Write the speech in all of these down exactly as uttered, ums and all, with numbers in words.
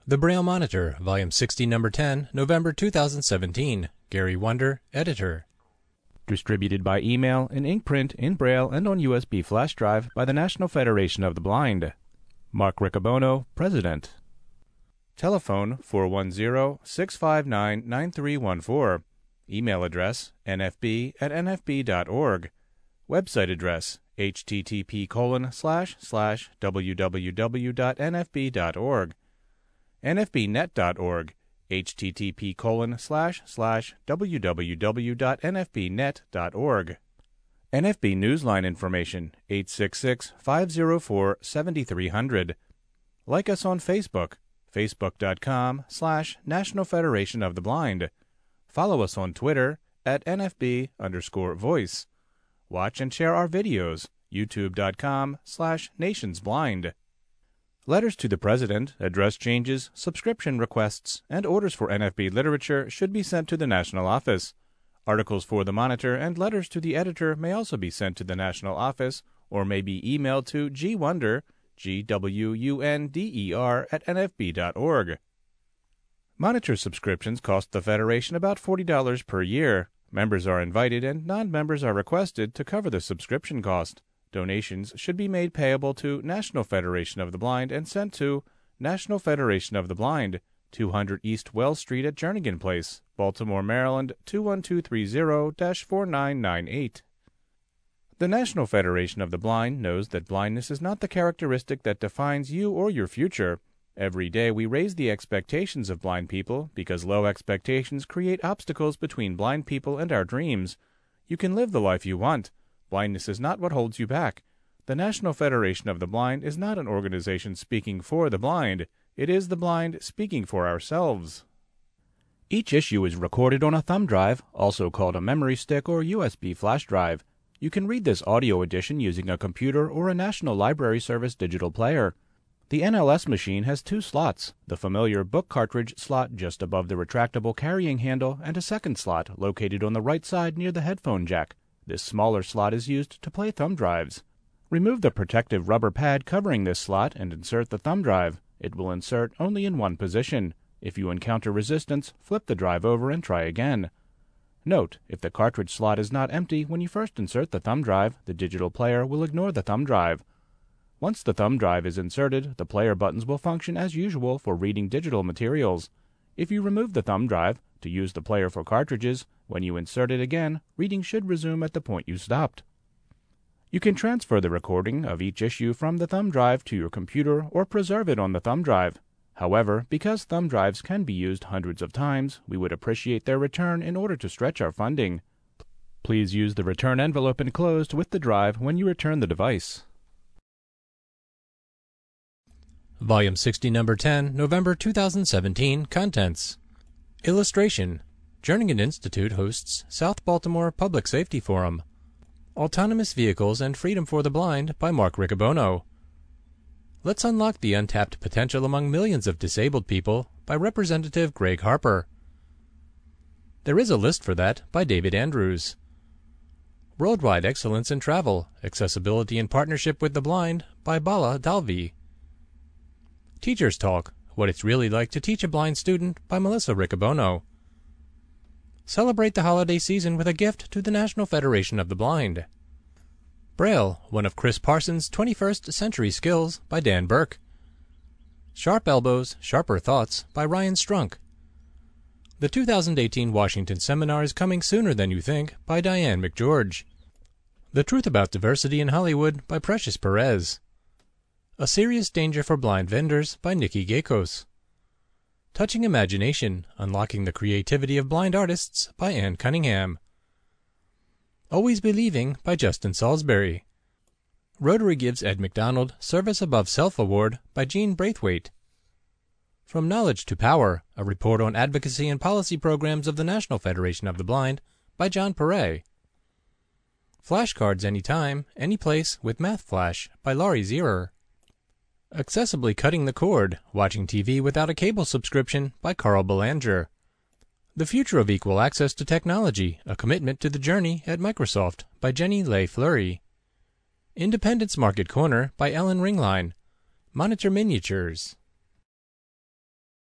The Braille Monitor, Volume sixty, Number ten, November two thousand seventeen. Gary Wonder, Editor. Distributed by email, in ink print, in Braille, and on U S B flash drive by the National Federation of the Blind. Mark Riccobono, President. Telephone four one zero, six five nine, nine three one four. Email address n f b at n f b dot org. Website address http colon slash slash www dot n f b dot org. n f b net dot org, http colon slash slash www dot n f b net dot org. N F B Newsline information, eight six six, five zero four, seven three zero zero. Like us on Facebook, facebook.com slash National Federation of the Blind. Follow us on Twitter at N F B underscore voice. Watch and share our videos, youtube.com slash nationsblind. Letters to the President, address changes, subscription requests, and orders for N F B literature should be sent to the National Office. Articles for the Monitor and letters to the editor may also be sent to the National Office or may be emailed to gwunder, G W U N D E R, at n f b dot org. Monitor subscriptions cost the Federation about forty dollars per year. Members are invited and non-members are requested to cover the subscription cost. Donations should be made payable to National Federation of the Blind and sent to National Federation of the Blind, two hundred East Wells Street at Jernigan Place, Baltimore, Maryland, two one two three zero dash four nine nine eight. The National Federation of the Blind knows that blindness is not the characteristic that defines you or your future. Every day we raise the expectations of blind people because low expectations create obstacles between blind people and our dreams. You can live the life you want. Blindness is not what holds you back. The National Federation of the Blind is not an organization speaking for the blind. It is the blind speaking for ourselves. Each issue is recorded on a thumb drive, also called a memory stick or U S B flash drive. You can read this audio edition using a computer or a National Library Service digital player. The N L S machine has two slots, the familiar book cartridge slot just above the retractable carrying handle and a second slot located on the right side near the headphone jack. This smaller slot is used to play thumb drives. Remove the protective rubber pad covering this slot and insert the thumb drive. It will insert only in one position. If you encounter resistance, flip the drive over and try again. Note, if the cartridge slot is not empty when you first insert the thumb drive, the digital player will ignore the thumb drive. Once the thumb drive is inserted, the player buttons will function as usual for reading digital materials. If you remove the thumb drive, to use the player for cartridges, when you insert it again, reading should resume at the point you stopped. You can transfer the recording of each issue from the thumb drive to your computer or preserve it on the thumb drive. However, because thumb drives can be used hundreds of times, we would appreciate their return in order to stretch our funding. Please use the return envelope enclosed with the drive when you return the device. Volume sixty, Number ten, November two thousand seventeen. Contents. Illustration. Jernigan Institute hosts South Baltimore Public Safety Forum. Autonomous Vehicles and Freedom for the Blind by Mark Riccobono. Let's unlock the untapped potential among millions of disabled people by Representative Greg Harper. There is a list for that by David Andrews. Worldwide Excellence in Travel, Accessibility in Partnership with the Blind by Bala Dalvi. Teachers Talk, What It's Really Like to Teach a Blind Student by Melissa Riccobono. Celebrate the holiday season with a gift to the National Federation of the Blind. Braille, one of Chris Parsons' twenty-first Century Skills by Dan Burke. Sharp Elbows, Sharper Thoughts by Ryan Strunk. The two thousand eighteen Washington Seminar is Coming Sooner Than You Think by Diane McGeorge. The Truth About Diversity in Hollywood by Precious Perez. A Serious Danger for Blind Vendors by Nikki Gakos. Touching Imagination, Unlocking the Creativity of Blind Artists by Ann Cunningham. Always Believing by Justin Salisbury. Rotary gives Ed McDonald Service Above Self Award by Jean Braithwaite. From Knowledge to Power, a report on advocacy and policy programs of the National Federation of the Blind by John Perret. Flashcards Anytime, Anyplace with Math Flash by Laurie Zierer. Accessibly Cutting the Cord, Watching T V Without a Cable Subscription by Carl Belanger. The Future of Equal Access to Technology, A Commitment to the Journey at Microsoft by Jenny Leigh Fleury. Independence Market Corner by Ellen Ringline. Monitor Miniatures.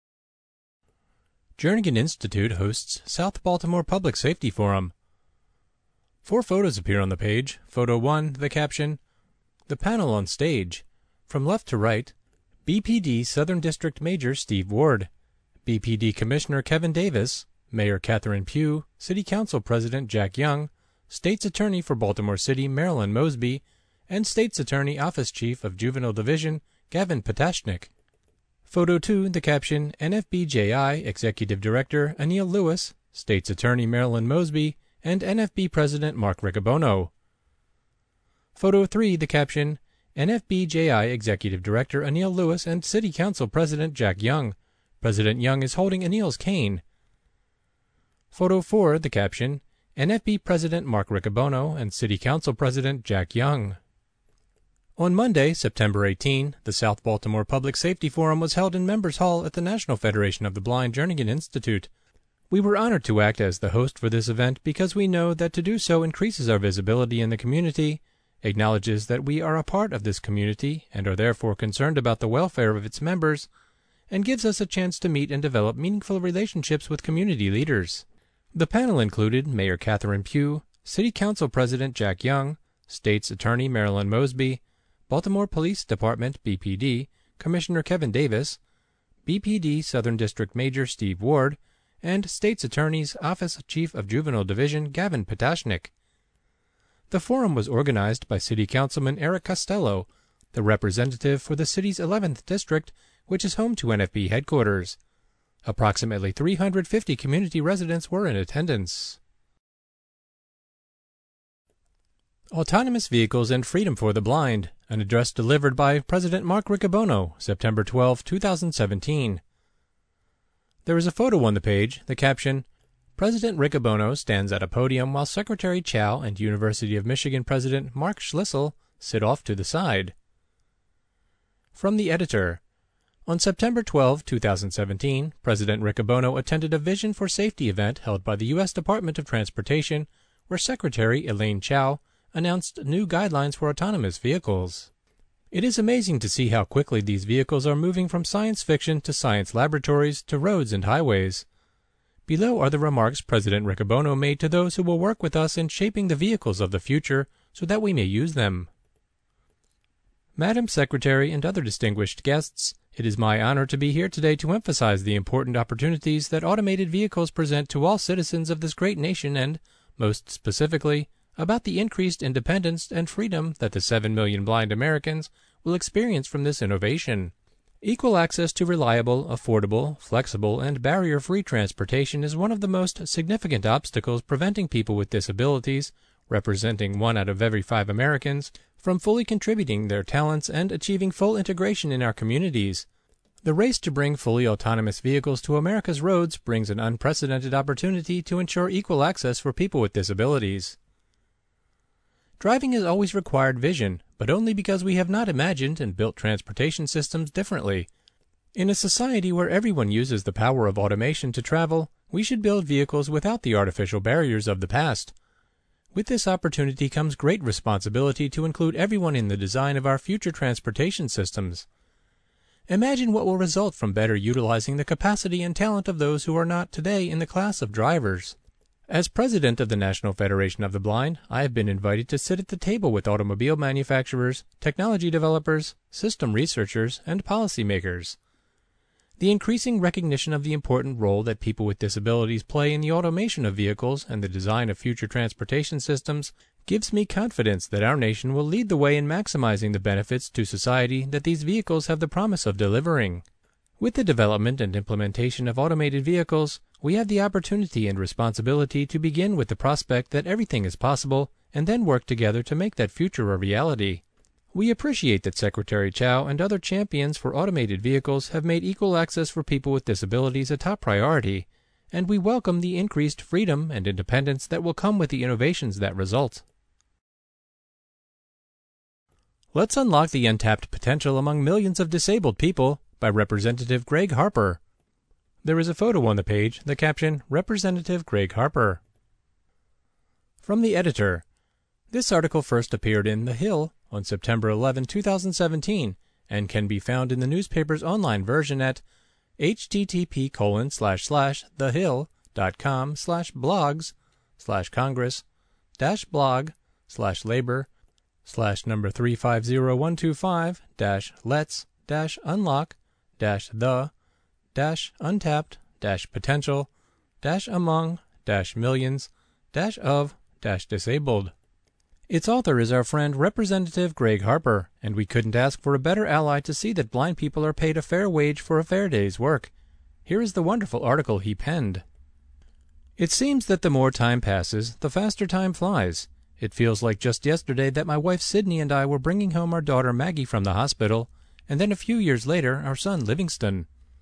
Jernigan Institute hosts South Baltimore Public Safety Forum. Four photos appear on the page. Photo one, the caption, "The panel on stage." From left to right, B P D Southern District Major Steve Ward, B P D Commissioner Kevin Davis, Mayor Catherine Pugh, City Council President Jack Young, State's Attorney for Baltimore City Marilyn Mosby, and State's Attorney Office Chief of Juvenile Division Gavin Potashnik. Photo two, the caption, N F B J I Executive Director Anil Lewis, State's Attorney Marilyn Mosby, and N F B President Mark Riccobono. Photo three, the caption, N F B J I Executive Director Anil Lewis and City Council President Jack Young. President Young is holding Anil's cane. Photo four, the caption, N F B President Mark Riccobono and City Council President Jack Young. On Monday, September eighteenth, the South Baltimore Public Safety Forum was held in Members Hall at the National Federation of the Blind Jernigan Institute. We were honored to act as the host for this event because we know that to do so increases our visibility in the community, acknowledges that we are a part of this community and are therefore concerned about the welfare of its members, and gives us a chance to meet and develop meaningful relationships with community leaders. The panel included Mayor Catherine Pugh, City Council President Jack Young, State's Attorney Marilyn Mosby, Baltimore Police Department B P D Commissioner Kevin Davis, B P D Southern District Major Steve Ward, and State's Attorney's Office Chief of Juvenile Division Gavin Potashnik. The forum was organized by City Councilman Eric Costello, the representative for the city's eleventh District, which is home to N F B headquarters. Approximately three hundred fifty community residents were in attendance. Autonomous Vehicles and Freedom for the Blind, an address delivered by President Mark Riccobono, September twelfth, two thousand seventeen. There is a photo on the page, the caption, President Riccobono stands at a podium while Secretary Chow and University of Michigan President Mark Schlissel sit off to the side. From the editor. On September twelfth, two thousand seventeen, President Riccobono attended a Vision for Safety event held by the U S Department of Transportation, where Secretary Elaine Chao announced new guidelines for autonomous vehicles. It is amazing to see how quickly these vehicles are moving from science fiction to science laboratories to roads and highways. Below are the remarks President Riccobono made to those who will work with us in shaping the vehicles of the future so that we may use them. Madam Secretary and other distinguished guests, it is my honor to be here today to emphasize the important opportunities that automated vehicles present to all citizens of this great nation and, most specifically, about the increased independence and freedom that the seven million blind Americans will experience from this innovation. Equal access to reliable, affordable, flexible, and barrier-free transportation is one of the most significant obstacles preventing people with disabilities, representing one out of every five Americans, from fully contributing their talents and achieving full integration in our communities. The race to bring fully autonomous vehicles to America's roads brings an unprecedented opportunity to ensure equal access for people with disabilities. Driving has always required vision, but only because we have not imagined and built transportation systems differently. In a society where everyone uses the power of automation to travel, we should build vehicles without the artificial barriers of the past. With this opportunity comes great responsibility to include everyone in the design of our future transportation systems. Imagine what will result from better utilizing the capacity and talent of those who are not today in the class of drivers. As president of the National Federation of the Blind, I have been invited to sit at the table with automobile manufacturers, technology developers, system researchers, and policymakers. The increasing recognition of the important role that people with disabilities play in the automation of vehicles and the design of future transportation systems gives me confidence that our nation will lead the way in maximizing the benefits to society that these vehicles have the promise of delivering. With the development and implementation of automated vehicles, we have the opportunity and responsibility to begin with the prospect that everything is possible and then work together to make that future a reality. We appreciate that Secretary Chow and other champions for automated vehicles have made equal access for people with disabilities a top priority, and we welcome the increased freedom and independence that will come with the innovations that result. Let's unlock the untapped potential among millions of disabled people by Representative Greg Harper. There is a photo on the page, the caption, Representative Greg Harper. From the editor. This article first appeared in The Hill on September eleventh, two thousand seventeen, and can be found in the newspaper's online version at http colon slash slash thehill.com slash blogs slash congress dash blog slash labor slash number three five zero one two five dash let's dash unlock dash the dash untapped dash potential dash among dash millions dash of dash disabled. Its author is our friend Representative Greg Harper, and we couldn't ask for a better ally to see that blind people are paid a fair wage for a fair day's work. Here is the wonderful article he penned. It seems that the more time passes, the faster time flies. It feels like just yesterday that my wife Sydney and I were bringing home our daughter Maggie from the hospital, and then a few years later our son Livingston.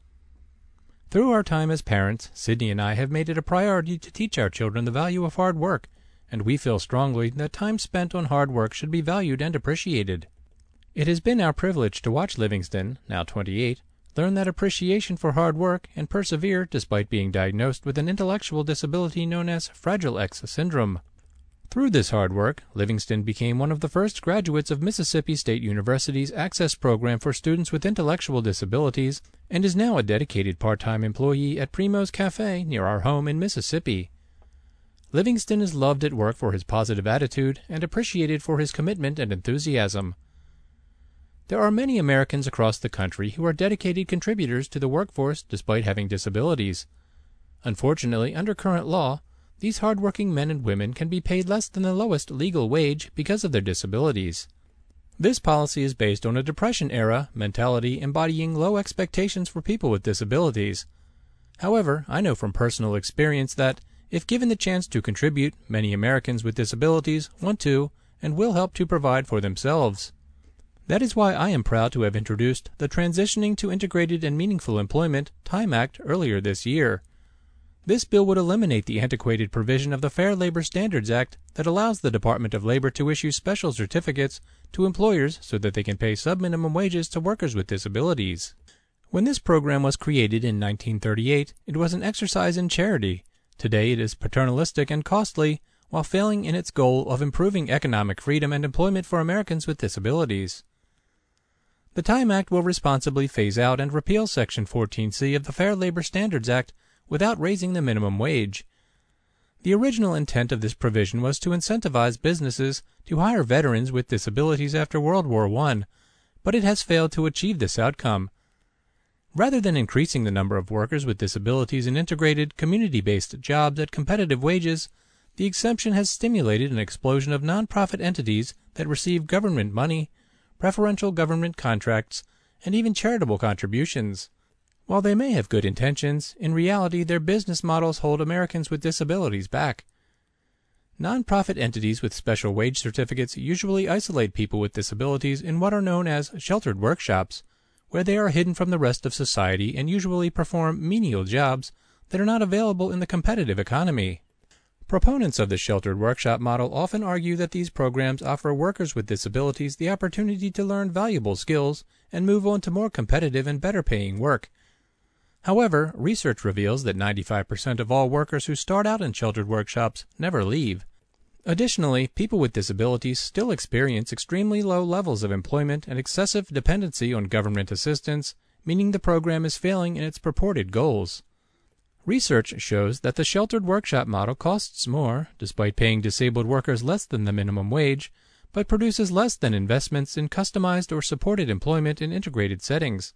Through our time as parents, Sydney and I have made it a priority to teach our children the value of hard work, and we feel strongly that time spent on hard work should be valued and appreciated. It has been our privilege to watch Livingston, now twenty-eight, learn that appreciation for hard work and persevere despite being diagnosed with an intellectual disability known as Fragile X syndrome. Through this hard work, Livingston became one of the first graduates of Mississippi State University's Access Program for students with intellectual disabilities and is now a dedicated part-time employee at Primo's Cafe near our home in Mississippi. Livingston is loved at work for his positive attitude and appreciated for his commitment and enthusiasm. There are many Americans across the country who are dedicated contributors to the workforce despite having disabilities. Unfortunately, under current law, these hard-working men and women can be paid less than the lowest legal wage because of their disabilities. This policy is based on a Depression-era mentality embodying low expectations for people with disabilities. However, I know from personal experience that, if given the chance to contribute, many Americans with disabilities want to and will help to provide for themselves. That is why I am proud to have introduced the Transitioning to Integrated and Meaningful Employment TIME Act earlier this year. This bill would eliminate the antiquated provision of the Fair Labor Standards Act that allows the Department of Labor to issue special certificates to employers so that they can pay sub-minimum wages to workers with disabilities. When this program was created in nineteen thirty-eight, it was an exercise in charity. Today it is paternalistic and costly, while failing in its goal of improving economic freedom and employment for Americans with disabilities. The TIME Act will responsibly phase out and repeal Section fourteen C of the Fair Labor Standards Act without raising the minimum wage. The original intent of this provision was to incentivize businesses to hire veterans with disabilities after World War One, but it has failed to achieve this outcome. Rather than increasing the number of workers with disabilities in integrated, community-based jobs at competitive wages, the exemption has stimulated an explosion of nonprofit entities that receive government money, preferential government contracts, and even charitable contributions. While they may have good intentions, in reality their business models hold Americans with disabilities back. Nonprofit entities with special wage certificates usually isolate people with disabilities in what are known as sheltered workshops, where they are hidden from the rest of society and usually perform menial jobs that are not available in the competitive economy. Proponents of the sheltered workshop model often argue that these programs offer workers with disabilities the opportunity to learn valuable skills and move on to more competitive and better-paying work. However, research reveals that ninety-five percent of all workers who start out in sheltered workshops never leave. Additionally, people with disabilities still experience extremely low levels of employment and excessive dependency on government assistance, meaning the program is failing in its purported goals. Research shows that the sheltered workshop model costs more, despite paying disabled workers less than the minimum wage, but produces less than investments in customized or supported employment in integrated settings.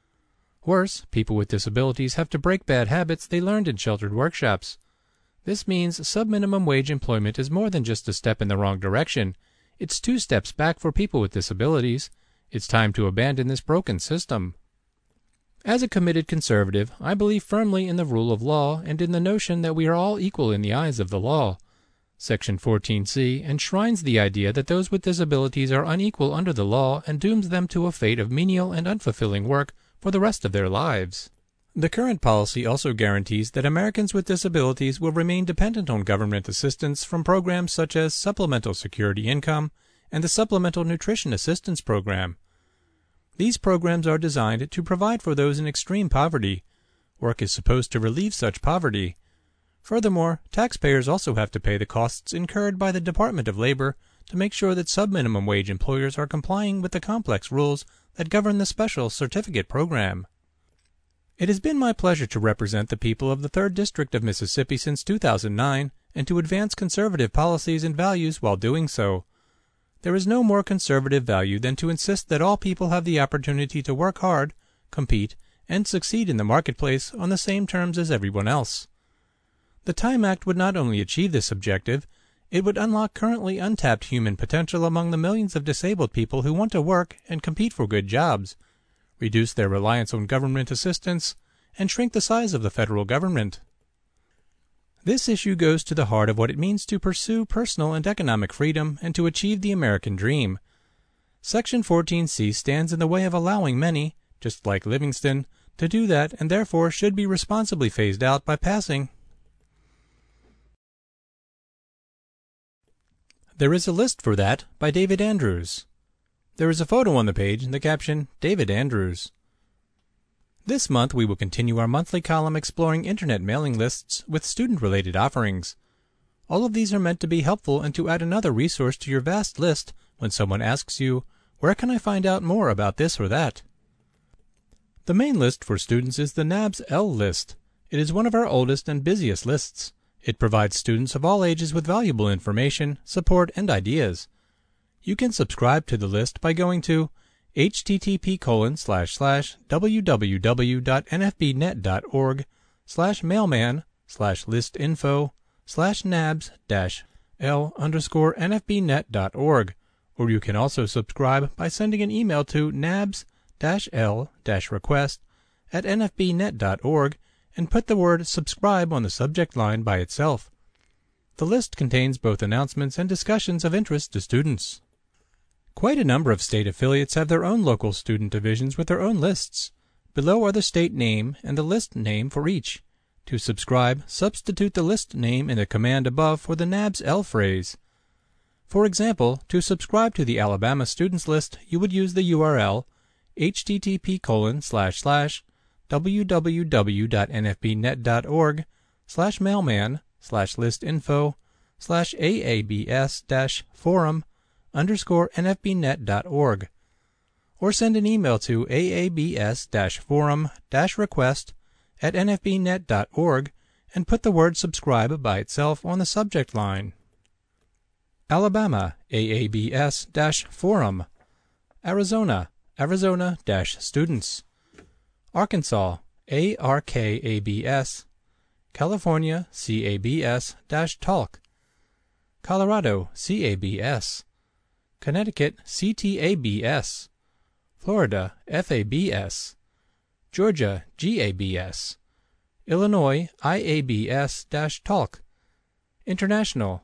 Worse, people with disabilities have to break bad habits they learned in sheltered workshops. This means sub-minimum wage employment is more than just a step in the wrong direction. It's two steps back for people with disabilities. It's time to abandon this broken system. As a committed conservative, I believe firmly in the rule of law and in the notion that we are all equal in the eyes of the law. Section fourteen C enshrines the idea that those with disabilities are unequal under the law and dooms them to a fate of menial and unfulfilling work for the rest of their lives. The current policy also guarantees that Americans with disabilities will remain dependent on government assistance from programs such as Supplemental Security Income and the Supplemental Nutrition Assistance Program. These programs are designed to provide for those in extreme poverty. Work is supposed to relieve such poverty. Furthermore, taxpayers also have to pay the costs incurred by the Department of Labor to make sure that sub-minimum wage employers are complying with the complex rules that govern the Special Certificate Program. It has been my pleasure to represent the people of the third District of Mississippi since two thousand nine and to advance conservative policies and values while doing so. There is no more conservative value than to insist that all people have the opportunity to work hard, compete, and succeed in the marketplace on the same terms as everyone else. The Time Act would not only achieve this objective, it would unlock currently untapped human potential among the millions of disabled people who want to work and compete for good jobs, reduce their reliance on government assistance, and shrink the size of the federal government. This issue goes to the heart of what it means to pursue personal and economic freedom and to achieve the American dream. Section fourteen C stands in the way of allowing many, just like Livingston, to do that and therefore should be responsibly phased out by passing. There is a list for that by David Andrews. There is a photo on the page and the caption, David Andrews. This month we will continue our monthly column exploring Internet mailing lists with student-related offerings. All of these are meant to be helpful and to add another resource to your vast list when someone asks you, where can I find out more about this or that? The main list for students is the N A B S L list. It is one of our oldest and busiest lists. It provides students of all ages with valuable information, support, and ideas. You can subscribe to the list by going to http colon slash slash www.nfbnet.org slash mailman slash listinfo slash nabs dash l underscore nfbnet.org, or you can also subscribe by sending an email to nabs dash l dash request at nfbnet.org and put the word subscribe on the subject line by itself. The list contains both announcements and discussions of interest to students. Quite a number of state affiliates have their own local student divisions with their own lists. Below are the state name and the list name for each. To subscribe, substitute the list name in the command above for the N A B S L phrase. For example, to subscribe to the Alabama Students List, you would use the U R L http colon slash slash www.nfbnet.org slash mailman slash listinfo slash aabs dash forum underscore nfbnet.org, or send an email to aabs dash forum dash request at nfbnet.org and put the word subscribe by itself on the subject line. Alabama, aabs dash forum. Arizona, Arizona dash students. Arkansas, A R K A B S. California, C A B S dash talk. Colorado, C A B S. Connecticut, C T A B S. Florida, F A B S. Georgia, G A B S. Illinois, I A B S dash talk. International,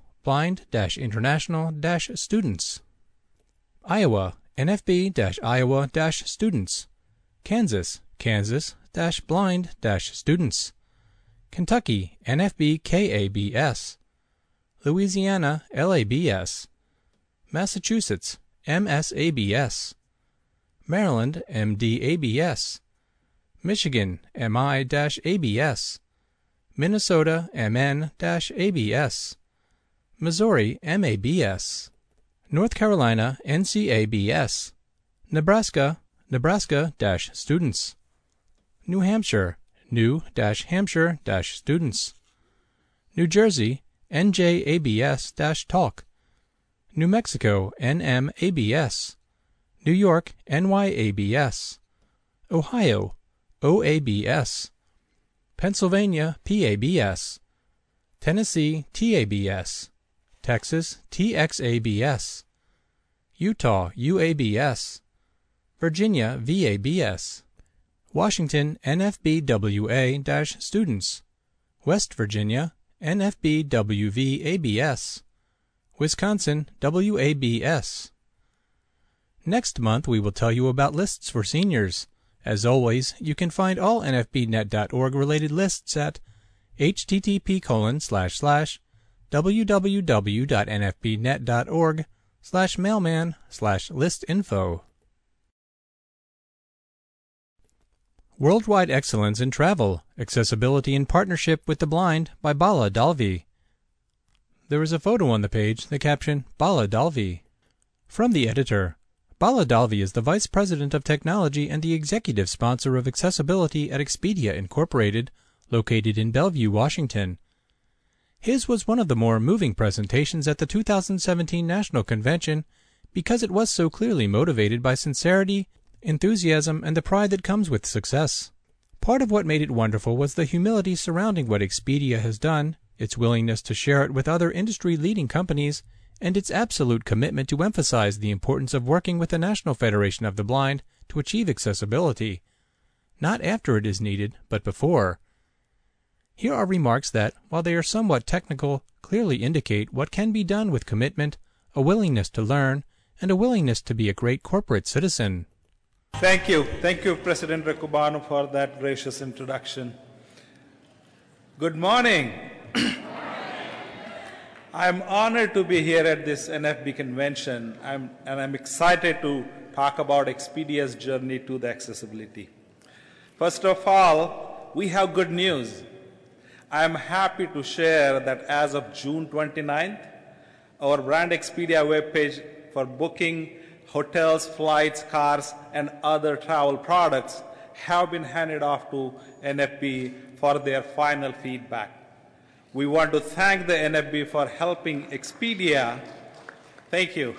blind-international-students. Iowa, N F B Iowa-students. Kansas, Kansas-blind-students. Kentucky, N F B K A B S. Louisiana, L A B S. Massachusetts, M S A B S. Maryland, M D A B S. Michigan, M I A B S. Minnesota, M N A B S. Missouri, M A B S. North Carolina, N C A B S. Nebraska, Nebraska-students. New Hampshire, New-Hampshire-students. New Jersey, N J A B S-talk. New Mexico, N M A B S. New York, N Y A B S. Ohio, O A B S. Pennsylvania, P A B S. Tennessee, T A B S. Texas, T X A B S. Utah, U A B S. Virginia, V A B S. Washington, N F B W A-students. West Virginia, N F B W V A B S. Wisconsin, W A B S. Next month we will tell you about lists for seniors. As always, you can find all N F B net dot org related lists at http colon slash slash www.nfbnet.org slash mailman slash listinfo. Worldwide Excellence in Travel, Accessibility in Partnership with the Blind by Bala Dalvi. There is a photo on the page, the caption, Bala Dalvi. From the editor, Bala Dalvi is the Vice President of Technology and the Executive Sponsor of Accessibility at Expedia Incorporated, located in Bellevue, Washington. His was one of the more moving presentations at the two thousand seventeen National Convention because it was so clearly motivated by sincerity, enthusiasm, and the pride that comes with success. Part of what made it wonderful was the humility surrounding what Expedia has done, its willingness to share it with other industry-leading companies, and its absolute commitment to emphasize the importance of working with the National Federation of the Blind to achieve accessibility, not after it is needed, but before. Here are remarks that, while they are somewhat technical, clearly indicate what can be done with commitment, a willingness to learn, and a willingness to be a great corporate citizen. Thank you. Thank you, President Riccobono, for that gracious introduction. Good morning. I'm honored to be here at this N F B convention, I'm, and I'm excited to talk about Expedia's journey to the accessibility. First of all, we have good news. I'm happy to share that as of June twenty-ninth, our Brand Expedia webpage for booking hotels, flights, cars, and other travel products have been handed off to N F B for their final feedback. We want to thank the N F B for helping Expedia. Thank you.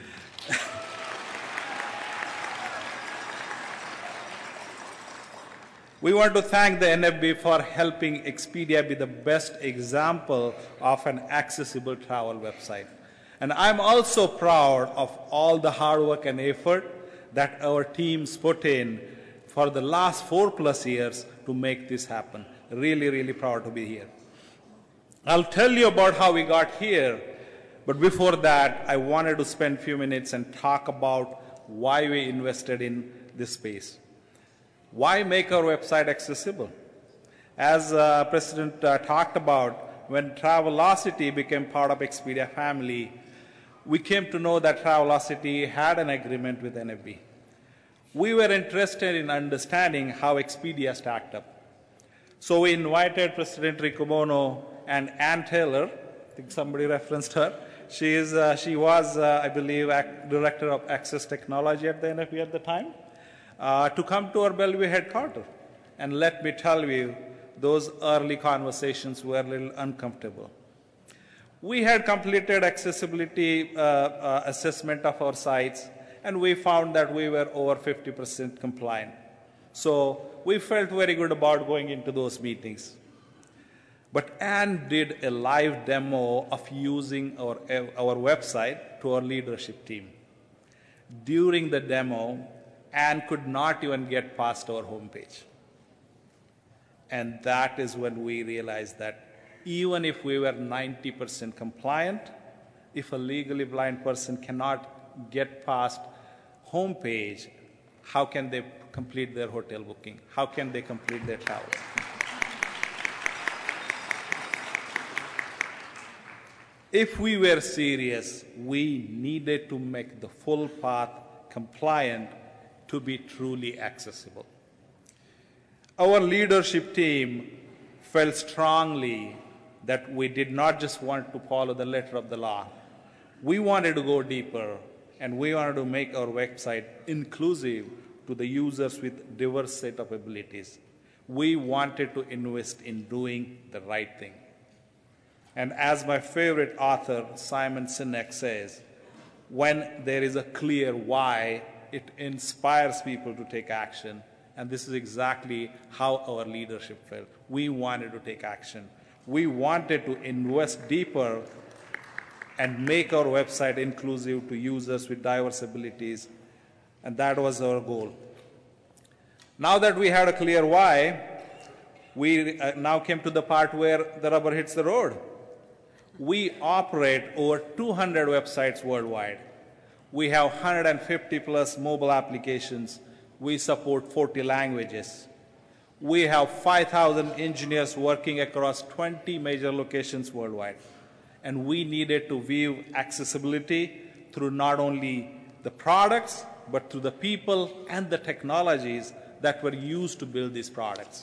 We want to thank the N F B for helping Expedia be the best example of an accessible travel website. And I'm also proud of all the hard work and effort that our teams put in for the last four plus years to make this happen. Really, really proud to be here. I'll tell you about how we got here, but before that, I wanted to spend a few minutes and talk about why we invested in this space. Why make our website accessible? As uh, President uh, talked about, when Travelocity became part of Expedia family, we came to know that Travelocity had an agreement with N F B. We were interested in understanding how Expedia stacked up. So we invited President Riccobono and Ann Taylor, I think somebody referenced her. She, is, uh, she was, uh, I believe, Director of Access Technology at the N F B at the time, uh, to come to our Bellevue headquarters. And let me tell you, those early conversations were a little uncomfortable. We had completed accessibility uh, uh, assessment of our sites, and we found that we were over fifty percent compliant. So we felt very good about going into those meetings. But Ann did a live demo of using our, our website to our leadership team. During the demo, Ann could not even get past our homepage. And that is when we realized that even if we were ninety percent compliant, if a legally blind person cannot get past homepage, how can they complete their hotel booking? How can they complete their travel? If we were serious, we needed to make the full path compliant to be truly accessible. Our leadership team felt strongly that we did not just want to follow the letter of the law. We wanted to go deeper, and we wanted to make our website inclusive to the users with diverse set of abilities. We wanted to invest in doing the right thing. And as my favorite author, Simon Sinek, says, when there is a clear why, it inspires people to take action. And this is exactly how our leadership felt. We wanted to take action. We wanted to invest deeper and make our website inclusive to users with diverse abilities. And that was our goal. Now that we had a clear why, we uh, now came to the part where the rubber hits the road. We operate over two hundred websites worldwide. We have one hundred fifty plus mobile applications. We support forty languages. We have five thousand engineers working across twenty major locations worldwide. And we needed to view accessibility through not only the products, but through the people and the technologies that were used to build these products.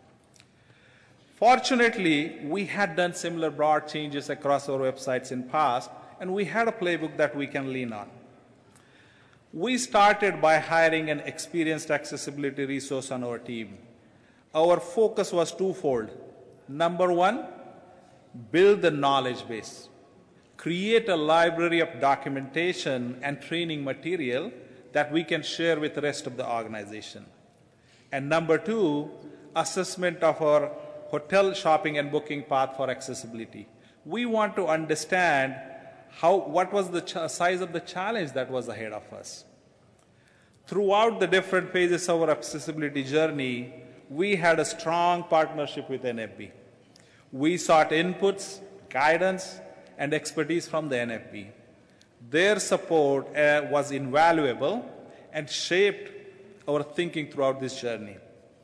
Fortunately, we had done similar broad changes across our websites in the past, and we had a playbook that we can lean on. We started by hiring an experienced accessibility resource on our team. Our focus was twofold. Number one, build the knowledge base. Create a library of documentation and training material that we can share with the rest of the organization. And number two, assessment of our hotel shopping and booking path for accessibility. We want to understand how, what was the ch- size of the challenge that was ahead of us. Throughout the different phases of our accessibility journey, we had a strong partnership with N F B. We sought inputs, guidance, and expertise from the N F B. Their support uh, was invaluable and shaped our thinking throughout this journey.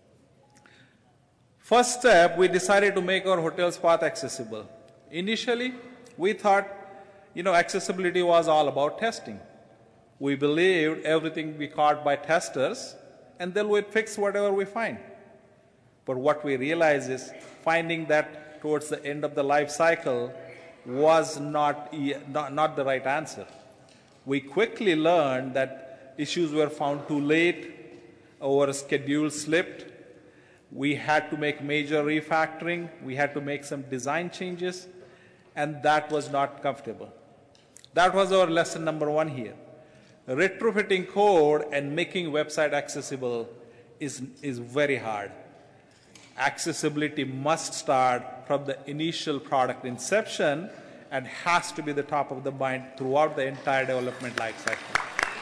First step, we decided to make our hotel's path accessible. Initially, we thought, you know, accessibility was all about testing. We believed everything be caught by testers, and they would fix whatever we find. But what we realized is finding that towards the end of the life cycle was not, not, not the right answer. We quickly learned that issues were found too late, our schedule slipped, we had to make major refactoring, we had to make some design changes, and that was not comfortable. That was our lesson number one here. Retrofitting code and making website accessible is, is very hard. Accessibility must start from the initial product inception and has to be the top of the mind throughout the entire development lifecycle.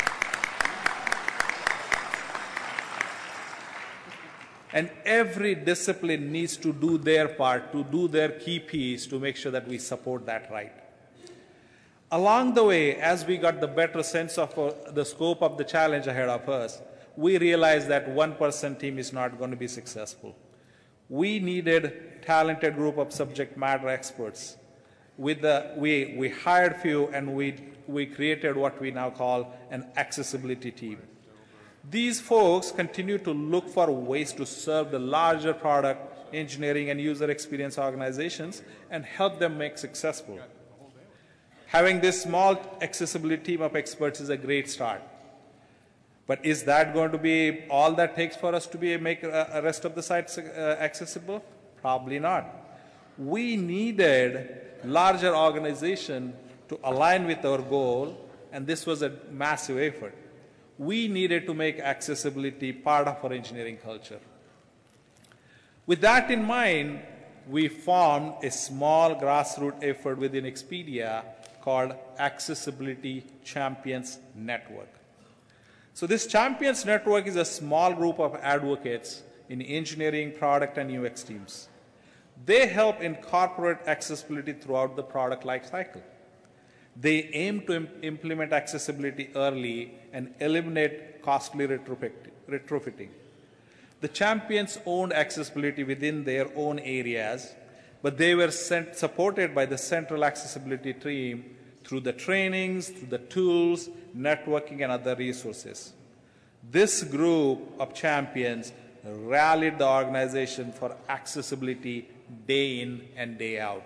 And every discipline needs to do their part, to do their key piece to make sure that we support that right. Along the way, as we got the better sense of uh, the scope of the challenge ahead of us, we realized that one-person team is not going to be successful. We needed a talented group of subject matter experts. With the, we, we hired few and we, we created what we now call an accessibility team. These folks continue to look for ways to serve the larger product, engineering, and user experience organizations and help them make successful. Having this small accessibility team of experts is a great start. But is that going to be all that takes for us to be make a rest of the sites uh, accessible? Probably not. We needed larger organization to align with our goal, and this was a massive effort. We needed to make accessibility part of our engineering culture. With that in mind, we formed a small grassroots effort within Expedia called Accessibility Champions Network. So this Champions Network is a small group of advocates in engineering, product, and U X teams. They help incorporate accessibility throughout the product lifecycle. They aim to im- implement accessibility early and eliminate costly retrofitting. The champions owned accessibility within their own areas, but they were sent, supported by the central accessibility team through the trainings, through the tools, networking, and other resources. This group of champions rallied the organization for accessibility day in and day out.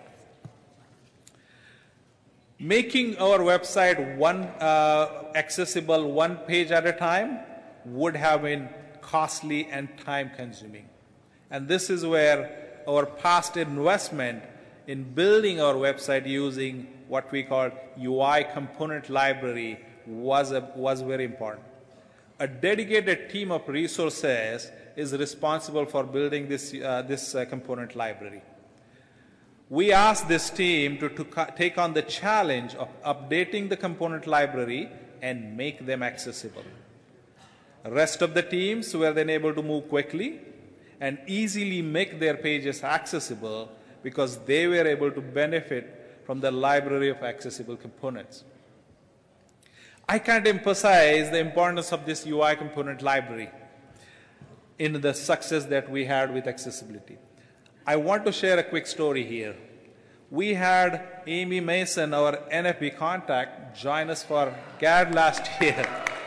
Making our website one uh, accessible one page at a time would have been costly and time-consuming. And this is where our past investment in building our website using what we call U I component library was, a, was very important. A dedicated team of resources is responsible for building this, uh, this uh, component library. We asked this team to, to take on the challenge of updating the component library and make them accessible. The rest of the teams were then able to move quickly and easily make their pages accessible because they were able to benefit from the library of accessible components. I can't emphasize the importance of this U I component library in the success that we had with accessibility. I want to share a quick story here. We had Amy Mason, our N F B contact, join us for G A D last year.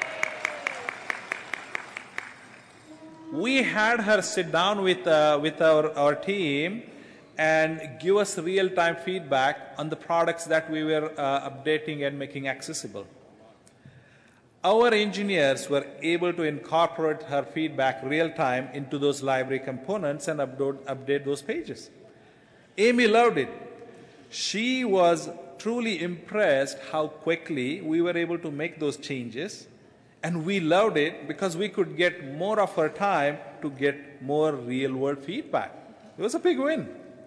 We had her sit down with, uh, with our, our team and give us real-time feedback on the products that we were uh, updating and making accessible. Our engineers were able to incorporate her feedback real time into those library components and upload, update those pages. Amy loved it. She was truly impressed how quickly we were able to make those changes, and we loved it because we could get more of her time to get more real-world feedback. It was a big win.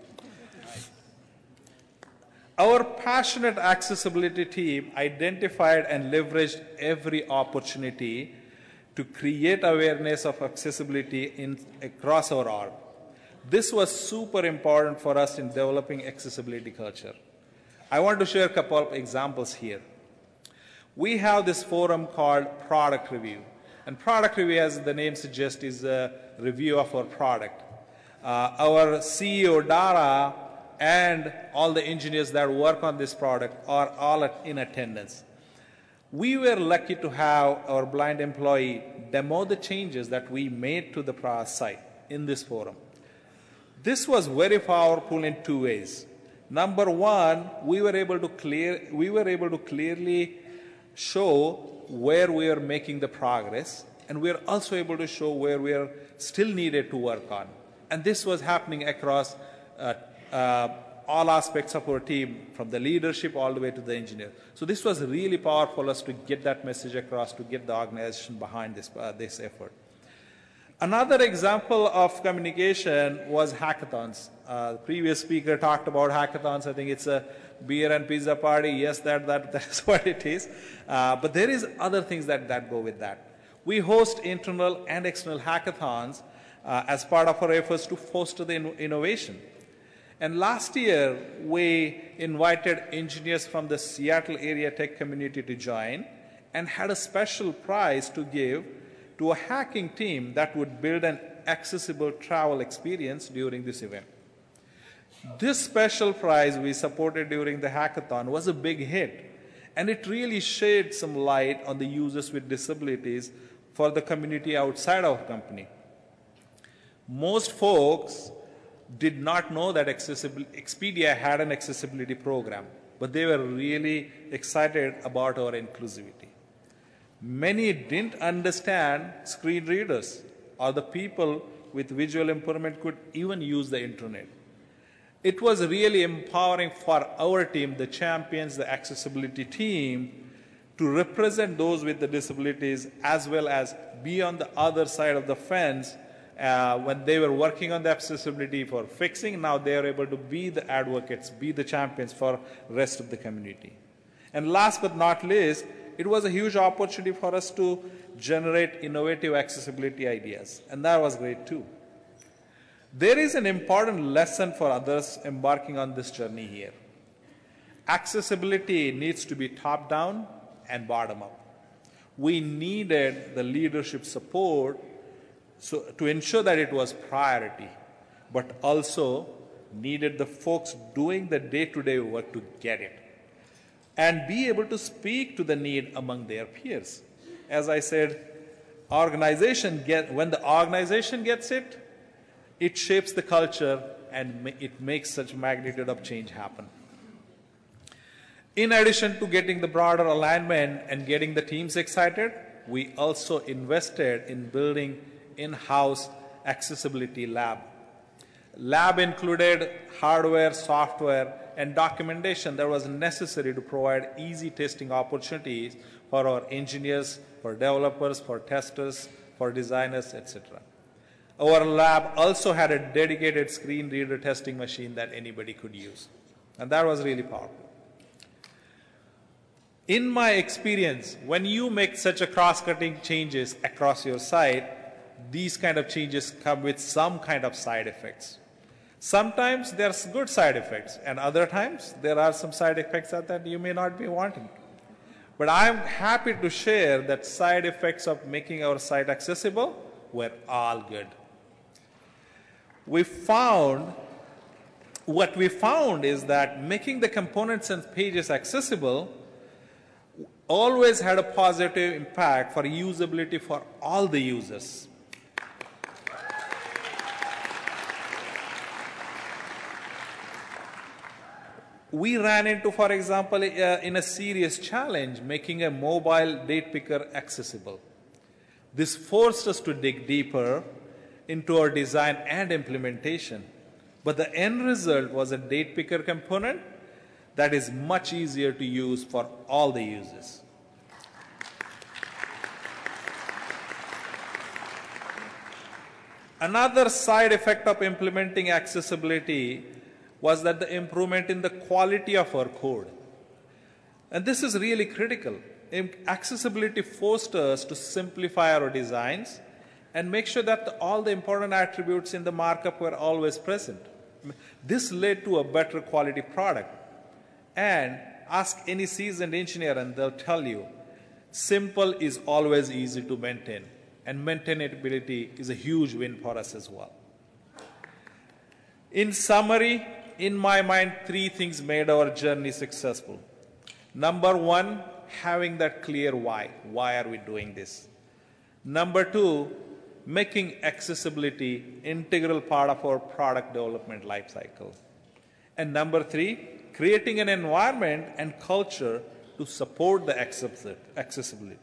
Our passionate accessibility team identified and leveraged every opportunity to create awareness of accessibility in, across our org. This was super important for us in developing accessibility culture. I want to share a couple of examples here. We have this forum called Product Review. And Product Review, as the name suggests, is a review of our product. Uh, our C E O, Dara, and all the engineers that work on this product are all at, in attendance. We were lucky to have our blind employee demo the changes that we made to the site in this forum. This was very powerful in two ways. Number one, we were able to clear, we were able to clearly show where we are making the progress, and we are also able to show where we are still needed to work on. And this was happening across uh, uh, all aspects of our team, from the leadership all the way to the engineer. So this was really powerful for us to get that message across, to get the organization behind this, uh, this effort. Another example of communication was hackathons. Uh, the previous speaker talked about hackathons. I think it's a beer and pizza party. Yes, that, that, that's what it is. Uh, but there is other things that, that go with that. We host internal and external hackathons uh, as part of our efforts to foster the in innovation. And last year, we invited engineers from the Seattle area tech community to join and had a special prize to give to a hacking team that would build an accessible travel experience during this event. This special prize we supported during the hackathon was a big hit, and it really shed some light on the users with disabilities for the community outside our company. Most folks did not know that Expedia had an accessibility program, but they were really excited about our inclusivity. Many didn't understand screen readers, or the people with visual impairment could even use the internet. It was really empowering for our team, the champions, the accessibility team, to represent those with the disabilities as well as be on the other side of the fence uh, when they were working on the accessibility for fixing. Now they are able to be the advocates, be the champions for the rest of the community. And last but not least, it was a huge opportunity for us to generate innovative accessibility ideas, and that was great too. There is an important lesson for others embarking on this journey here. Accessibility needs to be top-down and bottom-up. We needed the leadership support so, to ensure that it was priority, but also needed the folks doing the day-to-day work to get it, and be able to speak to the need among their peers. As I said, organization get, when the organization gets it, it shapes the culture and ma it makes such magnitude of change happen. In addition to getting the broader alignment and getting the teams excited, we also invested in building in-house accessibility lab. Lab included hardware, software, and documentation that was necessary to provide easy testing opportunities for our engineers, for developers, for testers, for designers, et cetera. Our lab also had a dedicated screen reader testing machine that anybody could use, and that was really powerful. In my experience, when you make such a cross-cutting changes across your site, these kind of changes come with some kind of side effects. Sometimes there's good side effects, and other times there are some side effects that, that you may not be wanting. But I'm happy to share that side effects of making our site accessible were all good. We found, what we found is that making the components and pages accessible always had a positive impact for usability for all the users. we ran into, for example, uh, in a serious challenge, making a mobile date picker accessible. This forced us to dig deeper into our design and implementation. But the end result was a date picker component that is much easier to use for all the users. Another side effect of implementing accessibility was that the improvement in the quality of our code. And this is really critical. Accessibility forced us to simplify our designs and make sure that the, all the important attributes in the markup were always present. This led to a better quality product. And ask any seasoned engineer and they'll tell you, simple is always easy to maintain. And maintainability is a huge win for us as well. In summary, in my mind, three things made our journey successful. Number one, having that clear why. Why are we doing this? Number two, making accessibility integral part of our product development lifecycle. And number three, creating an environment and culture to support the accessibility.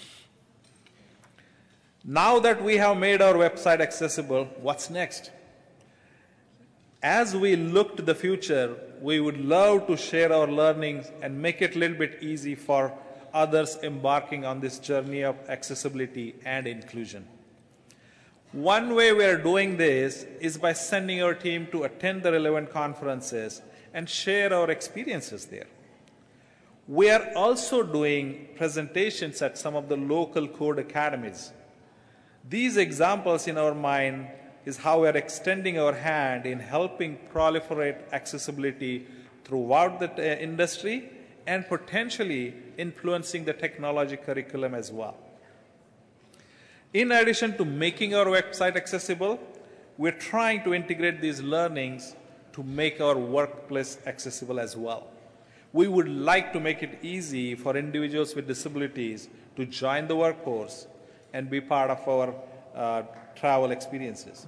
Now that we have made our website accessible, what's next? As we look to the future, we would love to share our learnings and make it a little bit easy for others embarking on this journey of accessibility and inclusion. One way we are doing this is by sending our team to attend the relevant conferences and share our experiences there. We are also doing presentations at some of the local code academies. These examples in our mind is how we are extending our hand in helping proliferate accessibility throughout the industry and potentially influencing the technology curriculum as well. In addition to making our website accessible, we're trying to integrate these learnings to make our workplace accessible as well. We would like to make it easy for individuals with disabilities to join the workforce and be part of our uh, travel experiences.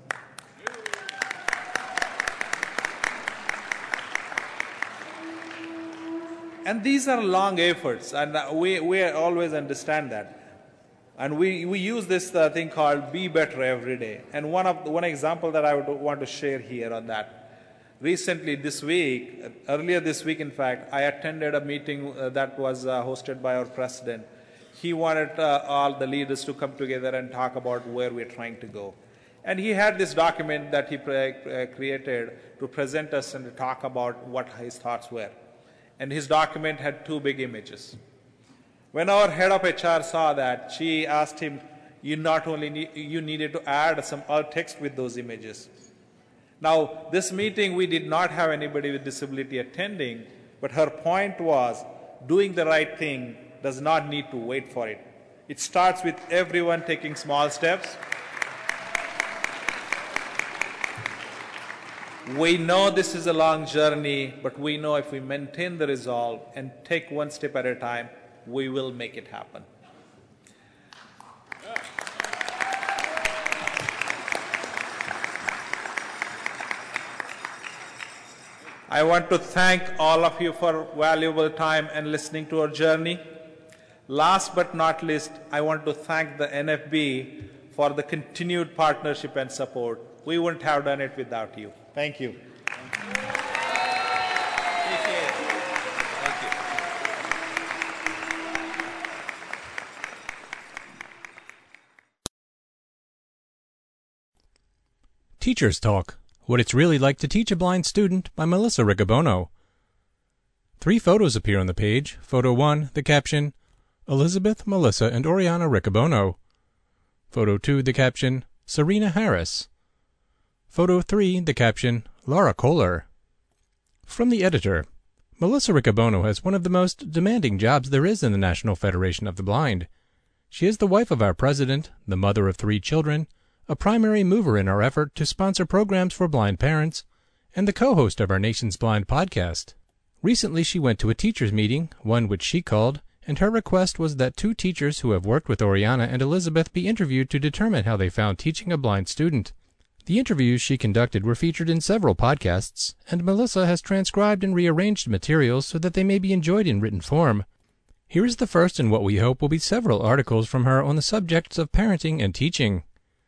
And these are long efforts, and we, we always understand that. And we, we use this uh, thing called Be Better Every Day. And one, of, one example that I would want to share here on that. Recently, this week, earlier this week, in fact, I attended a meeting uh, that was uh, hosted by our president. He wanted uh, all the leaders to come together and talk about where we're trying to go. And he had this document that he pre uh, created to present us and to talk about what his thoughts were. And his document had two big images. When our head of H R saw that, she asked him, you not only need, you needed to add some alt text with those images. Now, this meeting, we did not have anybody with disability attending, but her point was doing the right thing does not need to wait for it. It starts with everyone taking small steps. We know this is a long journey, but we know if we maintain the resolve and take one step at a time, we will make it happen. I want to thank all of you for valuable time and listening to our journey. Last but not least, I want to thank the N F B for the continued partnership and support. We wouldn't have done it without you. Thank you. Thank you. Appreciate it. Thank you. Teachers Talk: What It's Really Like to Teach a Blind Student by Melissa Riccobono. Three photos appear on the page. Photo one, the caption, Elizabeth, Melissa, and Oriana Riccobono. Photo two, the caption, Serena Harris. Photo three, the caption, Laura Kohler. From the editor, Melissa Riccobono has one of the most demanding jobs there is in the National Federation of the Blind. She is the wife of our president, the mother of three children, a primary mover in our effort to sponsor programs for blind parents, and the co-host of our Nation's Blind podcast. Recently she went to a teachers' meeting, one which she called, and her request was that two teachers who have worked with Oriana and Elizabeth be interviewed to determine how they found teaching a blind student. The interviews she conducted were featured in several podcasts, and Melissa has transcribed and rearranged materials so that they may be enjoyed in written form. Here is the first in what we hope will be several articles from her on the subjects of parenting and teaching.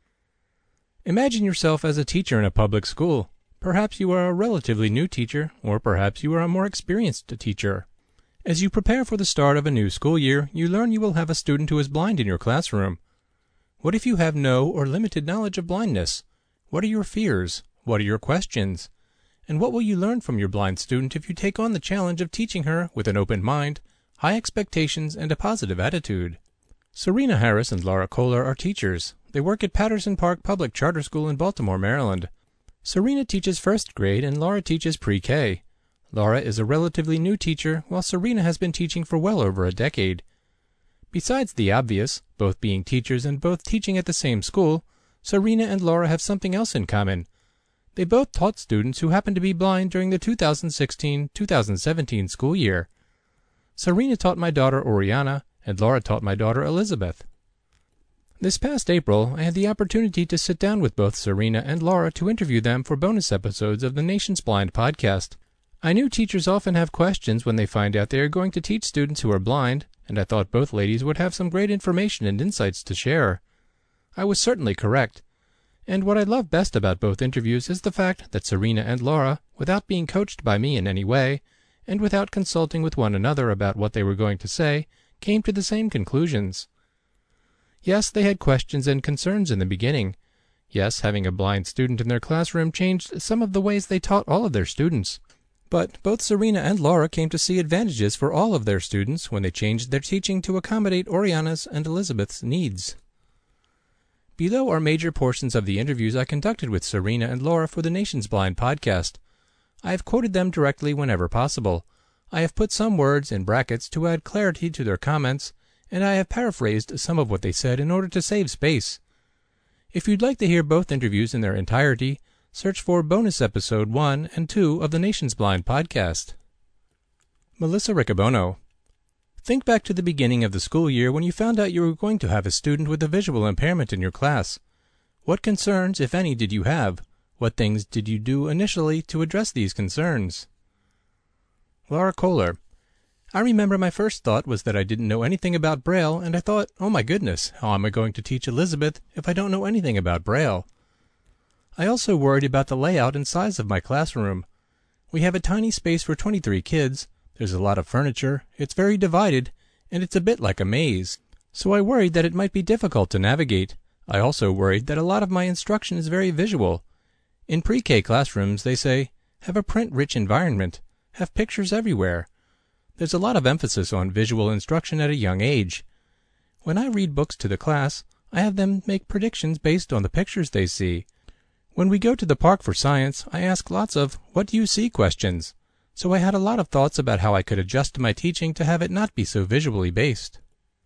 Imagine yourself as a teacher in a public school. Perhaps you are a relatively new teacher, or perhaps you are a more experienced teacher. As you prepare for the start of a new school year, you learn you will have a student who is blind in your classroom. What if you have no or limited knowledge of blindness? What are your fears? What are your questions? And what will you learn from your blind student if you take on the challenge of teaching her with an open mind, high expectations, and a positive attitude? Serena Harris and Laura Kohler are teachers. They work at Patterson Park Public Charter School in Baltimore, Maryland. Serena teaches first grade and Laura teaches pre-K. Laura is a relatively new teacher, while Serena has been teaching for well over a decade. Besides the obvious, both being teachers and both teaching at the same school, Serena and Laura have something else in common. They both taught students who happened to be blind during the two thousand sixteen two thousand seventeen school year. Serena taught my daughter Oriana, and Laura taught my daughter Elizabeth. This past April, I had the opportunity to sit down with both Serena and Laura to interview them for bonus episodes of the Nation's Blind podcast. I knew teachers often have questions when they find out they are going to teach students who are blind, and I thought both ladies would have some great information and insights to share. I was certainly correct. And what I love best about both interviews is the fact that Serena and Laura, without being coached by me in any way, and without consulting with one another about what they were going to say, came to the same conclusions. Yes, they had questions and concerns in the beginning. Yes, having a blind student in their classroom changed some of the ways they taught all of their students. But both Serena and Laura came to see advantages for all of their students when they changed their teaching to accommodate Oriana's and Elizabeth's needs. Below are major portions of the interviews I conducted with Serena and Laura for the Nation's Blind podcast. I have quoted them directly whenever possible. I have put some words in brackets to add clarity to their comments, and I have paraphrased some of what they said in order to save space. If you'd like to hear both interviews in their entirety, search for bonus episode one and two of the Nation's Blind podcast. Melissa Riccobono. Think back to the beginning of the school year when you found out you were going to have a student with a visual impairment in your class. What concerns, if any, did you have? What things did you do initially to address these concerns? Laura Kohler. I remember my first thought was that I didn't know anything about Braille, and I thought, oh my goodness, how am I going to teach Elizabeth if I don't know anything about Braille? I also worried about the layout and size of my classroom. We have a tiny space for twenty-three kids. There's a lot of furniture, it's very divided, and it's a bit like a maze. So I worried that it might be difficult to navigate. I also worried that a lot of my instruction is very visual. In pre-K classrooms, they say, have a print-rich environment, have pictures everywhere. There's a lot of emphasis on visual instruction at a young age. When I read books to the class, I have them make predictions based on the pictures they see. When we go to the park for science, I ask lots of, what do you see questions? So I had a lot of thoughts about how I could adjust my teaching to have it not be so visually based.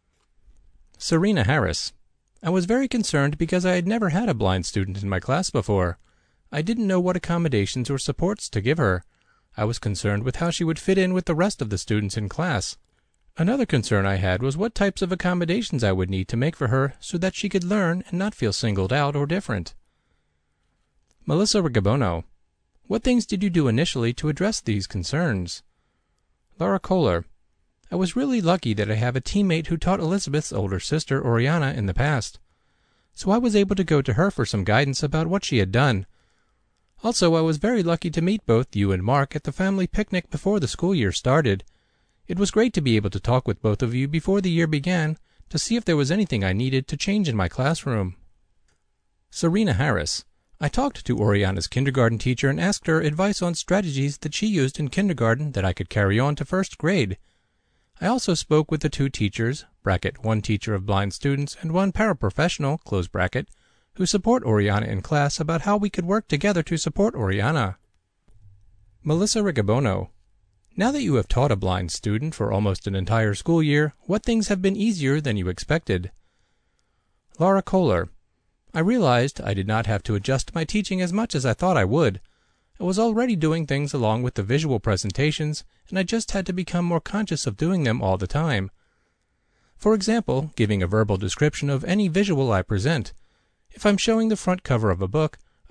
Serena Harris. I was very concerned because I had never had a blind student in my class before. I didn't know what accommodations or supports to give her. I was concerned with how she would fit in with the rest of the students in class. Another concern I had was what types of accommodations I would need to make for her so that she could learn and not feel singled out or different. Melissa Riccobono. What things did you do initially to address these concerns? Laura Kohler. I was really lucky that I have a teammate who taught Elizabeth's older sister, Oriana, in the past. So I was able to go to her for some guidance about what she had done. Also, I was very lucky to meet both you and Mark at the family picnic before the school year started. It was great to be able to talk with both of you before the year began to see if there was anything I needed to change in my classroom. Serena Harris. I talked to Oriana's kindergarten teacher and asked her advice on strategies that she used in kindergarten that I could carry on to first grade. I also spoke with the two teachers, bracket one teacher of blind students and one paraprofessional, close bracket, who support Oriana in class about how we could work together to support Oriana. Melissa Riccobono. Now that you have taught a blind student for almost an entire school year, what things have been easier than you expected? Laura Kohler. I realized I did not have to adjust my teaching as much as I thought I would. I was already doing things along with the visual presentations, and I just had to become more conscious of doing them all the time. For example, giving a verbal description of any visual I present. If I'm showing the front cover of a book,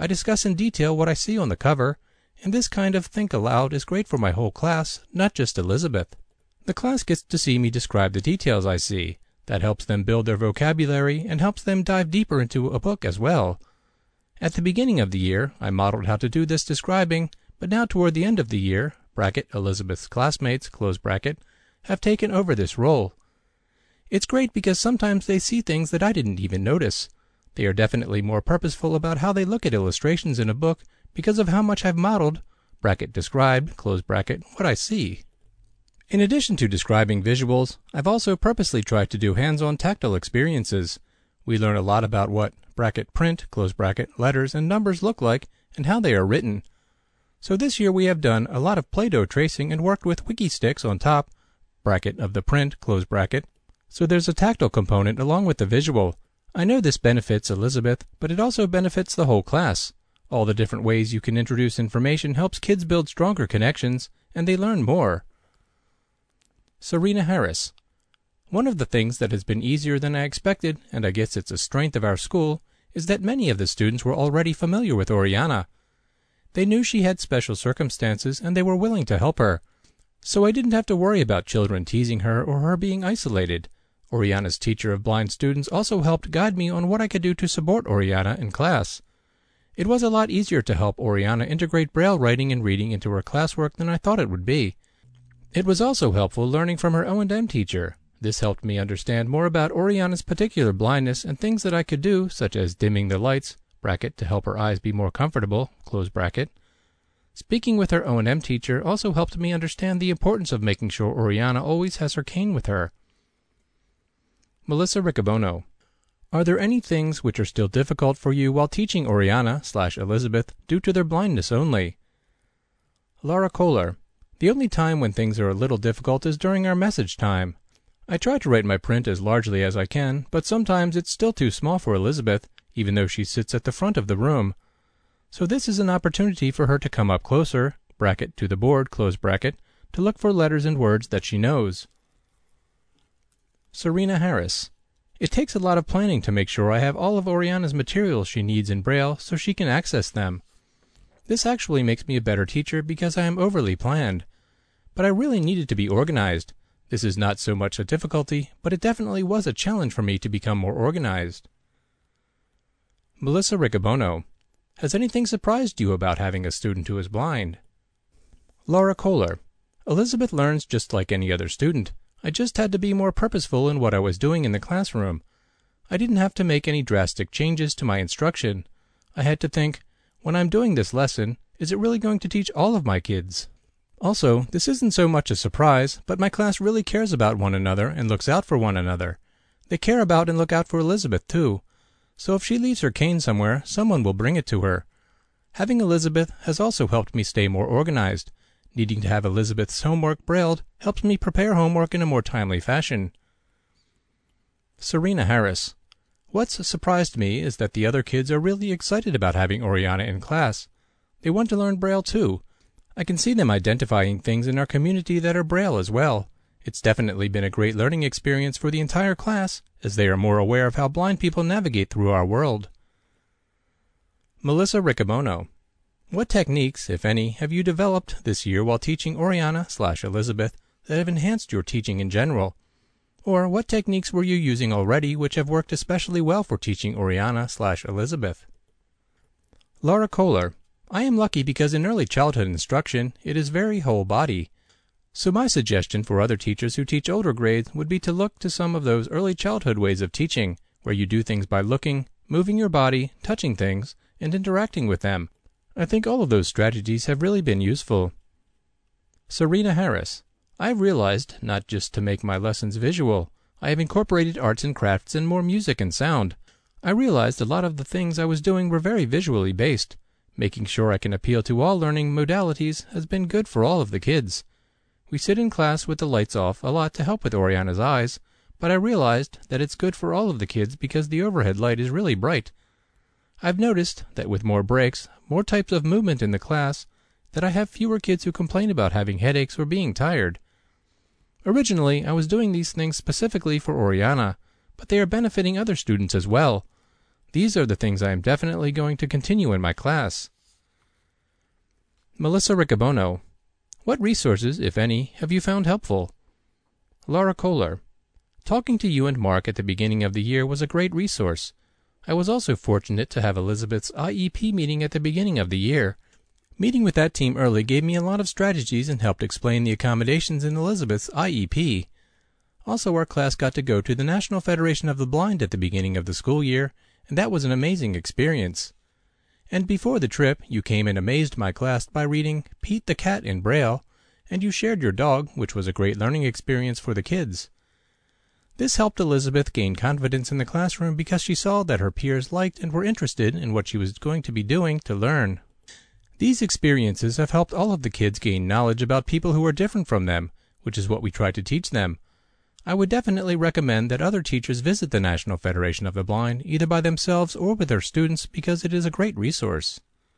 I discuss in detail what I see on the cover, and this kind of think aloud is great for my whole class, not just Elizabeth. The class gets to see me describe the details I see. That helps them build their vocabulary and helps them dive deeper into a book as well. At the beginning of the year, I modeled how to do this describing, but now toward the end of the year, bracket Elizabeth's classmates, close bracket, have taken over this role. It's great because sometimes they see things that I didn't even notice. They are definitely more purposeful about how they look at illustrations in a book because of how much I've modeled, bracket described, close bracket, what I see. In addition to describing visuals, I've also purposely tried to do hands-on tactile experiences. We learn a lot about what bracket print, close bracket, letters, and numbers look like and how they are written. So this year we have done a lot of Play-Doh tracing and worked with wiki sticks on top, bracket of the print, close bracket. So there's a tactile component along with the visual. I know this benefits Elizabeth, but it also benefits the whole class. All the different ways you can introduce information helps kids build stronger connections, and they learn more. Serena Harris. One of the things that has been easier than I expected, and I guess it's a strength of our school, is that many of the students were already familiar with Oriana. They knew she had special circumstances, and they were willing to help her. So I didn't have to worry about children teasing her or her being isolated. Oriana's teacher of blind students also helped guide me on what I could do to support Oriana in class. It was a lot easier to help Oriana integrate Braille writing and reading into her classwork than I thought it would be. It was also helpful learning from her O and M teacher. This helped me understand more about Oriana's particular blindness and things that I could do, such as dimming the lights, bracket, to help her eyes be more comfortable, close bracket. Speaking with her O and M teacher also helped me understand the importance of making sure Oriana always has her cane with her. Melissa Riccobono. Are there any things which are still difficult for you while teaching Oriana slash Elizabeth due to their blindness only? Laura Kohler. The only time when things are a little difficult is during our message time. I try to write my print as largely as I can, but sometimes it's still too small for Elizabeth, even though she sits at the front of the room. So this is an opportunity for her to come up closer, bracket to the board, close bracket, to look for letters and words that she knows. Serena Harris. It takes a lot of planning to make sure I have all of Oriana's materials she needs in Braille so she can access them. This actually makes me a better teacher because I am overly planned. But I really needed to be organized. This is not so much a difficulty, but it definitely was a challenge for me to become more organized. Melissa Riccobono. Has anything surprised you about having a student who is blind? Laura Kohler. Elizabeth learns just like any other student. I just had to be more purposeful in what I was doing in the classroom. I didn't have to make any drastic changes to my instruction. I had to think, when I'm doing this lesson, is it really going to teach all of my kids? Also, this isn't so much a surprise, but my class really cares about one another and looks out for one another. They care about and look out for Elizabeth, too. So if she leaves her cane somewhere, someone will bring it to her. Having Elizabeth has also helped me stay more organized. Needing to have Elizabeth's homework brailled helps me prepare homework in a more timely fashion. Serena Harris. What's surprised me is that the other kids are really excited about having Oriana in class. They want to learn Braille too. I can see them identifying things in our community that are Braille as well. It's definitely been a great learning experience for the entire class, as they are more aware of how blind people navigate through our world. Melissa Riccobono. What techniques, if any, have you developed this year while teaching Oriana slash Elizabeth that have enhanced your teaching in general? Or what techniques were you using already which have worked especially well for teaching Oriana slash Elizabeth? Laura Kohler. I am lucky because in early childhood instruction, it is very whole body. So my suggestion for other teachers who teach older grades would be to look to some of those early childhood ways of teaching, where you do things by looking, moving your body, touching things, and interacting with them. I think all of those strategies have really been useful. Serena Harris. I've realized, not just to make my lessons visual, I have incorporated arts and crafts and more music and sound. I realized a lot of the things I was doing were very visually based. Making sure I can appeal to all learning modalities has been good for all of the kids. We sit in class with the lights off a lot to help with Oriana's eyes, but I realized that it's good for all of the kids because the overhead light is really bright. I've noticed that with more breaks, more types of movement in the class, that I have fewer kids who complain about having headaches or being tired. Originally, I was doing these things specifically for Oriana, but they are benefiting other students as well. These are the things I am definitely going to continue in my class. Melissa Riccobono. What resources, if any, have you found helpful? Laura Kohler. Talking to you and Mark at the beginning of the year was a great resource. I was also fortunate to have Elizabeth's I E P meeting at the beginning of the year. Meeting with that team early gave me a lot of strategies and helped explain the accommodations in Elizabeth's I E P. Also, our class got to go to the National Federation of the Blind at the beginning of the school year, and that was an amazing experience. And before the trip, you came and amazed my class by reading Pete the Cat in Braille, and you shared your dog, which was a great learning experience for the kids. This helped Elizabeth gain confidence in the classroom because she saw that her peers liked and were interested in what she was going to be doing to learn. These experiences have helped all of the kids gain knowledge about people who are different from them, which is what we try to teach them. I would definitely recommend that other teachers visit the National Federation of the Blind, either by themselves or with their students, because it is a great resource.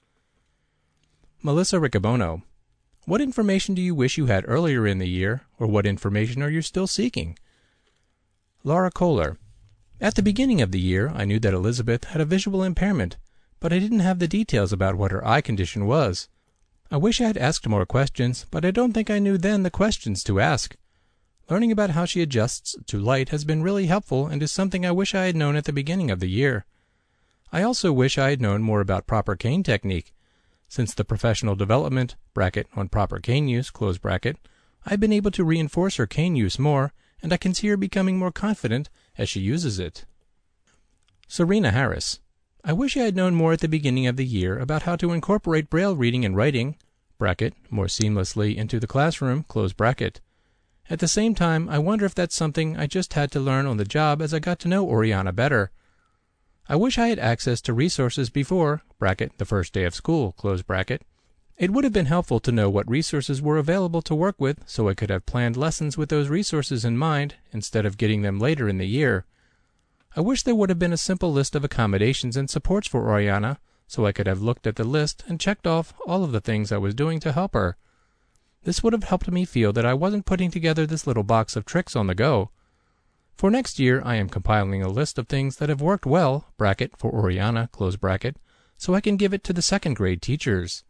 Melissa Riccobono. What information do you wish you had earlier in the year, or what information are you still seeking? Laura Kohler. At the beginning of the year, I knew that Elizabeth had a visual impairment, but I didn't have the details about what her eye condition was. I wish I had asked more questions, but I don't think I knew then the questions to ask. Learning about how she adjusts to light has been really helpful and is something I wish I had known at the beginning of the year. I also wish I had known more about proper cane technique. Since the professional development, bracket, on proper cane use, close bracket, I've been able to reinforce her cane use more, and I can see her becoming more confident as she uses it. Serena Harris. I wish I had known more at the beginning of the year about how to incorporate Braille reading and writing, bracket, more seamlessly into the classroom, close bracket. At the same time, I wonder if that's something I just had to learn on the job as I got to know Oriana better. I wish I had access to resources before, bracket, the first day of school, close bracket. It would have been helpful to know what resources were available to work with so I could have planned lessons with those resources in mind instead of getting them later in the year. I wish there would have been a simple list of accommodations and supports for Oriana so I could have looked at the list and checked off all of the things I was doing to help her. This would have helped me feel that I wasn't putting together this little box of tricks on the go. For next year, I am compiling a list of things that have worked well, bracket, for Oriana, close bracket, so I can give it to the second grade teachers.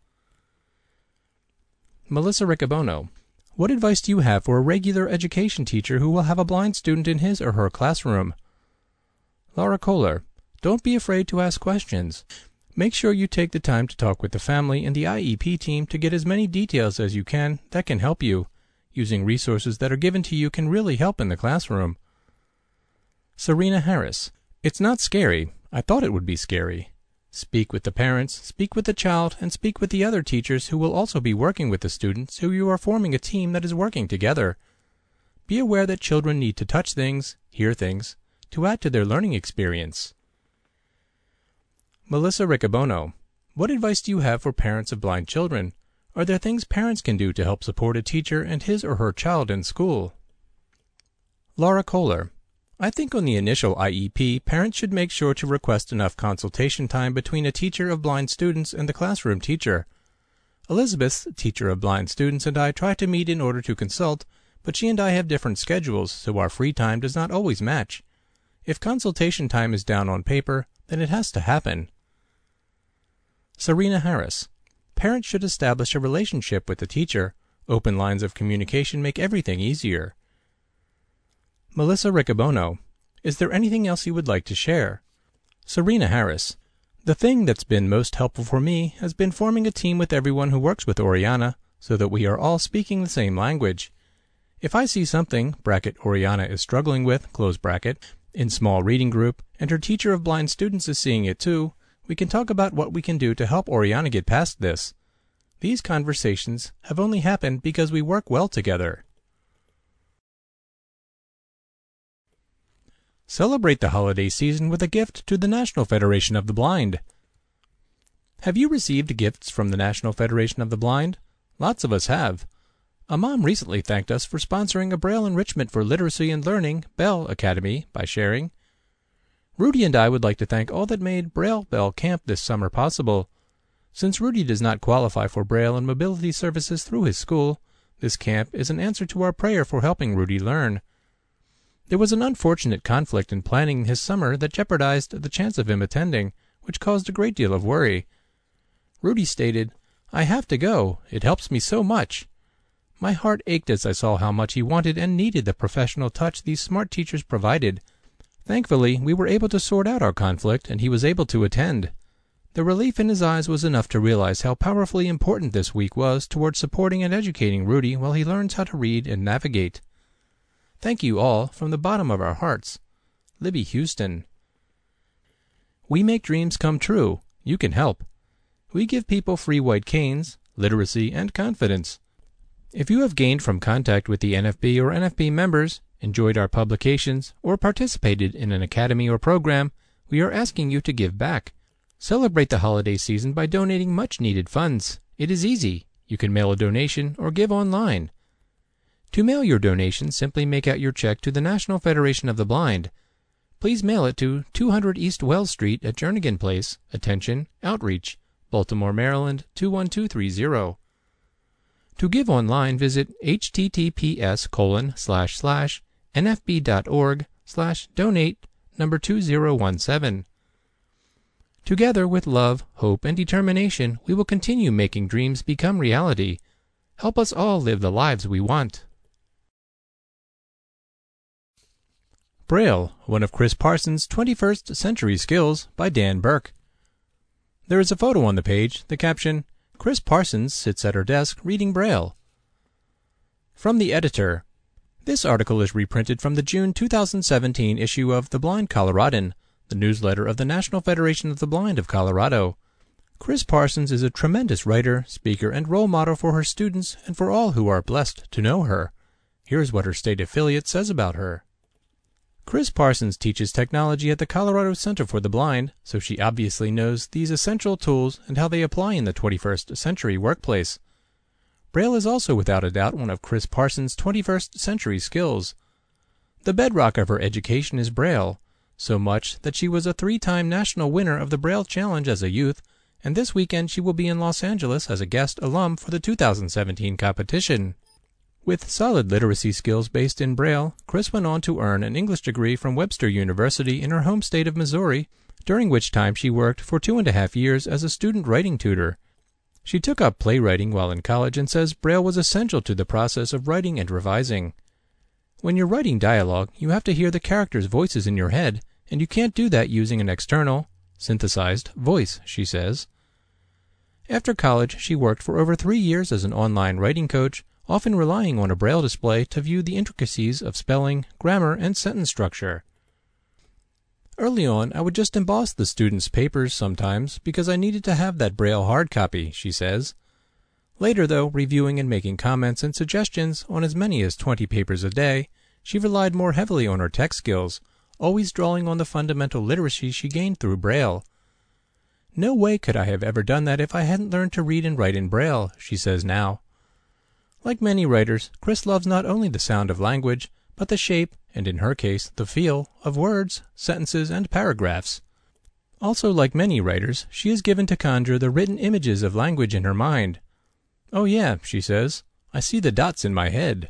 Melissa Riccobono. What advice do you have for a regular education teacher who will have a blind student in his or her classroom? Laura Kohler. Don't be afraid to ask questions. Make sure you take the time to talk with the family and the I E P team to get as many details as you can that can help you. Using resources that are given to you can really help in the classroom. Serena Harris. It's not scary. I thought it would be scary. Speak with the parents, speak with the child, and speak with the other teachers who will also be working with the students, so you are forming a team that is working together. Be aware that children need to touch things, hear things, to add to their learning experience. Melissa Riccobono. What advice do you have for parents of blind children? Are there things parents can do to help support a teacher and his or her child in school? Laura Kohler. I think on the initial I E P, parents should make sure to request enough consultation time between a teacher of blind students and the classroom teacher. Elizabeth's teacher of blind students and I try to meet in order to consult, but she and I have different schedules, so our free time does not always match. If consultation time is down on paper, then it has to happen. Serena Harris. Parents should establish a relationship with the teacher. Open lines of communication make everything easier. Melissa Riccobono. Is there anything else you would like to share? Serena Harris. The thing that's been most helpful for me has been forming a team with everyone who works with Oriana, so that we are all speaking the same language. If I see something, bracket, Oriana is struggling with, close bracket, in small reading group, and her teacher of blind students is seeing it too, we can talk about what we can do to help Oriana get past this. These conversations have only happened because we work well together. Celebrate the holiday season with a gift to the National Federation of the Blind. Have you received gifts from the National Federation of the Blind? Lots of us have. A mom recently thanked us for sponsoring a Braille Enrichment for Literacy and Learning, Bell Academy, by sharing. Rudy and I would like to thank all that made Braille Bell Camp this summer possible. Since Rudy does not qualify for Braille and mobility services through his school, this camp is an answer to our prayer for helping Rudy learn. There was an unfortunate conflict in planning his summer that jeopardized the chance of him attending, which caused a great deal of worry. Rudy stated, "I have to go. It helps me so much." My heart ached as I saw how much he wanted and needed the professional touch these smart teachers provided. Thankfully, we were able to sort out our conflict, and he was able to attend. The relief in his eyes was enough to realize how powerfully important this week was towards supporting and educating Rudy while he learns how to read and navigate. Thank you all from the bottom of our hearts. Libby Houston. We make dreams come true. You can help. We give people free white canes, literacy, and confidence. If you have gained from contact with the N F B or N F B members, enjoyed our publications, or participated in an academy or program, we are asking you to give back. Celebrate the holiday season by donating much-needed funds. It is easy. You can mail a donation or give online. To mail your donation, simply make out your check to the National Federation of the Blind. Please mail it to two hundred East Wells Street at Jernigan Place, Attention, Outreach, Baltimore, Maryland, two one two three zero. To give online, visit https colon slash slash nfb.org slash donate number two zero one seven. Together with love, hope, and determination, we will continue making dreams become reality. Help us all live the lives we want. Braille, one of Chris Parsons' twenty-first Century Skills by Dan Burke. There is a photo on the page, the caption, Chris Parsons sits at her desk reading Braille. From the editor. This article is reprinted from the June two thousand seventeen issue of The Blind Coloradan, the newsletter of the National Federation of the Blind of Colorado. Chris Parsons is a tremendous writer, speaker, and role model for her students and for all who are blessed to know her. Here's what her state affiliate says about her. Chris Parsons teaches technology at the Colorado Center for the Blind, so she obviously knows these essential tools and how they apply in the twenty-first century workplace. Braille is also without a doubt one of Chris Parsons' twenty-first century skills. The bedrock of her education is Braille, so much that she was a three-time national winner of the Braille Challenge as a youth, and this weekend she will be in Los Angeles as a guest alum for the two thousand seventeen competition. With solid literacy skills based in Braille, Chris went on to earn an English degree from Webster University in her home state of Missouri, during which time she worked for two and a half years as a student writing tutor. She took up playwriting while in college and says Braille was essential to the process of writing and revising. When you're writing dialogue, you have to hear the characters' voices in your head, and you can't do that using an external, synthesized voice, she says. After college, she worked for over three years as an online writing coach, often relying on a Braille display to view the intricacies of spelling, grammar, and sentence structure. Early on, I would just emboss the students' papers sometimes because I needed to have that Braille hard copy, she says. Later, though, reviewing and making comments and suggestions on as many as twenty papers a day, she relied more heavily on her tech skills, always drawing on the fundamental literacy she gained through Braille. No way could I have ever done that if I hadn't learned to read and write in Braille, she says now. Like many writers, Chris loves not only the sound of language, but the shape, and in her case, the feel, of words, sentences, and paragraphs. Also, like many writers, she is given to conjure the written images of language in her mind. Oh yeah, she says, I see the dots in my head.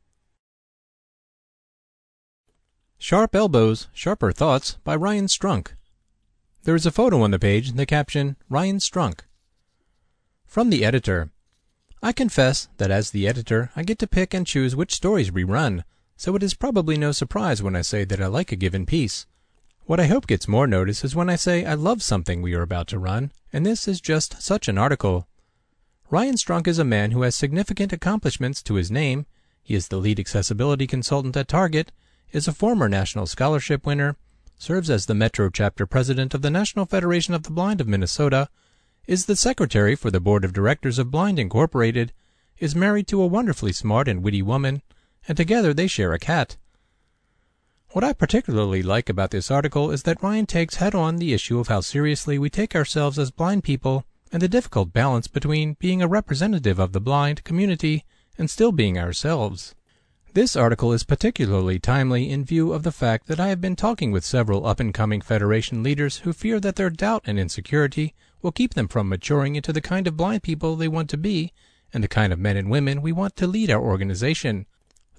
Sharp Elbows, Sharper Thoughts by Ryan Strunk. There is a photo on the page, the caption, Ryan Strunk. From the editor. I confess that as the editor, I get to pick and choose which stories we run, so it is probably no surprise when I say that I like a given piece. What I hope gets more notice is when I say I love something we are about to run, and this is just such an article. Ryan Strunk is a man who has significant accomplishments to his name. He is the lead accessibility consultant at Target, is a former National Scholarship winner, serves as the Metro Chapter President of the National Federation of the Blind of Minnesota, is the Secretary for the Board of Directors of Blind Incorporated, is married to a wonderfully smart and witty woman, and together they share a cat. What I particularly like about this article is that Ryan takes head-on the issue of how seriously we take ourselves as blind people and the difficult balance between being a representative of the blind community and still being ourselves. This article is particularly timely in view of the fact that I have been talking with several up-and-coming Federation leaders who fear that their doubt and insecurity will keep them from maturing into the kind of blind people they want to be and the kind of men and women we want to lead our organization.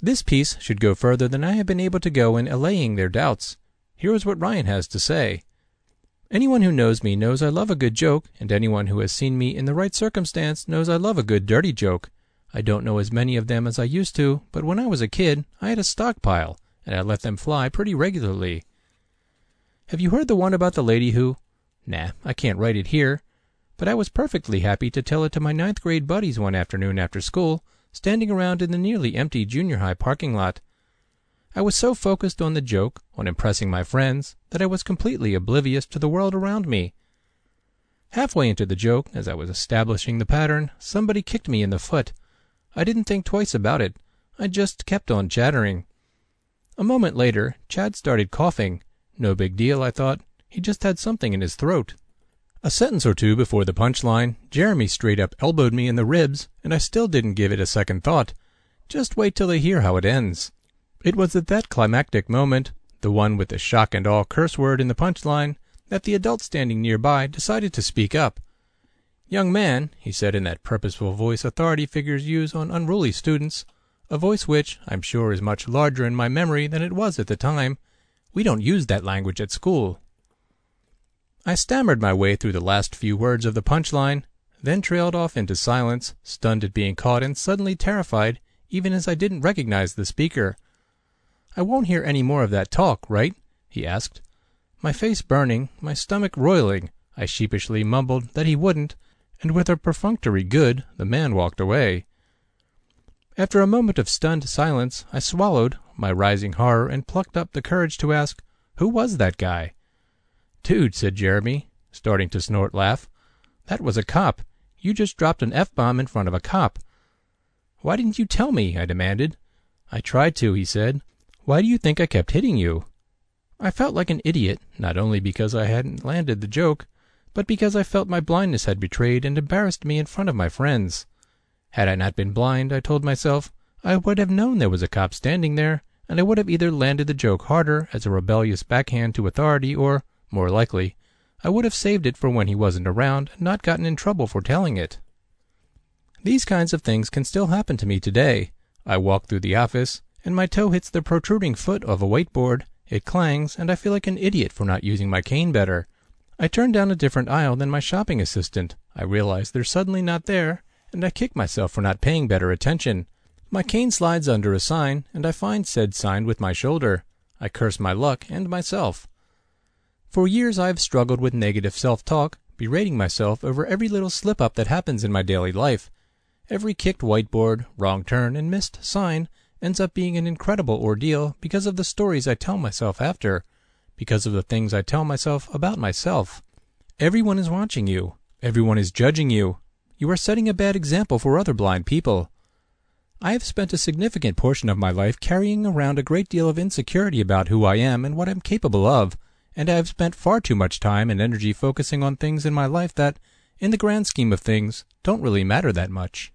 This piece should go further than I have been able to go in allaying their doubts. Here is what Ryan has to say. Anyone who knows me knows I love a good joke, and anyone who has seen me in the right circumstance knows I love a good dirty joke. I don't know as many of them as I used to, but when I was a kid, I had a stockpile, and I let them fly pretty regularly. Have you heard the one about the lady who... Nah, I can't write it here, but I was perfectly happy to tell it to my ninth grade buddies one afternoon after school, standing around in the nearly empty junior high parking lot. I was so focused on the joke, on impressing my friends, that I was completely oblivious to the world around me. Halfway into the joke, as I was establishing the pattern, somebody kicked me in the foot. I didn't think twice about it. I just kept on chattering. A moment later, Chad started coughing. No big deal, I thought. He just had something in his throat. A sentence or two before the punchline, Jeremy straight up elbowed me in the ribs, and I still didn't give it a second thought. Just wait till they hear how it ends. It was at that climactic moment, the one with the shock and awe curse word in the punchline, that the adult standing nearby decided to speak up. "Young man," he said in that purposeful voice authority figures use on unruly students, a voice which, I'm sure, is much larger in my memory than it was at the time, "we don't use that language at school." I stammered my way through the last few words of the punchline, then trailed off into silence, stunned at being caught and suddenly terrified, even as I didn't recognize the speaker. "I won't hear any more of that talk, right?" he asked. My face burning, my stomach roiling, I sheepishly mumbled that he wouldn't, and with a perfunctory good, the man walked away. After a moment of stunned silence, I swallowed my rising horror and plucked up the courage to ask, "Who was that guy?" "Dude," said Jeremy, starting to snort laugh, "that was a cop. You just dropped an F-bomb in front of a cop." "Why didn't you tell me?" I demanded. "I tried to," he said. "Why do you think I kept hitting you?" I felt like an idiot, not only because I hadn't landed the joke, but because I felt my blindness had betrayed and embarrassed me in front of my friends. Had I not been blind, I told myself, I would have known there was a cop standing there, and I would have either landed the joke harder as a rebellious backhand to authority or, more likely, I would have saved it for when he wasn't around and not gotten in trouble for telling it. These kinds of things can still happen to me today. I walk through the office, and my toe hits the protruding foot of a whiteboard, it clangs, and I feel like an idiot for not using my cane better. I turn down a different aisle than my shopping assistant. I realize they're suddenly not there, and I kick myself for not paying better attention. My cane slides under a sign, and I find said sign with my shoulder. I curse my luck and myself. For years I have struggled with negative self-talk, berating myself over every little slip-up that happens in my daily life. Every kicked whiteboard, wrong turn, and missed sign ends up being an incredible ordeal because of the stories I tell myself after, because of the things I tell myself about myself. Everyone is watching you. Everyone is judging you. You are setting a bad example for other blind people. I have spent a significant portion of my life carrying around a great deal of insecurity about who I am and what I'm capable of, and I have spent far too much time and energy focusing on things in my life that, in the grand scheme of things, don't really matter that much.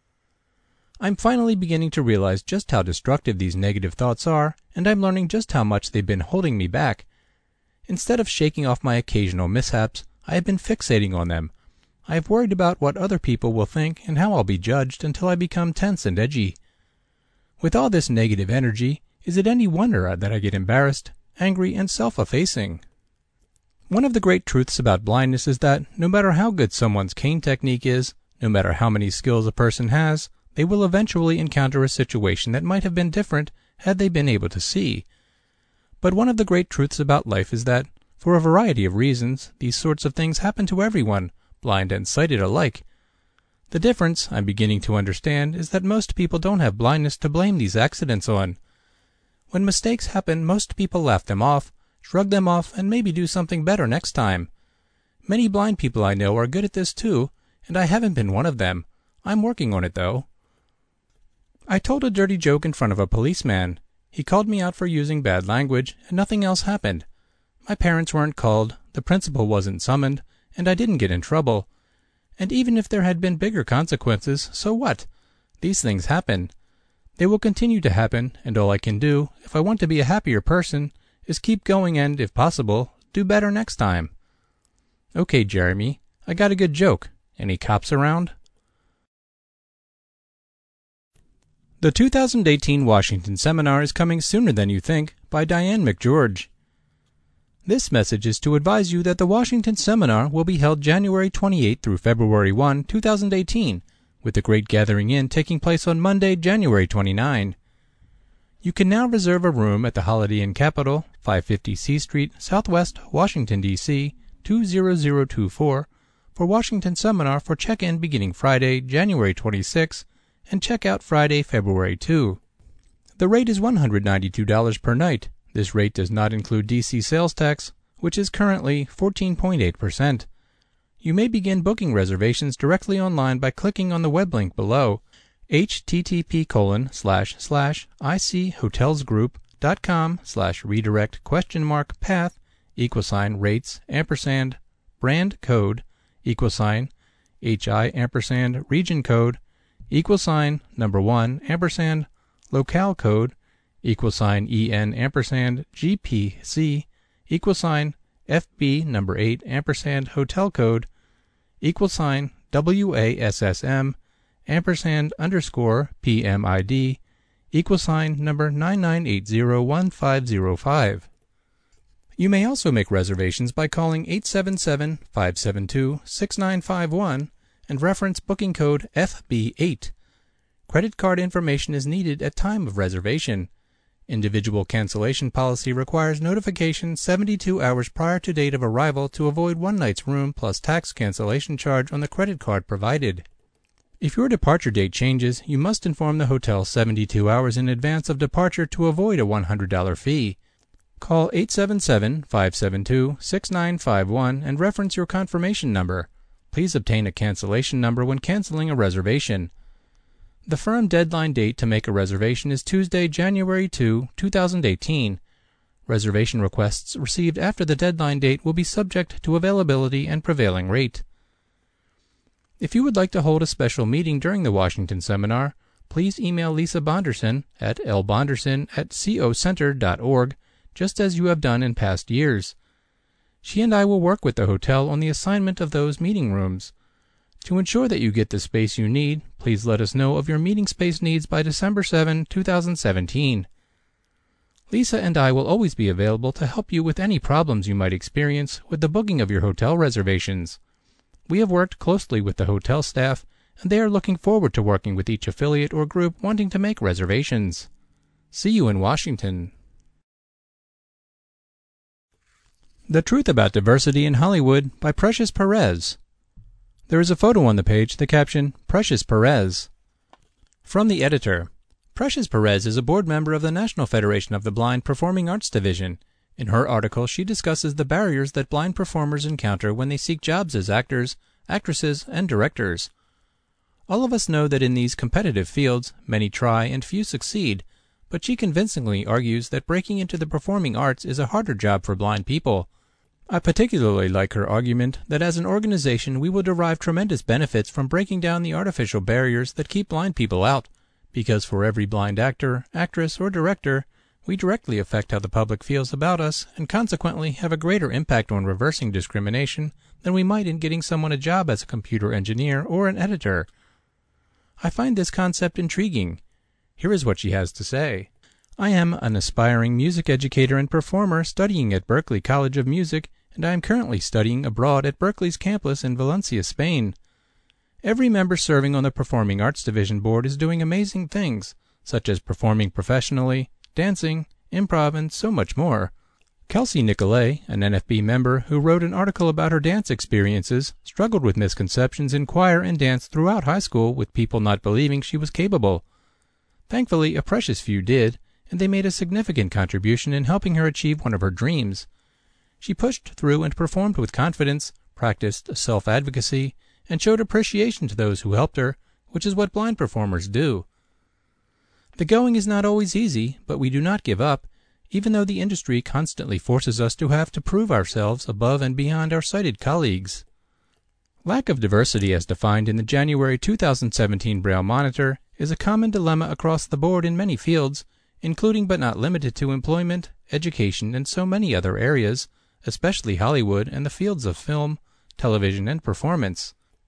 I'm finally beginning to realize just how destructive these negative thoughts are, and I'm learning just how much they've been holding me back. Instead of shaking off my occasional mishaps, I have been fixating on them. I have worried about what other people will think and how I'll be judged until I become tense and edgy. With all this negative energy, is it any wonder that I get embarrassed, angry, and self-effacing? One of the great truths about blindness is that no matter how good someone's cane technique is, no matter how many skills a person has, they will eventually encounter a situation that might have been different had they been able to see. But one of the great truths about life is that, for a variety of reasons, these sorts of things happen to everyone, blind and sighted alike. The difference, I'm beginning to understand, is that most people don't have blindness to blame these accidents on. When mistakes happen, most people laugh them off, shrug them off, and maybe do something better next time. Many blind people I know are good at this too, and I haven't been one of them. I'm working on it, though. I told a dirty joke in front of a policeman. He called me out for using bad language, and nothing else happened. My parents weren't called, the principal wasn't summoned, and I didn't get in trouble. And even if there had been bigger consequences, so what? These things happen. They will continue to happen, and all I can do, if I want to be a happier person, is keep going and, if possible, do better next time. Okay, Jeremy, I got a good joke. Any cops around? The two thousand eighteen Washington Seminar is coming sooner than you think by Diane McGeorge. This message is to advise you that the Washington Seminar will be held January twenty-eighth through February first, two thousand eighteen, with the Great Gathering Inn taking place on Monday, January twenty-ninth. You can now reserve a room at the Holiday Inn Capitol, five fifty C Street, Southwest, Washington, D C two zero zero two four, for Washington Seminar for check-in beginning Friday, January twenty-sixth, and check-out Friday, February second. The rate is one hundred ninety-two dollars per night. This rate does not include D C sales tax, which is currently fourteen point eight percent. You may begin booking reservations directly online by clicking on the web link below, http colon slash slash ichotelsgroup.com slash redirect question mark path equal sign rates ampersand brand code equal sign hi ampersand region code equal sign number one ampersand locale code equal sign en ampersand gpc equal sign fb number eight ampersand hotel code equal sign wassm ampersand underscore pmid equal sign number nine nine eight zero one five zero five. You may also make reservations by calling eight seven seven, five seven two, six nine five one and reference booking code F B eight. Credit card information is needed at time of reservation. Individual cancellation policy requires notification seventy-two hours prior to date of arrival to avoid one night's room plus tax cancellation charge on the credit card provided. If your departure date changes, you must inform the hotel seventy-two hours in advance of departure to avoid a one hundred dollars fee. Call eight seven seven, five seven two, six nine five one and reference your confirmation number. Please obtain a cancellation number when canceling a reservation. The firm deadline date to make a reservation is Tuesday, January second, two thousand eighteen. Reservation requests received after the deadline date will be subject to availability and prevailing rate. If you would like to hold a special meeting during the Washington Seminar, please email Lisa Bonderson at l bonderson at cocenter dot org, just as you have done in past years. She and I will work with the hotel on the assignment of those meeting rooms. To ensure that you get the space you need, please let us know of your meeting space needs by December seventh, two thousand seventeen. Lisa and I will always be available to help you with any problems you might experience with the booking of your hotel reservations. We have worked closely with the hotel staff, and they are looking forward to working with each affiliate or group wanting to make reservations. See you in Washington. The Truth About Diversity in Hollywood by Precious Perez. There is a photo on the page, the caption, Precious Perez. From the editor. Precious Perez is a board member of the National Federation of the Blind Performing Arts Division. In her article, she discusses the barriers that blind performers encounter when they seek jobs as actors, actresses, and directors. All of us know that in these competitive fields, many try and few succeed, but she convincingly argues that breaking into the performing arts is a harder job for blind people. I particularly like her argument that as an organization we will derive tremendous benefits from breaking down the artificial barriers that keep blind people out, because for every blind actor, actress, or director, we directly affect how the public feels about us and consequently have a greater impact on reversing discrimination than we might in getting someone a job as a computer engineer or an editor. I find this concept intriguing. Here is what she has to say. I am an aspiring music educator and performer studying at Berklee College of Music, and I am currently studying abroad at Berklee's campus in Valencia, Spain. Every member serving on the Performing Arts Division Board is doing amazing things, such as performing professionally, dancing, improv, and so much more. Kelsey Nicolay, an N F B member who wrote an article about her dance experiences, struggled with misconceptions in choir and dance throughout high school with people not believing she was capable. Thankfully, a precious few did, and they made a significant contribution in helping her achieve one of her dreams. She pushed through and performed with confidence, practiced self-advocacy, and showed appreciation to those who helped her, which is what blind performers do. The going is not always easy, but we do not give up, even though the industry constantly forces us to have to prove ourselves above and beyond our sighted colleagues. Lack of diversity as defined in the January two thousand seventeen Braille Monitor is a common dilemma across the board in many fields, including but not limited to employment, education, and so many other areas, especially Hollywood and the fields of film, television, and performance.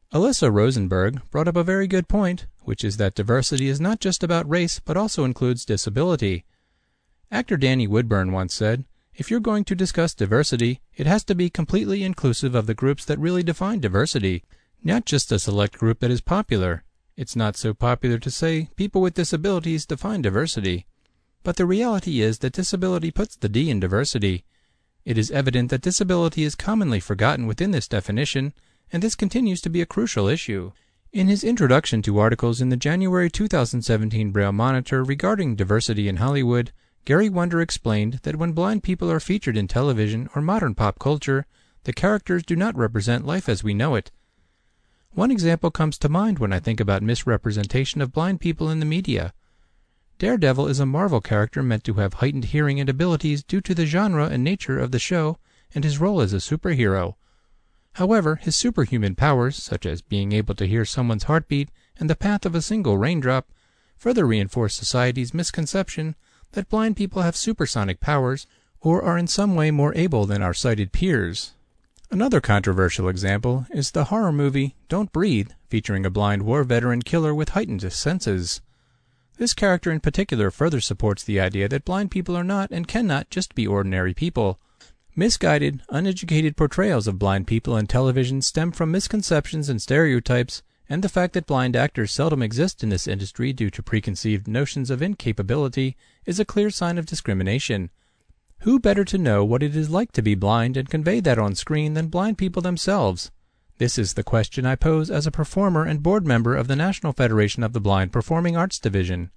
Alyssa Rosenberg brought up a very good point, which is that diversity is not just about race but also includes disability. Actor Danny Woodburn once said, "If you're going to discuss diversity, it has to be completely inclusive of the groups that really define diversity, not just a select group that is popular. It's not so popular to say people with disabilities define diversity. But the reality is that disability puts the D in diversity. It is evident that disability is commonly forgotten within this definition, and this continues to be a crucial issue." In his introduction to articles in the January two thousand seventeen Braille Monitor regarding diversity in Hollywood, Gary Wunder explained that when blind people are featured in television or modern pop culture, the characters do not represent life as we know it. One example comes to mind when I think about misrepresentation of blind people in the media. Daredevil is a Marvel character meant to have heightened hearing and abilities due to the genre and nature of the show and his role as a superhero. However, his superhuman powers, such as being able to hear someone's heartbeat and the path of a single raindrop, further reinforce society's misconception that blind people have supersonic powers or are in some way more able than our sighted peers. Another controversial example is the horror movie Don't Breathe, featuring a blind war veteran killer with heightened senses. This character in particular further supports the idea that blind people are not and cannot just be ordinary people. Misguided, uneducated portrayals of blind people in television stem from misconceptions and stereotypes, and the fact that blind actors seldom exist in this industry due to preconceived notions of incapability is a clear sign of discrimination. Who better to know what it is like to be blind and convey that on screen than blind people themselves? This is the question I pose as a performer and board member of the National Federation of the Blind Performing Arts Division.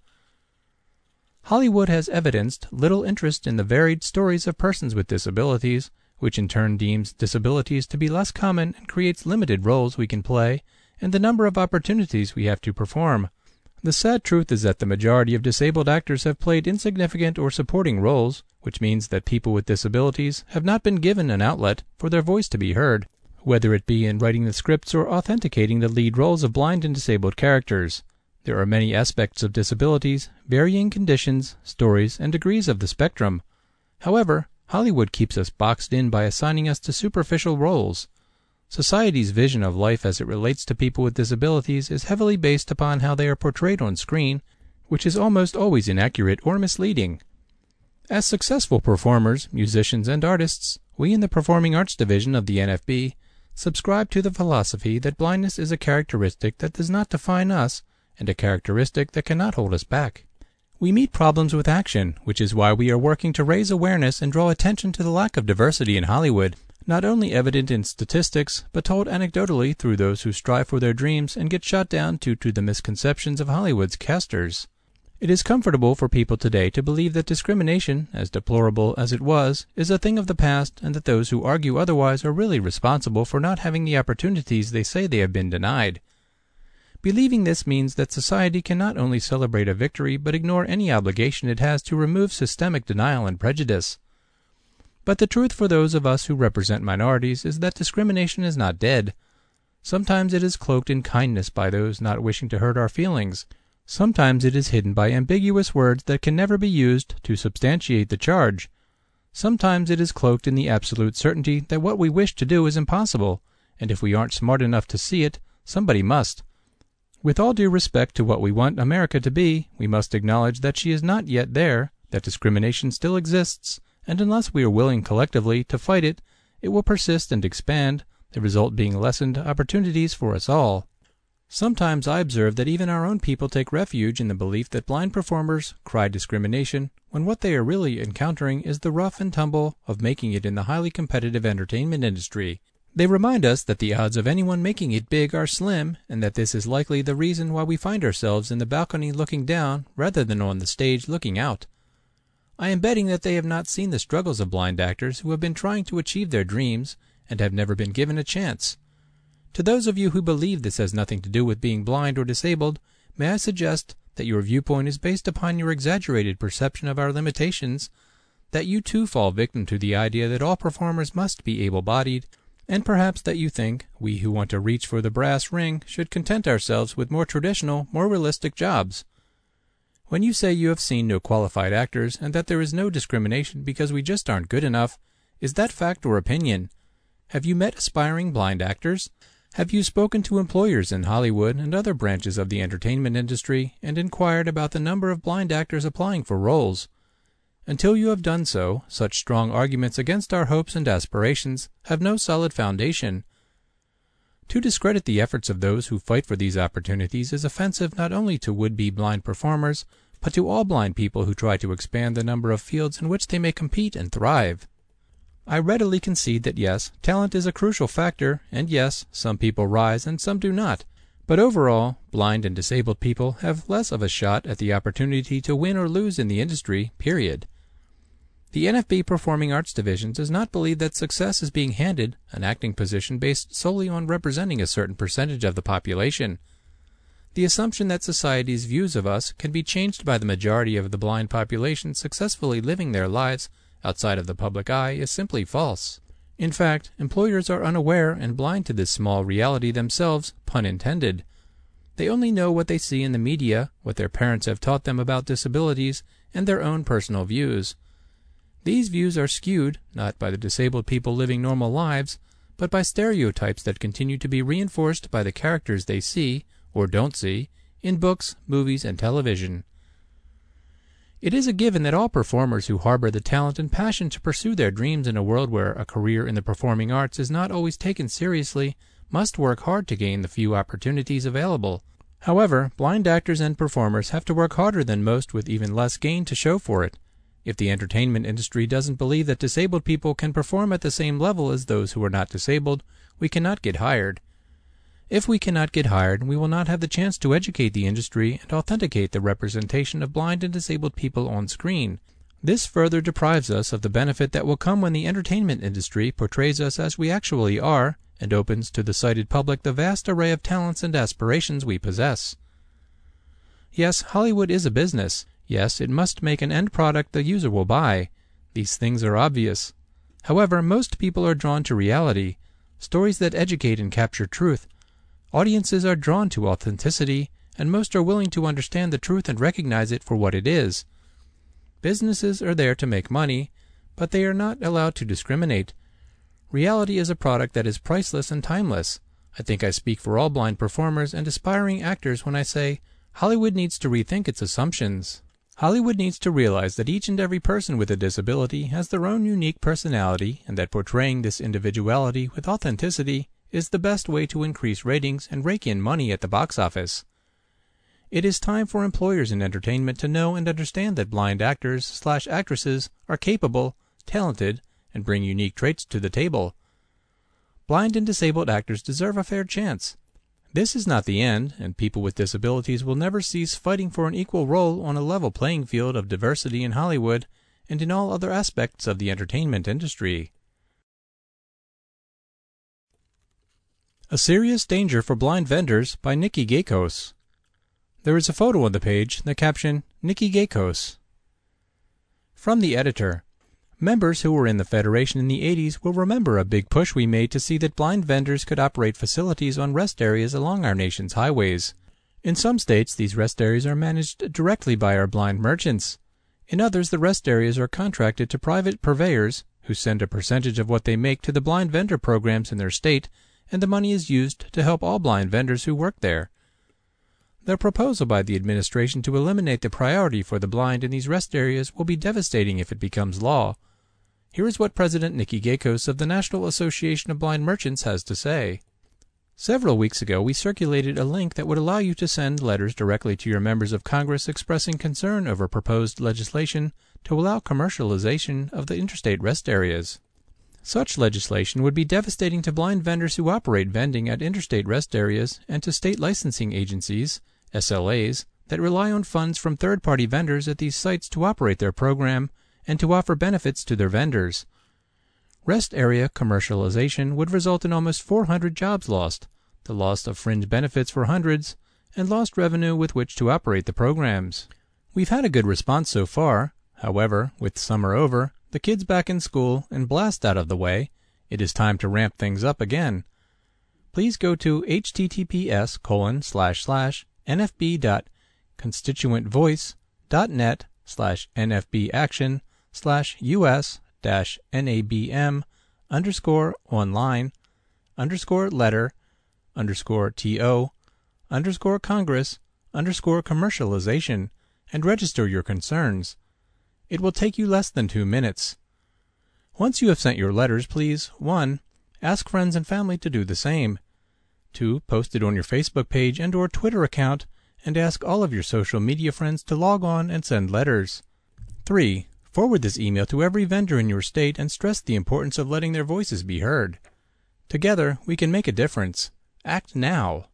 Hollywood has evidenced little interest in the varied stories of persons with disabilities, which in turn deems disabilities to be less common and creates limited roles we can play and the number of opportunities we have to perform. The sad truth is that the majority of disabled actors have played insignificant or supporting roles, which means that people with disabilities have not been given an outlet for their voice to be heard, whether it be in writing the scripts or authenticating the lead roles of blind and disabled characters. There are many aspects of disabilities, varying conditions, stories, and degrees of the spectrum. However, Hollywood keeps us boxed in by assigning us to superficial roles. Society's vision of life as it relates to people with disabilities is heavily based upon how they are portrayed on screen, which is almost always inaccurate or misleading. As successful performers, musicians, and artists, we in the Performing Arts Division of the N F B subscribe to the philosophy that blindness is a characteristic that does not define us and a characteristic that cannot hold us back. We meet problems with action, which is why we are working to raise awareness and draw attention to the lack of diversity in Hollywood, not only evident in statistics, but told anecdotally through those who strive for their dreams and get shot down due to the misconceptions of Hollywood's casters. It is comfortable for people today to believe that discrimination, as deplorable as it was, is a thing of the past, and that those who argue otherwise are really responsible for not having the opportunities they say they have been denied. Believing this means that society can not only celebrate a victory but ignore any obligation it has to remove systemic denial and prejudice. But the truth for those of us who represent minorities is that discrimination is not dead. Sometimes it is cloaked in kindness by those not wishing to hurt our feelings. Sometimes it is hidden by ambiguous words that can never be used to substantiate the charge. Sometimes it is cloaked in the absolute certainty that what we wish to do is impossible, and if we aren't smart enough to see it, somebody must. With all due respect to what we want America to be, we must acknowledge that she is not yet there, that discrimination still exists, and unless we are willing collectively to fight it, it will persist and expand, the result being lessened opportunities for us all. Sometimes I observe that even our own people take refuge in the belief that blind performers cry discrimination, when what they are really encountering is the rough and tumble of making it in the highly competitive entertainment industry. They remind us that the odds of anyone making it big are slim, and that this is likely the reason why we find ourselves in the balcony looking down rather than on the stage looking out. I am betting that they have not seen the struggles of blind actors who have been trying to achieve their dreams and have never been given a chance. To those of you who believe this has nothing to do with being blind or disabled, may I suggest that your viewpoint is based upon your exaggerated perception of our limitations, that you too fall victim to the idea that all performers must be able-bodied, and perhaps that you think we who want to reach for the brass ring should content ourselves with more traditional, more realistic jobs. When you say you have seen no qualified actors and that there is no discrimination because we just aren't good enough, is that fact or opinion? Have you met aspiring blind actors? Have you spoken to employers in Hollywood and other branches of the entertainment industry and inquired about the number of blind actors applying for roles? Until you have done so, such strong arguments against our hopes and aspirations have no solid foundation. To discredit the efforts of those who fight for these opportunities is offensive not only to would-be blind performers, but to all blind people who try to expand the number of fields in which they may compete and thrive. I readily concede that yes, talent is a crucial factor, and yes, some people rise and some do not. But overall, blind and disabled people have less of a shot at the opportunity to win or lose in the industry, period. The N F B Performing Arts Division does not believe that success is being handed an acting position based solely on representing a certain percentage of the population. The assumption that society's views of us can be changed by the majority of the blind population successfully living their lives outside of the public eye is simply false. In fact, employers are unaware and blind to this small reality themselves, pun intended. They only know what they see in the media, what their parents have taught them about disabilities, and their own personal views. These views are skewed, not by the disabled people living normal lives, but by stereotypes that continue to be reinforced by the characters they see, or don't see, in books, movies, and television. It is a given that all performers who harbor the talent and passion to pursue their dreams in a world where a career in the performing arts is not always taken seriously must work hard to gain the few opportunities available. However, blind actors and performers have to work harder than most with even less gain to show for it. If the entertainment industry doesn't believe that disabled people can perform at the same level as those who are not disabled, we cannot get hired. If we cannot get hired, we will not have the chance to educate the industry and authenticate the representation of blind and disabled people on screen. This further deprives us of the benefit that will come when the entertainment industry portrays us as we actually are and opens to the sighted public the vast array of talents and aspirations we possess. Yes, Hollywood is a business. Yes, it must make an end product the user will buy. These things are obvious. However, most people are drawn to reality, stories that educate and capture truth. Audiences are drawn to authenticity, and most are willing to understand the truth and recognize it for what it is. Businesses are there to make money, but they are not allowed to discriminate. Reality is a product that is priceless and timeless. I think I speak for all blind performers and aspiring actors when I say Hollywood needs to rethink its assumptions. Hollywood needs to realize that each and every person with a disability has their own unique personality, and that portraying this individuality with authenticity is the best way to increase ratings and rake in money at the box office. It is time for employers in entertainment to know and understand that blind actors slash actresses are capable, talented, and bring unique traits to the table. Blind and disabled actors deserve a fair chance. This is not the end, and people with disabilities will never cease fighting for an equal role on a level playing field of diversity in Hollywood and in all other aspects of the entertainment industry. A Serious Danger for Blind Vendors by Nikki Gaikos. There is a photo on the page, the caption, Nikki Gaikos. From the editor. Members who were in the Federation in the eighties will remember a big push we made to see that blind vendors could operate facilities on rest areas along our nation's highways. In some states, these rest areas are managed directly by our blind merchants. In others, the rest areas are contracted to private purveyors who send a percentage of what they make to the blind vendor programs in their state, and the money is used to help all blind vendors who work there. The proposal by the administration to eliminate the priority for the blind in these rest areas will be devastating if it becomes law. Here is what President Nikki Gaikos of the National Association of Blind Merchants has to say. Several weeks ago, we circulated a link that would allow you to send letters directly to your members of Congress expressing concern over proposed legislation to allow commercialization of the interstate rest areas. Such legislation would be devastating to blind vendors who operate vending at interstate rest areas and to state licensing agencies, S L As, that rely on funds from third-party vendors at these sites to operate their program and to offer benefits to their vendors. Rest area commercialization would result in almost four hundred jobs lost, the loss of fringe benefits for hundreds, and lost revenue with which to operate the programs. We've had a good response so far. However, with summer over, the kids back in school, and blast out of the way, it is time to ramp things up again. Please go to https colon slash slash nfb.constituentvoice.net slash nfbaction slash us dash nabm underscore online underscore letter underscore to underscore Congress underscore commercialization and register your concerns. It will take you less than two minutes. Once you have sent your letters, please one. Ask friends and family to do the same. two. Post it on your Facebook page and or Twitter account and ask all of your social media friends to log on and send letters. three. Forward this email to every vendor in your state and stress the importance of letting their voices be heard. Together, we can make a difference. Act now.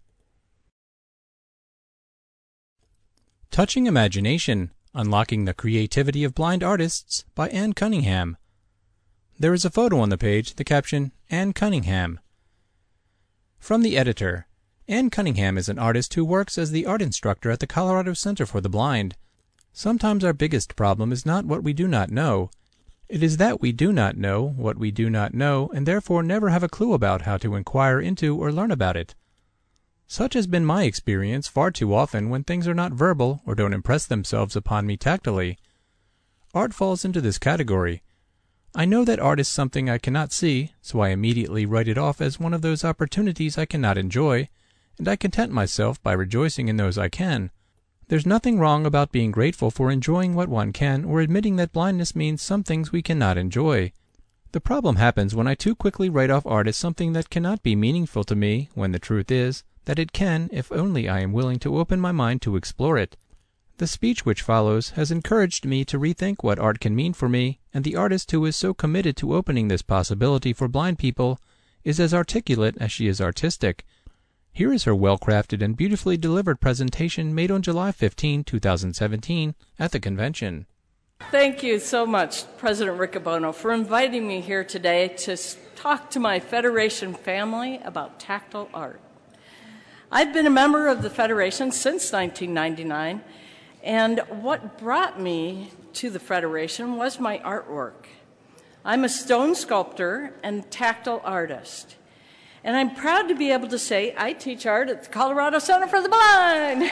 Touching Imagination, Unlocking the Creativity of Blind Artists by Anne Cunningham. There is a photo on the page, the caption, Anne Cunningham. From the editor, Anne Cunningham is an artist who works as the art instructor at the Colorado Center for the Blind. Sometimes our biggest problem is not what we do not know. It is that we do not know what we do not know and therefore never have a clue about how to inquire into or learn about it. Such has been my experience far too often when things are not verbal or don't impress themselves upon me tactily. Art falls into this category. I know that art is something I cannot see, so I immediately write it off as one of those opportunities I cannot enjoy, and I content myself by rejoicing in those I can. There's nothing wrong about being grateful for enjoying what one can or admitting that blindness means some things we cannot enjoy. The problem happens when I too quickly write off art as something that cannot be meaningful to me, when the truth is that it can if only I am willing to open my mind to explore it. The speech which follows has encouraged me to rethink what art can mean for me, and the artist who is so committed to opening this possibility for blind people is as articulate as she is artistic. Here is her well-crafted and beautifully delivered presentation made on July fifteenth, two thousand seventeen, at the convention. Thank you so much, President Riccobono, for inviting me here today to talk to my Federation family about tactile art. I've been a member of the Federation since nineteen ninety-nine, and what brought me to the Federation was my artwork. I'm a stone sculptor and tactile artist. And I'm proud to be able to say I teach art at the Colorado Center for the Blind.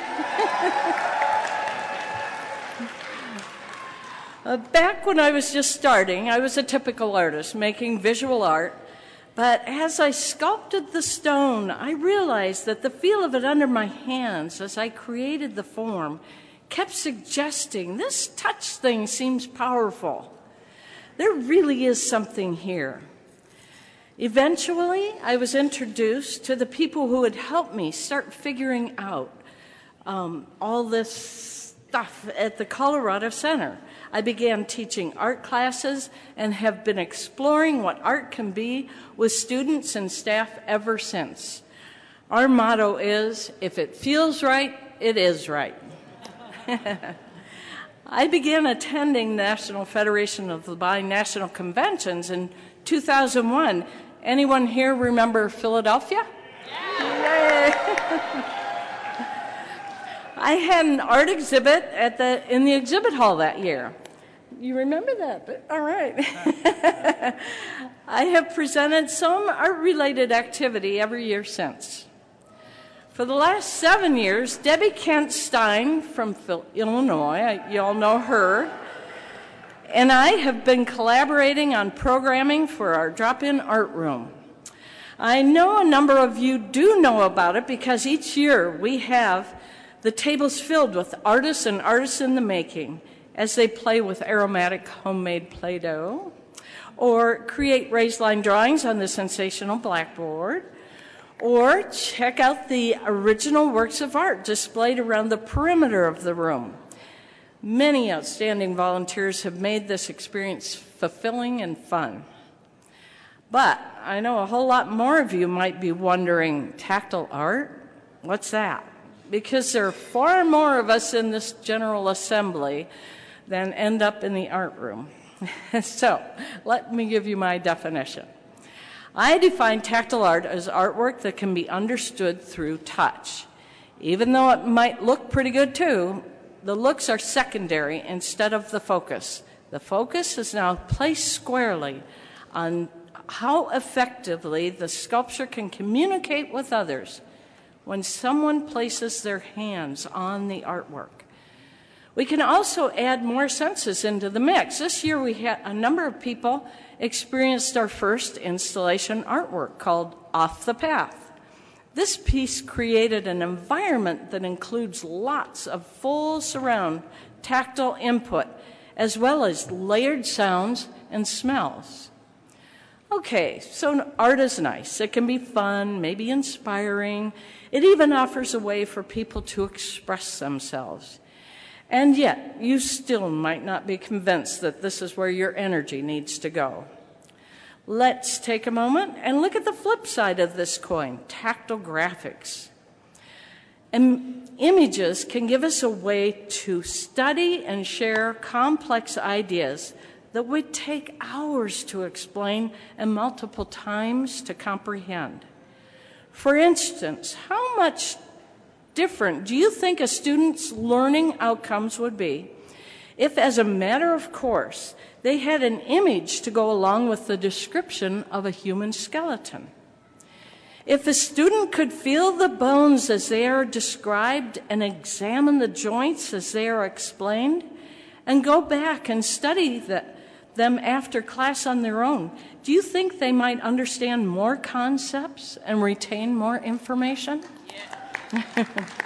uh, back when I was just starting, I was a typical artist making visual art. But as I sculpted the stone, I realized that the feel of it under my hands as I created the form kept suggesting this touch thing seems powerful. There really is something here. Eventually, I was introduced to the people who had helped me start figuring out um, all this stuff at the Colorado Center. I began teaching art classes and have been exploring what art can be with students and staff ever since. Our motto is, if it feels right, it is right. I began attending National Federation of the Blind national conventions in two thousand one. Anyone here remember Philadelphia? Yeah. I had an art exhibit at the in the exhibit hall that year. You remember that? All right. I have presented some art-related activity every year since. For the last seven years, Debbie Kent Stein from Phil- Illinois, you all know her, and I have been collaborating on programming for our drop-in art room. I know a number of you do know about it because each year we have the tables filled with artists and artists in the making as they play with aromatic homemade Play-Doh or create raised line drawings on the sensational blackboard, or check out the original works of art displayed around the perimeter of the room. Many outstanding volunteers have made this experience fulfilling and fun. But I know a whole lot more of you might be wondering, tactile art? What's that? Because there are far more of us in this General Assembly than end up in the art room. So let me give you my definition. I define tactile art as artwork that can be understood through touch. Even though it might look pretty good too, the looks are secondary instead of the focus. The focus is now placed squarely on how effectively the sculpture can communicate with others when someone places their hands on the artwork. We can also add more senses into the mix. This year we had a number of people experienced our first installation artwork called Off the Path. This piece created an environment that includes lots of full surround tactile input, as well as layered sounds and smells. Okay, so art is nice. It can be fun, maybe inspiring. It even offers a way for people to express themselves. And yet, you still might not be convinced that this is where your energy needs to go. Let's take a moment and look at the flip side of this coin, tactile graphics. And images can give us a way to study and share complex ideas that would take hours to explain and multiple times to comprehend. For instance, how much different do you think a student's learning outcomes would be if, as a matter of course, they had an image to go along with the description of a human skeleton? If a student could feel the bones as they are described and examine the joints as they are explained, and go back and study the, them after class on their own, do you think they might understand more concepts and retain more information? Yeah.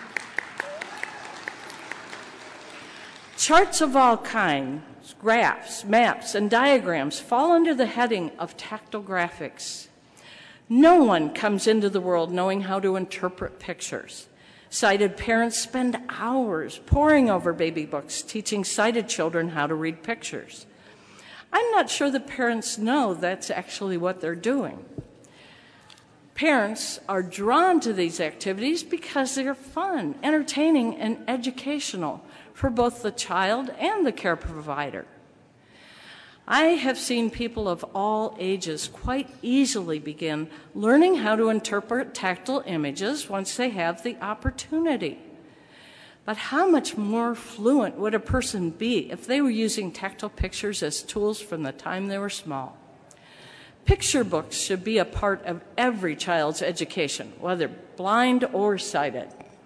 Charts of all kinds, graphs, maps, and diagrams fall under the heading of tactile graphics. No one comes into the world knowing how to interpret pictures. Sighted parents spend hours poring over baby books, teaching sighted children how to read pictures. I'm not sure the parents know that's actually what they're doing. Parents are drawn to these activities because they're fun, entertaining, and educational for both the child and the care provider. I have seen people of all ages quite easily begin learning how to interpret tactile images once they have the opportunity. But how much more fluent would a person be if they were using tactile pictures as tools from the time they were small? Picture books should be a part of every child's education, whether blind or sighted.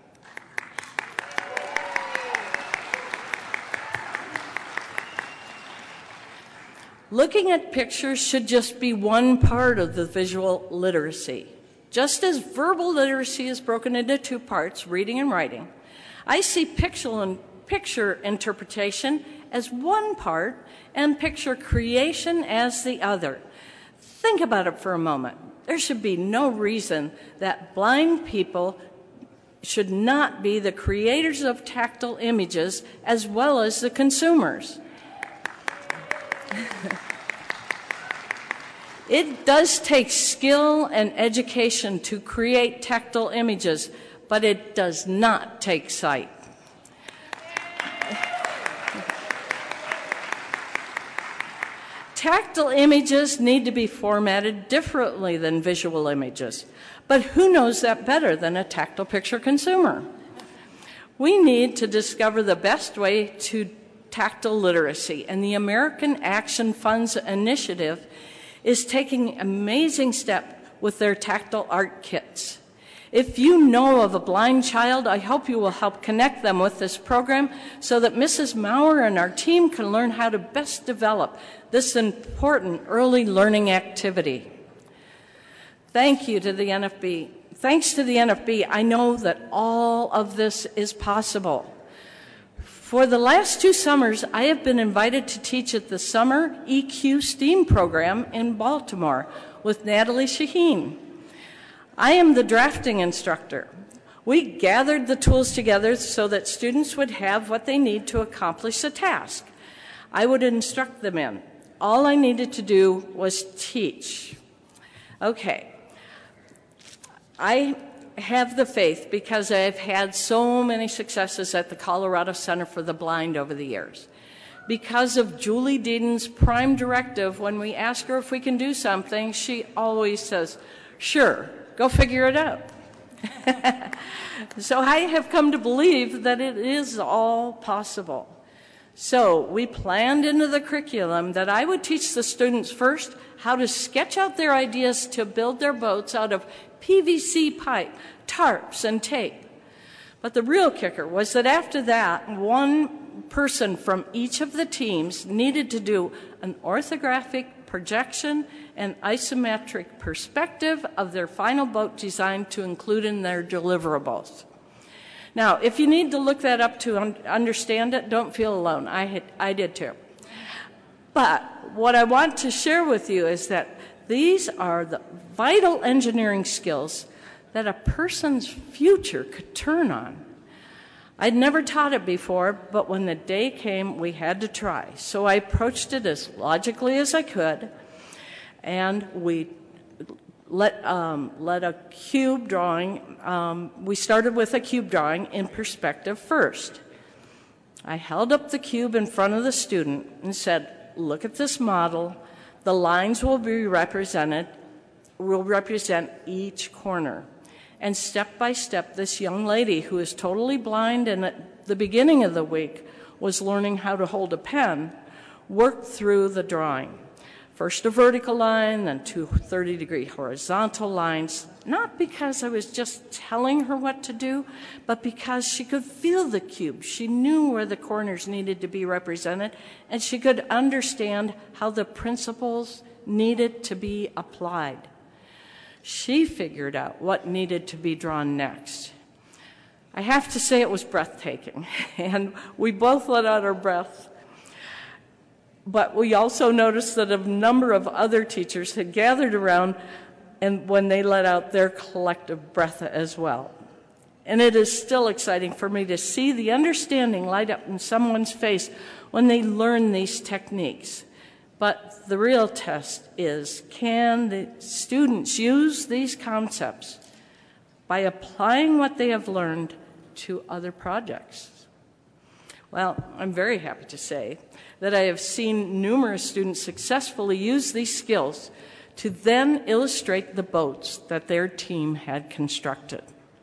Looking at pictures should just be one part of the visual literacy. Just as verbal literacy is broken into two parts, reading and writing, I see picture, and picture interpretation as one part and picture creation as the other. Think about it for a moment. There should be no reason that blind people should not be the creators of tactile images as well as the consumers. It does take skill and education to create tactile images, but it does not take sight. Tactile images need to be formatted differently than visual images, but who knows that better than a tactile picture consumer? We need to discover the best way to tactile literacy, and the American Action Fund's initiative is taking an amazing step with their tactile art kits. If you know of a blind child, I hope you will help connect them with this program so that Missus Maurer and our team can learn how to best develop this important early learning activity. Thank you to the N F B. Thanks to the N F B, I know that all of this is possible. For the last two summers, I have been invited to teach at the Summer E Q STEAM program in Baltimore with Natalie Shaheen. I am the drafting instructor. We gathered the tools together so that students would have what they need to accomplish a task I would instruct them in. All I needed to do was teach. Okay. I have the faith because I've had so many successes at the Colorado Center for the Blind over the years. Because of Julie Deaton's prime directive, when we ask her if we can do something, she always says, sure, go figure it out. So I have come to believe that it is all possible. So we planned into the curriculum that I would teach the students first how to sketch out their ideas to build their boats out of P V C pipe, tarps, and tape. But the real kicker was that after that, one person from each of the teams needed to do an orthographic projection, and isometric perspective of their final boat design to include in their deliverables. Now, if you need to look that up to un- understand it, don't feel alone. I, had, I did too. But what I want to share with you is that these are the vital engineering skills that a person's future could turn on. I'd never taught it before, but when the day came, we had to try. So I approached it as logically as I could, and we let, um, let a cube drawing, um, we started with a cube drawing in perspective first. I held up the cube in front of the student and said, look at this model. The lines will be represented, will represent each corner. And step by step, this young lady who is totally blind and at the beginning of the week was learning how to hold a pen, worked through the drawing. First a vertical line, then two thirty-degree horizontal lines, not because I was just telling her what to do, but because she could feel the cube. She knew where the corners needed to be represented, and she could understand how the principles needed to be applied. She figured out what needed to be drawn next. I have to say it was breathtaking, and we both let out our breath. But we also noticed that a number of other teachers had gathered around and when they let out their collective breath as well. And it is still exciting for me to see the understanding light up in someone's face when they learn these techniques. But the real test is, can the students use these concepts by applying what they have learned to other projects? Well, I'm very happy to say that I have seen numerous students successfully use these skills to then illustrate the boats that their team had constructed.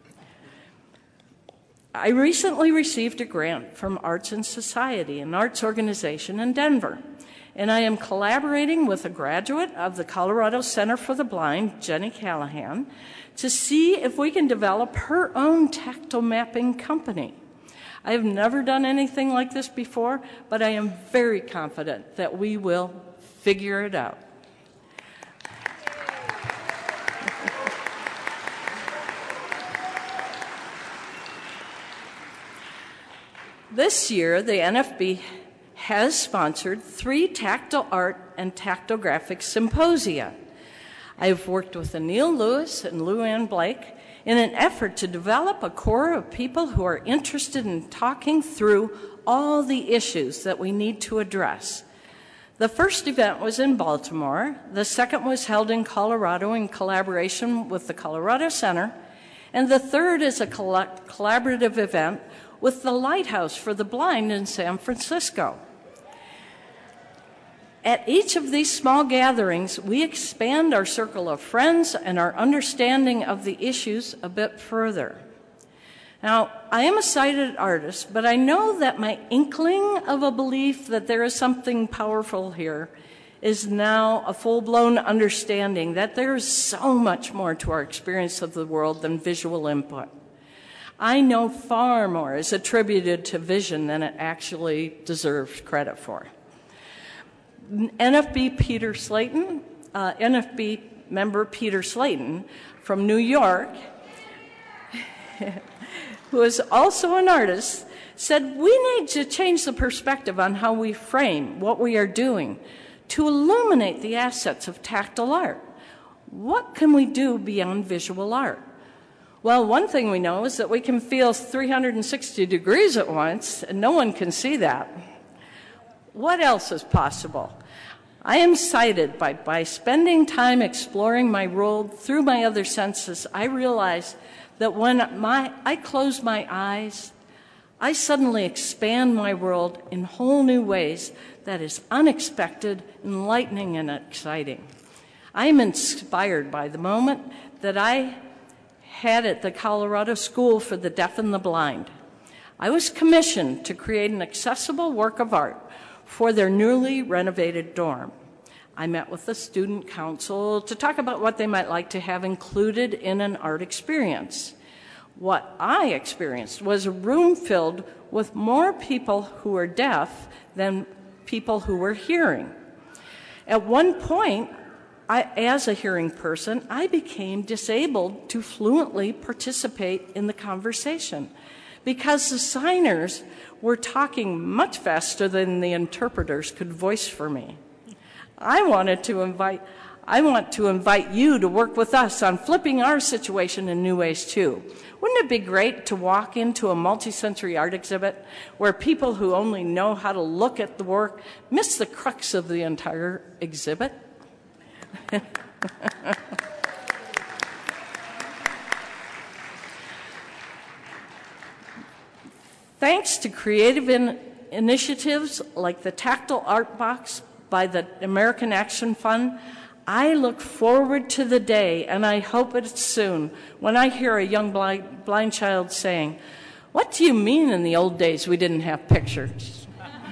I recently received a grant from Arts and Society, an arts organization in Denver. And I am collaborating with a graduate of the Colorado Center for the Blind, Jenny Callahan, to see if we can develop her own tactile mapping company. I have never done anything like this before, but I am very confident that we will figure it out. This year, the N F B has sponsored three tactile art and tactographic symposia. I have worked with Anil Lewis and Lou Ann Blake in an effort to develop a core of people who are interested in talking through all the issues that we need to address. The first event was in Baltimore. The second was held in Colorado in collaboration with the Colorado Center. And the third is a collaborative event with the Lighthouse for the Blind in San Francisco. At each of these small gatherings, we expand our circle of friends and our understanding of the issues a bit further. Now, I am a sighted artist, but I know that my inkling of a belief that there is something powerful here is now a full-blown understanding that there is so much more to our experience of the world than visual input. I know far more is attributed to vision than it actually deserves credit for. N F B Peter Slayton, uh, N F B member Peter Slayton from New York, who is also an artist, said we need to change the perspective on how we frame what we are doing to illuminate the assets of tactile art. What can we do beyond visual art? Well, one thing we know is that we can feel three hundred sixty degrees at once, and no one can see that. What else is possible? I am sighted, by, by spending time exploring my world through my other senses, I realize that when my, I close my eyes, I suddenly expand my world in whole new ways that is unexpected, enlightening, and exciting. I am inspired by the moment that I had at the Colorado School for the Deaf and the Blind. I was commissioned to create an accessible work of art for their newly renovated dorm. I met with the student council to talk about what they might like to have included in an art experience. What I experienced was a room filled with more people who were deaf than people who were hearing. At one point, I, as a hearing person, I became disabled to fluently participate in the conversation because the signers were talking much faster than the interpreters could voice for me. I wanted to invite, I want to invite you to work with us on flipping our situation in new ways too. Wouldn't it be great to walk into a multisensory art exhibit where people who only know how to look at the work miss the crux of the entire exhibit? Thanks to creative in initiatives like the Tactile Art Box by the American Action Fund, I look forward to the day, and I hope it's soon, when I hear a young blind, blind child saying, "What do you mean in the old days we didn't have pictures?"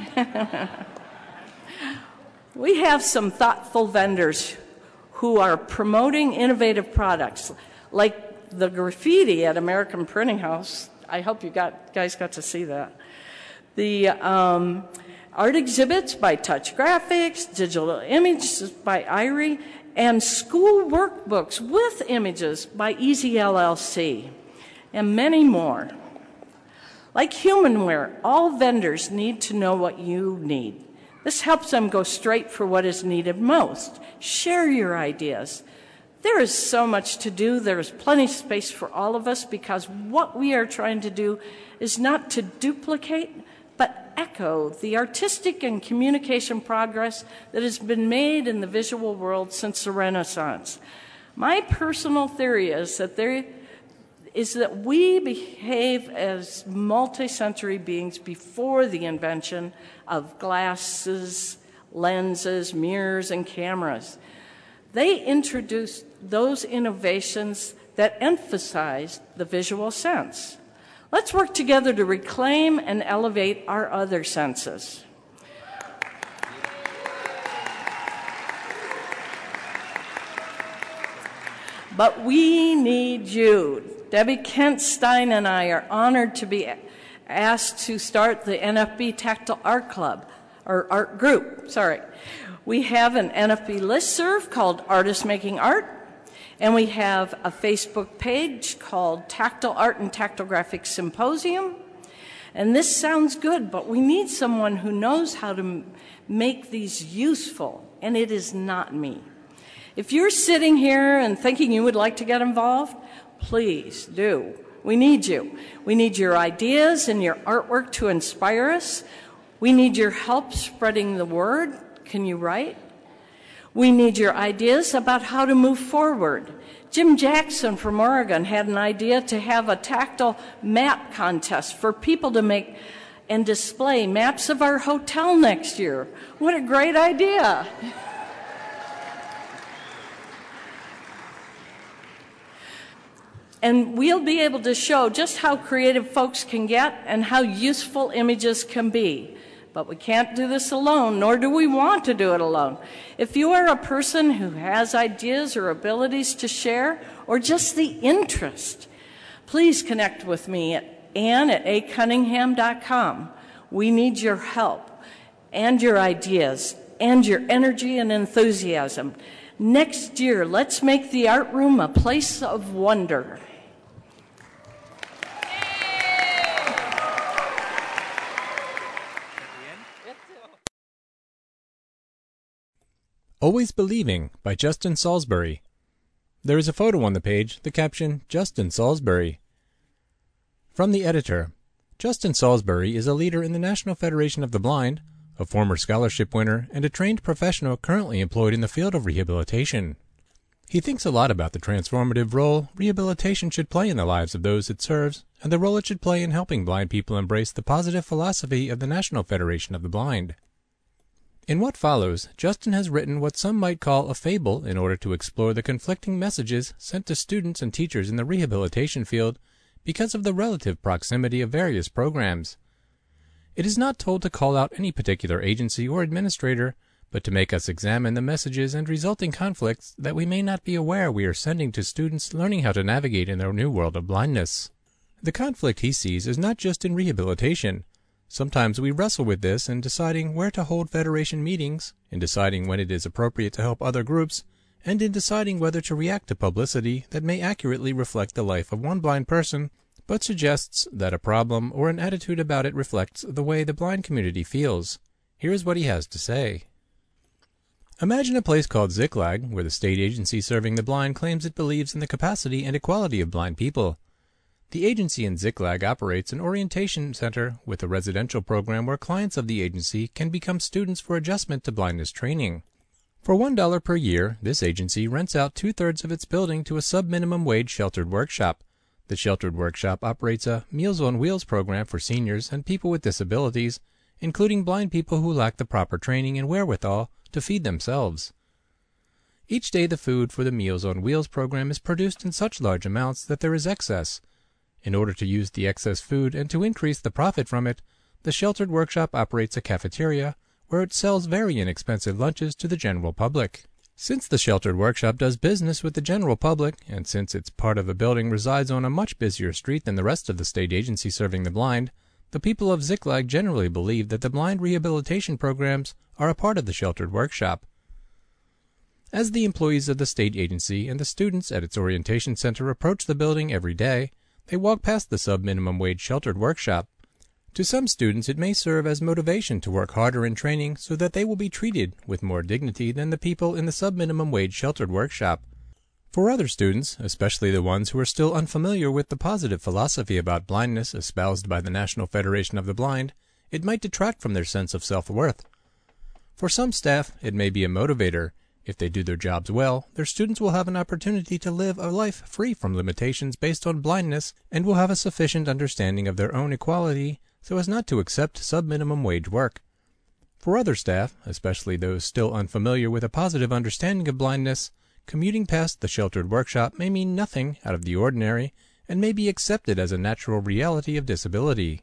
We have some thoughtful vendors who are promoting innovative products, like the graffiti at American Printing House. I hope you got, guys got to see that. The um, art exhibits by Touch Graphics, digital images by Irie, and school workbooks with images by Easy L L C, and many more. Like Humanware, all vendors need to know what you need. This helps them go straight for what is needed most. Share your ideas. There is so much to do. There is plenty of space for all of us because what we are trying to do is not to duplicate, but echo the artistic and communication progress that has been made in the visual world since the Renaissance. My personal theory is that there is that we behave as multisensory beings before the invention of glasses, lenses, mirrors, and cameras. They introduced those innovations that emphasized the visual sense. Let's work together to reclaim and elevate our other senses. But we need you. Debbie Kent Stein and I are honored to be asked to start the N F B Tactile Art Club, or art group, sorry. We have an N F B listserv called Artists Making Art, and we have a Facebook page called Tactile Art and Tactile Graphics Symposium. And this sounds good, but we need someone who knows how to make these useful, and it is not me. If you're sitting here and thinking you would like to get involved, please do. We need you. We need your ideas and your artwork to inspire us. We need your help spreading the word. Can you write? We need your ideas about how to move forward. Jim Jackson from Oregon had an idea to have a tactile map contest for people to make and display maps of our hotel next year. What a great idea. And we'll be able to show just how creative folks can get and how useful images can be. But we can't do this alone, nor do we want to do it alone. If you are a person who has ideas or abilities to share, or just the interest, please connect with me at ann at a cunningham dot com. We need your help and your ideas and your energy and enthusiasm. Next year, let's make the art room a place of wonder. Always Believing by Justin Salisbury. There is a photo on the page, the caption, Justin Salisbury. From the editor, Justin Salisbury is a leader in the National Federation of the Blind, a former scholarship winner, and a trained professional currently employed in the field of rehabilitation. He thinks a lot about the transformative role rehabilitation should play in the lives of those it serves, and the role it should play in helping blind people embrace the positive philosophy of the National Federation of the Blind. In what follows, Justin has written what some might call a fable in order to explore the conflicting messages sent to students and teachers in the rehabilitation field because of the relative proximity of various programs. It is not told to call out any particular agency or administrator, but to make us examine the messages and resulting conflicts that we may not be aware we are sending to students learning how to navigate in their new world of blindness. The conflict he sees is not just in rehabilitation. Sometimes we wrestle with this in deciding where to hold Federation meetings, in deciding when it is appropriate to help other groups, and in deciding whether to react to publicity that may accurately reflect the life of one blind person, but suggests that a problem or an attitude about it reflects the way the blind community feels. Here is what he has to say. Imagine a place called Ziklag, where the state agency serving the blind claims it believes in the capacity and equality of blind people. The agency in Ziklag operates an orientation center with a residential program where clients of the agency can become students for adjustment to blindness training. For one dollar per year, this agency rents out two-thirds of its building to a sub-minimum wage sheltered workshop. The sheltered workshop operates a Meals on Wheels program for seniors and people with disabilities, including blind people who lack the proper training and wherewithal to feed themselves. Each day the food for the Meals on Wheels program is produced in such large amounts that there is excess. In order to use the excess food and to increase the profit from it, the sheltered workshop operates a cafeteria where it sells very inexpensive lunches to the general public. Since the sheltered workshop does business with the general public, and since its part of the building resides on a much busier street than the rest of the state agency serving the blind, the people of Ziklag generally believe that the blind rehabilitation programs are a part of the sheltered workshop. As the employees of the state agency and the students at its orientation center approach the building every day, they walk past the sub-minimum wage sheltered workshop. To some students, it may serve as motivation to work harder in training so that they will be treated with more dignity than the people in the sub-minimum wage sheltered workshop. For other students, especially the ones who are still unfamiliar with the positive philosophy about blindness espoused by the National Federation of the Blind, it might detract from their sense of self-worth. For some staff, it may be a motivator. If they do their jobs well, their students will have an opportunity to live a life free from limitations based on blindness and will have a sufficient understanding of their own equality so as not to accept sub-minimum wage work. For other staff, especially those still unfamiliar with a positive understanding of blindness, commuting past the sheltered workshop may mean nothing out of the ordinary and may be accepted as a natural reality of disability.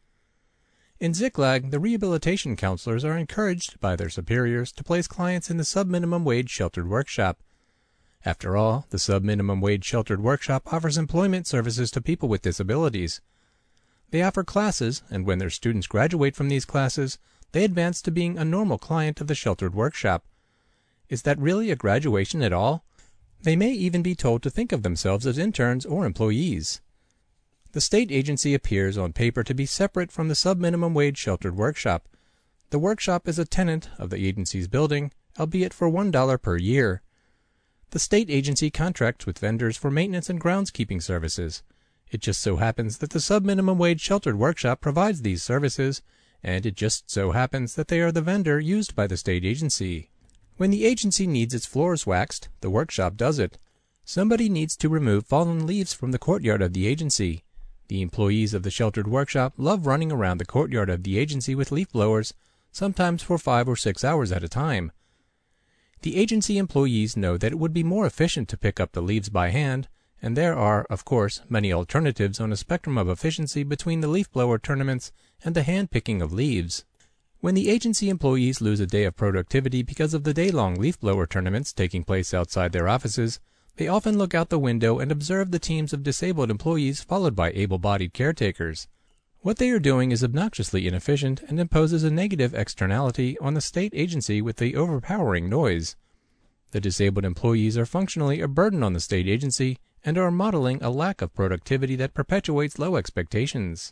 In Ziklag, the rehabilitation counselors are encouraged by their superiors to place clients in the sub-minimum wage sheltered workshop. After all, the sub-minimum wage sheltered workshop offers employment services to people with disabilities. They offer classes, and when their students graduate from these classes, they advance to being a normal client of the sheltered workshop. Is that really a graduation at all? They may even be told to think of themselves as interns or employees. The state agency appears on paper to be separate from the sub-minimum wage sheltered workshop. The workshop is a tenant of the agency's building, albeit for one dollar per year. The state agency contracts with vendors for maintenance and groundskeeping services. It just so happens that the sub-minimum wage sheltered workshop provides these services, and it just so happens that they are the vendor used by the state agency. When the agency needs its floors waxed, the workshop does it. Somebody needs to remove fallen leaves from the courtyard of the agency. The employees of the sheltered workshop love running around the courtyard of the agency with leaf blowers, sometimes for five or six hours at a time. The agency employees know that it would be more efficient to pick up the leaves by hand, and there are, of course, many alternatives on a spectrum of efficiency between the leaf blower tournaments and the hand-picking of leaves. When the agency employees lose a day of productivity because of the day-long leaf blower tournaments taking place outside their offices, they often look out the window and observe the teams of disabled employees followed by able-bodied caretakers. What they are doing is obnoxiously inefficient and imposes a negative externality on the state agency with the overpowering noise. The disabled employees are functionally a burden on the state agency and are modeling a lack of productivity that perpetuates low expectations.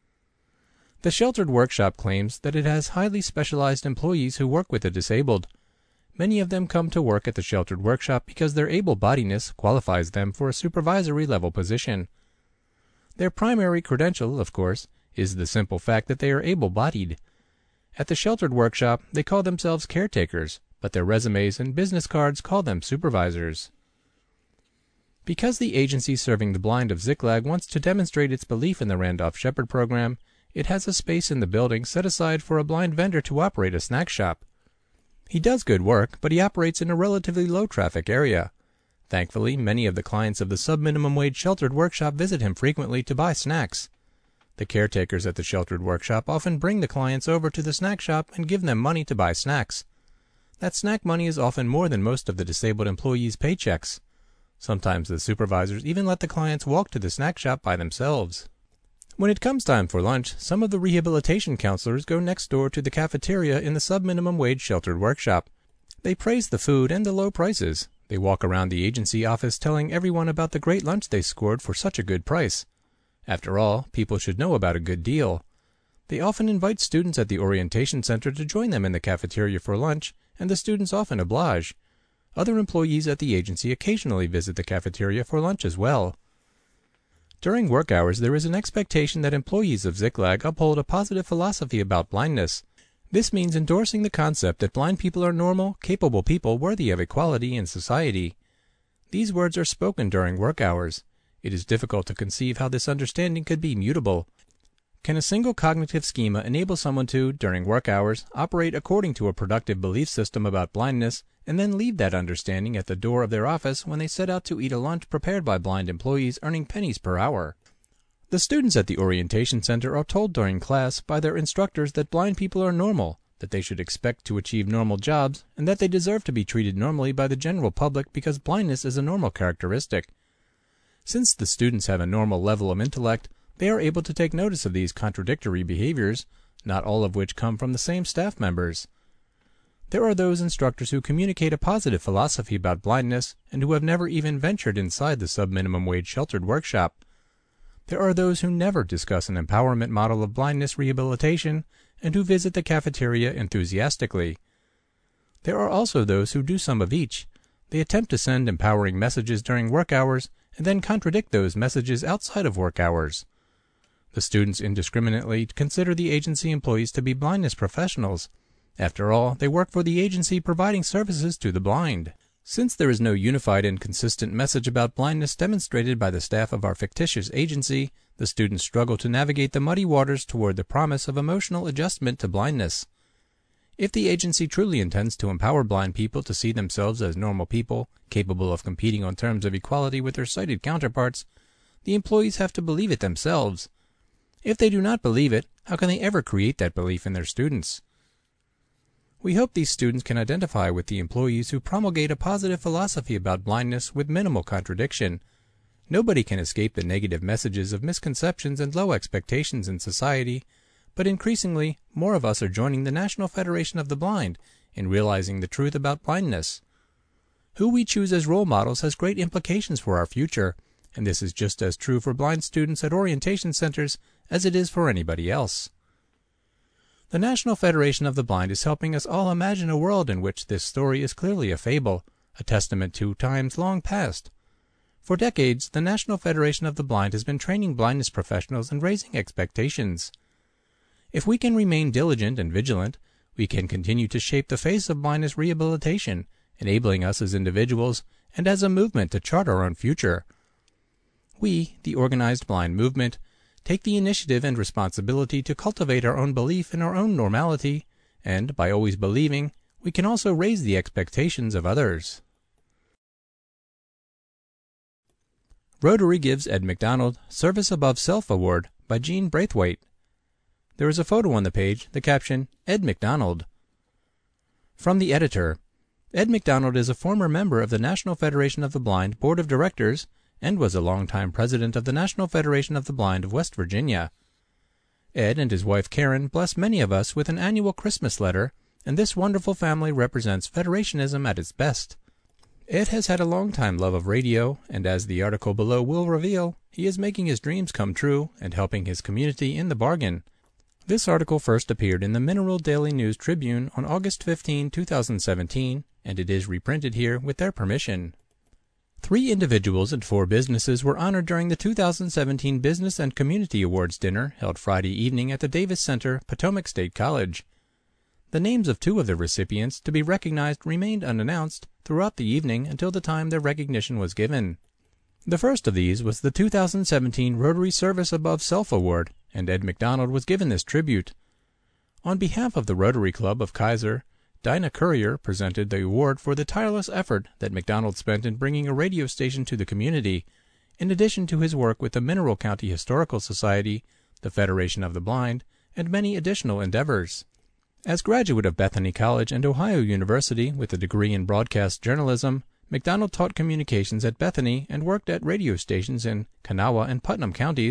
The sheltered workshop claims that it has highly specialized employees who work with the disabled. Many of them come to work at the sheltered workshop because their able-bodiedness qualifies them for a supervisory level position. Their primary credential, of course, is the simple fact that they are able-bodied. At the sheltered workshop, they call themselves caretakers, but their resumes and business cards call them supervisors. Because the agency serving the blind of Ziklag wants to demonstrate its belief in the Randolph Shepherd program, it has a space in the building set aside for a blind vendor to operate a snack shop. He does good work, but he operates in a relatively low-traffic area. Thankfully, many of the clients of the sub-minimum wage sheltered workshop visit him frequently to buy snacks. The caretakers at the sheltered workshop often bring the clients over to the snack shop and give them money to buy snacks. That snack money is often more than most of the disabled employees' paychecks. Sometimes the supervisors even let the clients walk to the snack shop by themselves. When it comes time for lunch, some of the rehabilitation counselors go next door to the cafeteria in the sub-minimum wage sheltered workshop. They praise the food and the low prices. They walk around the agency office telling everyone about the great lunch they scored for such a good price. After all, people should know about a good deal. They often invite students at the orientation center to join them in the cafeteria for lunch, and the students often oblige. Other employees at the agency occasionally visit the cafeteria for lunch as well. During work hours, there is an expectation that employees of Ziklag uphold a positive philosophy about blindness. This means endorsing the concept that blind people are normal, capable people worthy of equality in society. These words are spoken during work hours. It is difficult to conceive how this understanding could be mutable. Can a single cognitive schema enable someone to, during work hours, operate according to a productive belief system about blindness, and then leave that understanding at the door of their office when they set out to eat a lunch prepared by blind employees earning pennies per hour? The students at the orientation center are told during class by their instructors that blind people are normal, that they should expect to achieve normal jobs, and that they deserve to be treated normally by the general public because blindness is a normal characteristic. Since the students have a normal level of intellect, they are able to take notice of these contradictory behaviors, not all of which come from the same staff members. There are those instructors who communicate a positive philosophy about blindness and who have never even ventured inside the sub-minimum wage sheltered workshop. There are those who never discuss an empowerment model of blindness rehabilitation and who visit the cafeteria enthusiastically. There are also those who do some of each. They attempt to send empowering messages during work hours and then contradict those messages outside of work hours. The students indiscriminately consider the agency employees to be blindness professionals. After all, they work for the agency providing services to the blind. Since there is no unified and consistent message about blindness demonstrated by the staff of our fictitious agency, the students struggle to navigate the muddy waters toward the promise of emotional adjustment to blindness. If the agency truly intends to empower blind people to see themselves as normal people, capable of competing on terms of equality with their sighted counterparts, the employees have to believe it themselves. If they do not believe it, how can they ever create that belief in their students? We hope these students can identify with the employees who promulgate a positive philosophy about blindness with minimal contradiction. Nobody can escape the negative messages of misconceptions and low expectations in society, but increasingly, more of us are joining the National Federation of the Blind in realizing the truth about blindness. Who we choose as role models has great implications for our future, and this is just as true for blind students at orientation centers as it is for anybody else. The National Federation of the Blind is helping us all imagine a world in which this story is clearly a fable, a testament to times long past. For decades, the National Federation of the Blind has been training blindness professionals and raising expectations. If we can remain diligent and vigilant, we can continue to shape the face of blindness rehabilitation, enabling us as individuals and as a movement to chart our own future. We, the organized blind movement, take the initiative and responsibility to cultivate our own belief in our own normality, and by always believing, we can also raise the expectations of others. Rotary gives Ed McDonald Service Above Self Award by Jean Braithwaite. There is a photo on the page, the caption, Ed McDonald. From the editor, Ed McDonald is a former member of the National Federation of the Blind Board of Directors and was a longtime president of the National Federation of the Blind of West Virginia. Ed and his wife Karen bless many of us with an annual Christmas letter, and this wonderful family represents Federationism at its best. Ed has had a long-time love of radio, and as the article below will reveal, he is making his dreams come true and helping his community in the bargain. This article first appeared in the Mineral Daily News Tribune on August fifteenth, two thousand seventeen, and it is reprinted here with their permission. Three individuals and four businesses were honored during the two thousand seventeen Business and Community Awards dinner held Friday evening at the Davis Center, Potomac State College. The names of two of the recipients to be recognized remained unannounced throughout the evening until the time their recognition was given. The first of these was the two thousand seventeen Rotary Service Above Self Award, and Ed McDonald was given this tribute. On behalf of the Rotary Club of Kaiser, Dinah Courier presented the award for the tireless effort that McDonald spent in bringing a radio station to the community, in addition to his work with the Mineral County Historical Society, the Federation of the Blind, and many additional endeavors. As graduate of Bethany College and Ohio University with a degree in broadcast journalism, McDonald taught communications at Bethany and worked at radio stations in Kanawha and Putnam counties,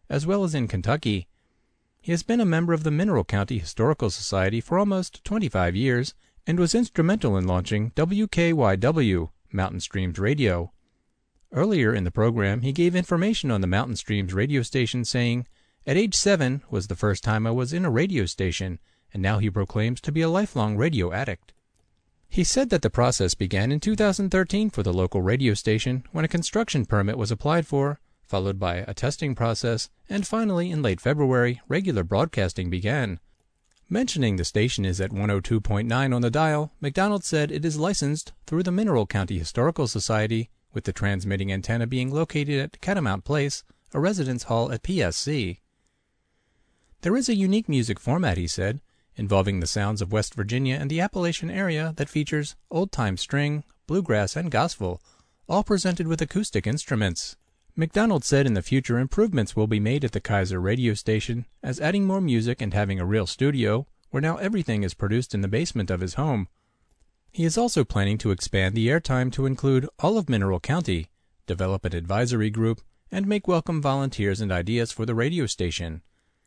as well as in Kentucky. He has been a member of the Mineral County Historical Society for almost twenty-five years and was instrumental in launching W K Y W, Mountain Streams Radio. Earlier in the program, he gave information on the Mountain Streams radio station, saying, "At age seven was the first time I was in a radio station, and now he proclaims to be a lifelong radio addict." He said that the process began in two thousand thirteen for the local radio station when a construction permit was applied for, followed by a testing process, and finally in late February, regular broadcasting began. Mentioning the station is at one oh two point nine on the dial, McDonald said it is licensed through the Mineral County Historical Society, with the transmitting antenna being located at Catamount Place, a residence hall at P S C. There is a unique music format, he said, involving the sounds of West Virginia and the Appalachian area that features old-time string, bluegrass, and gospel, all presented with acoustic instruments. McDonald said in the future improvements will be made at the Kaiser radio station, as adding more music and having a real studio, where now everything is produced in the basement of his home. He is also planning to expand the airtime to include all of Mineral County, develop an advisory group, and make welcome volunteers and ideas for the radio station.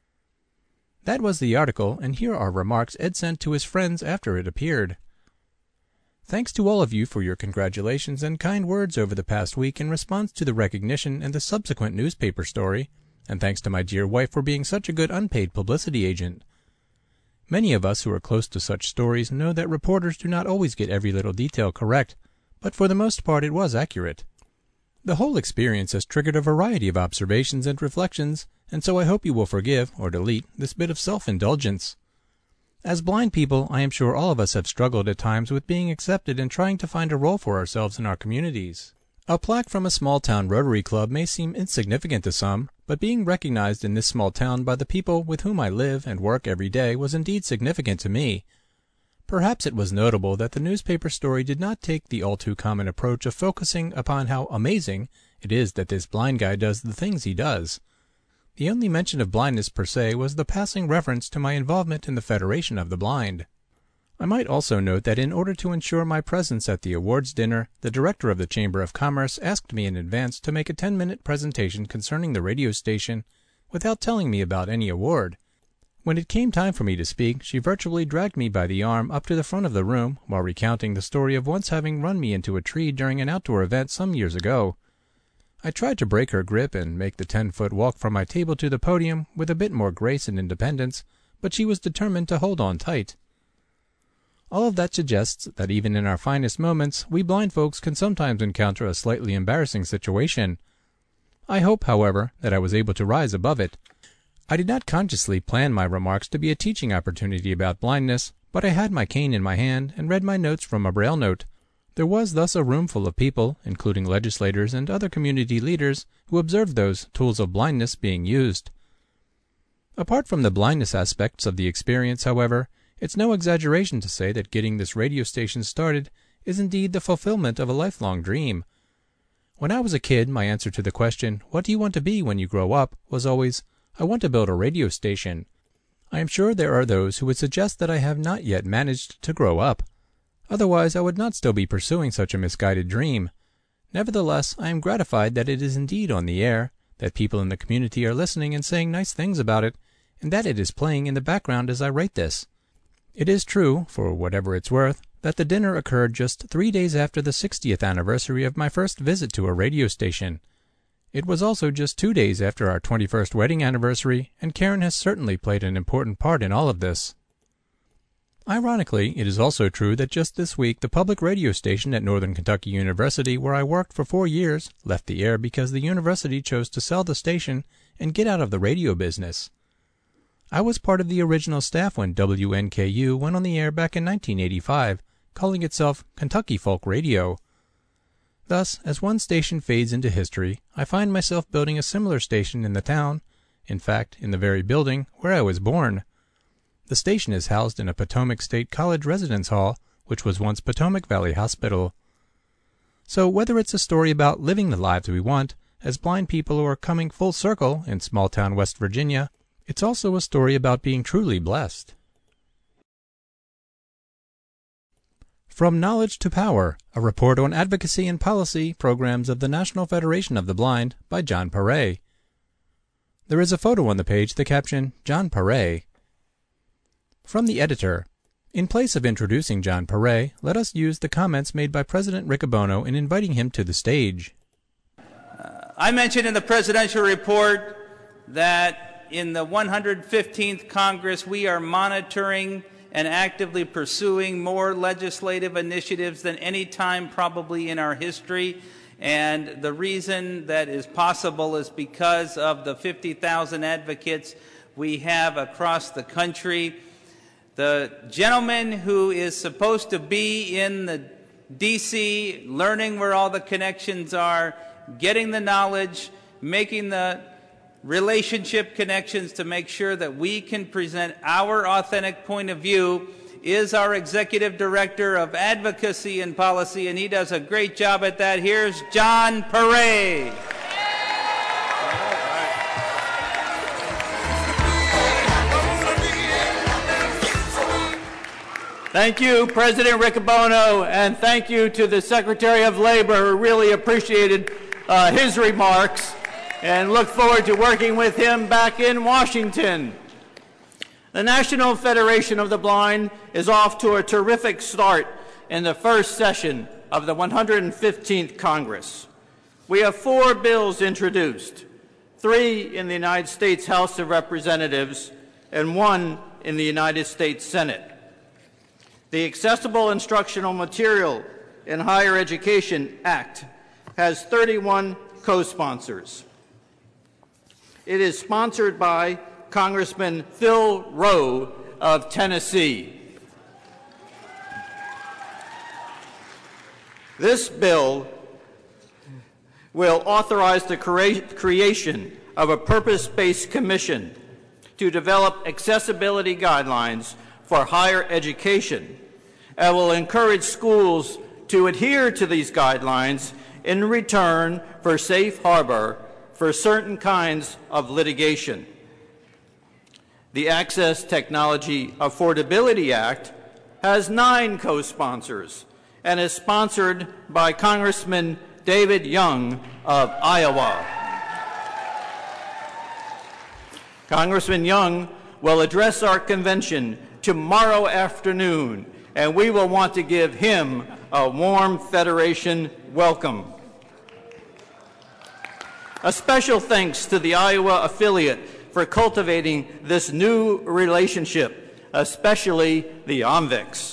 That was the article, and here are remarks Ed sent to his friends after it appeared. Thanks to all of you for your congratulations and kind words over the past week in response to the recognition and the subsequent newspaper story, and thanks to my dear wife for being such a good unpaid publicity agent. Many of us who are close to such stories know that reporters do not always get every little detail correct, but for the most part it was accurate. The whole experience has triggered a variety of observations and reflections, and so I hope you will forgive, or delete, this bit of self-indulgence. As blind people, I am sure all of us have struggled at times with being accepted and trying to find a role for ourselves in our communities. A plaque from a small-town Rotary Club may seem insignificant to some, but being recognized in this small town by the people with whom I live and work every day was indeed significant to me. Perhaps it was notable that the newspaper story did not take the all-too-common approach of focusing upon how amazing it is that this blind guy does the things he does. The only mention of blindness per se was the passing reference to my involvement in the Federation of the Blind. I might also note that in order to ensure my presence at the awards dinner, the director of the Chamber of Commerce asked me in advance to make a ten-minute presentation concerning the radio station without telling me about any award. When it came time for me to speak, she virtually dragged me by the arm up to the front of the room while recounting the story of once having run me into a tree during an outdoor event some years ago. I tried to break her grip and make the ten-foot walk from my table to the podium with a bit more grace and independence, but she was determined to hold on tight. All of that suggests that even in our finest moments, we blind folks can sometimes encounter a slightly embarrassing situation. I hope, however, that I was able to rise above it. I did not consciously plan my remarks to be a teaching opportunity about blindness, but I had my cane in my hand and read my notes from a braille note. There was thus a room full of people, including legislators and other community leaders, who observed those tools of blindness being used. Apart from the blindness aspects of the experience, however, it's no exaggeration to say that getting this radio station started is indeed the fulfillment of a lifelong dream. When I was a kid, my answer to the question, "What do you want to be when you grow up?" was always, "I want to build a radio station." I am sure there are those who would suggest that I have not yet managed to grow up. Otherwise, I would not still be pursuing such a misguided dream. Nevertheless, I am gratified that it is indeed on the air, that people in the community are listening and saying nice things about it, and that it is playing in the background as I write this. It is true, for whatever it's worth, that the dinner occurred just three days after the sixtieth anniversary of my first visit to a radio station. It was also just two days after our twenty-first wedding anniversary, and Karen has certainly played an important part in all of this. Ironically, it is also true that just this week the public radio station at Northern Kentucky University, where I worked for four years, left the air because the university chose to sell the station and get out of the radio business. I was part of the original staff when W N K U went on the air back in nineteen eighty-five, calling itself Kentucky Folk Radio. Thus, as one station fades into history, I find myself building a similar station in the town, in fact, in the very building where I was born. The station is housed in a Potomac State College residence hall, which was once Potomac Valley Hospital. So whether it's a story about living the lives we want, as blind people or coming full circle in small-town West Virginia, it's also a story about being truly blessed. From Knowledge to Power, a report on advocacy and policy programs of the National Federation of the Blind by John Perret. There is a photo on the page, the caption, John Paré. From the editor, in place of introducing John Paré, let us use the comments made by President Riccobono in inviting him to the stage. Uh, I mentioned in the presidential report that in the one hundred fifteenth Congress we are monitoring and actively pursuing more legislative initiatives than any time probably in our history. And the reason that is possible is because of the fifty thousand advocates we have across the country. The gentleman who is supposed to be in the D C learning where all the connections are, getting the knowledge, making the relationship connections to make sure that we can present our authentic point of view is our Executive Director of Advocacy and Policy, and he does a great job at that. Here's John Paré. Thank you, President Riccobono, and thank you to the Secretary of Labor, who really appreciated uh, his remarks, and look forward to working with him back in Washington. The National Federation of the Blind is off to a terrific start in the first session of the one hundred fifteenth Congress. We have four bills introduced, three in the United States House of Representatives and one in the United States Senate. The Accessible Instructional Material in Higher Education Act has thirty-one co-sponsors. It is sponsored by Congressman Phil Rowe of Tennessee. This bill will authorize the crea- creation of a purpose-based commission to develop accessibility guidelines for higher education and will encourage schools to adhere to these guidelines in return for safe harbor for certain kinds of litigation. The Access Technology Affordability Act has nine co-sponsors and is sponsored by Congressman David Young of Iowa. Congressman Young will address our convention tomorrow afternoon, and we will want to give him a warm Federation welcome. A special thanks to the Iowa affiliate for cultivating this new relationship, especially the OMVICs.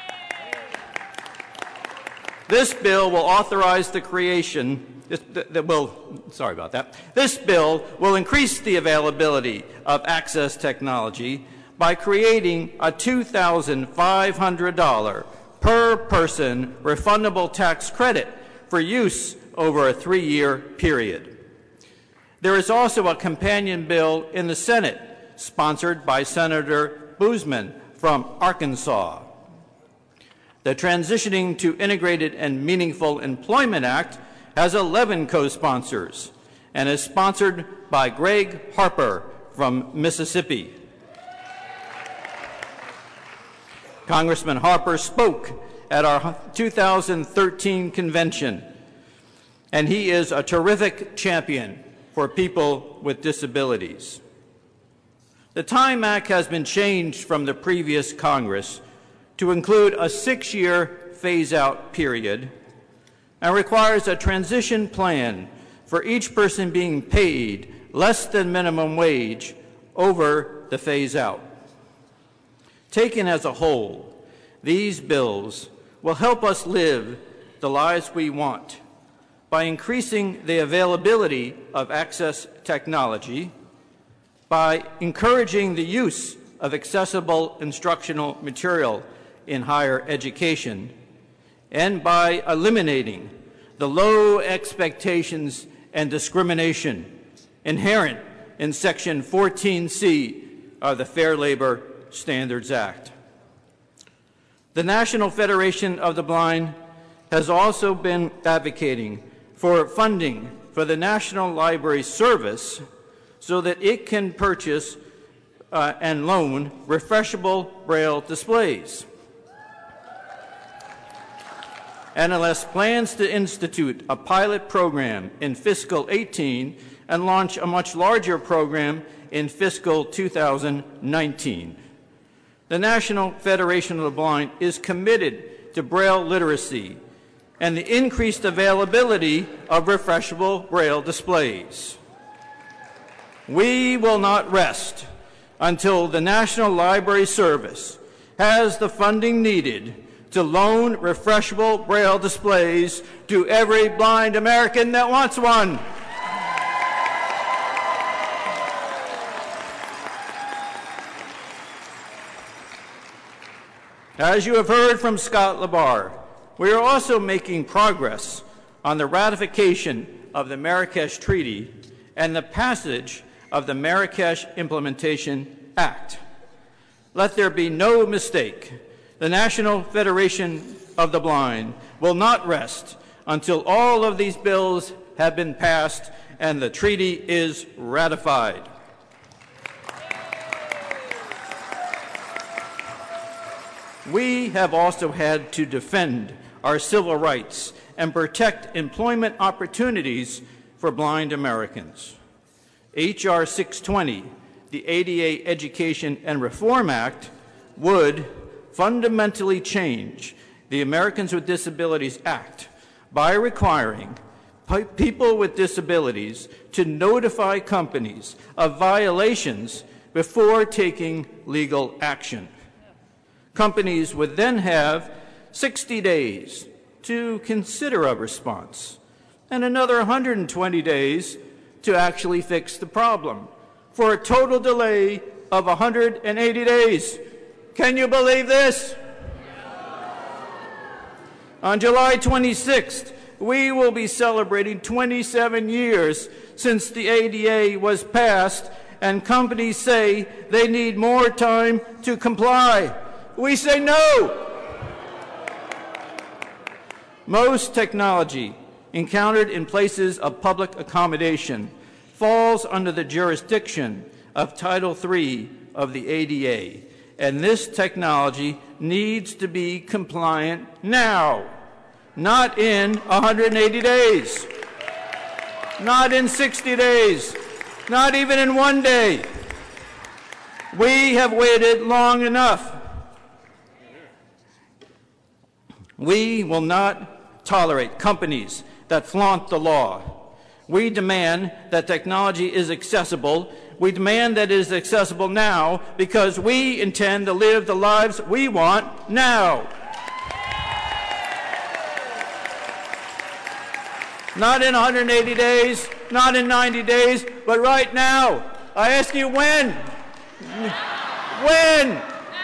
This bill will authorize the creation, that will, sorry about that. This bill will increase the availability of access technology by creating a two thousand five hundred dollars per person refundable tax credit for use over a three-year period. There is also a companion bill in the Senate, sponsored by Senator Boozman from Arkansas. The Transitioning to Integrated and Meaningful Employment Act has eleven co-sponsors and is sponsored by Greg Harper from Mississippi. Congressman Harper spoke at our two thousand thirteen convention, and he is a terrific champion for people with disabilities. The Time Act has been changed from the previous Congress to include a six-year phase-out period and requires a transition plan for each person being paid less than minimum wage over the phase-out. Taken as a whole, these bills will help us live the lives we want by increasing the availability of access technology, by encouraging the use of accessible instructional material in higher education, and by eliminating the low expectations and discrimination inherent in Section fourteen C of the Fair Labor Standards Act. The National Federation of the Blind has also been advocating for funding for the National Library Service so that it can purchase uh, and loan refreshable Braille displays. N L S plans to institute a pilot program in fiscal eighteen and launch a much larger program in fiscal two thousand nineteen. The National Federation of the Blind is committed to Braille literacy and the increased availability of refreshable Braille displays. We will not rest until the National Library Service has the funding needed to loan refreshable Braille displays to every blind American that wants one. As you have heard from Scott LaBarre, we are also making progress on the ratification of the Marrakesh Treaty and the passage of the Marrakesh Implementation Act. Let there be no mistake. The National Federation of the Blind will not rest until all of these bills have been passed and the treaty is ratified. We have also had to defend our civil rights and protect employment opportunities for blind Americans. H R six twenty, the A D A Education and Reform Act, would fundamentally change the Americans with Disabilities Act by requiring people with disabilities to notify companies of violations before taking legal action. Companies would then have sixty days to consider a response and another one hundred twenty days to actually fix the problem, for a total delay of one hundred eighty days. Can you believe this? On July twenty-sixth, we will be celebrating twenty-seven years since the A D A was passed, and companies say they need more time to comply. We say no. Most technology encountered in places of public accommodation falls under the jurisdiction of Title three of the A D A, and this technology needs to be compliant now, not in one hundred eighty days, not in sixty days, not even in one day. We have waited long enough. We will not tolerate companies that flaunt the law. We demand that technology is accessible. We demand that it is accessible now because we intend to live the lives we want now. Not in one hundred eighty days, not in ninety days, but right now. I ask you when? When?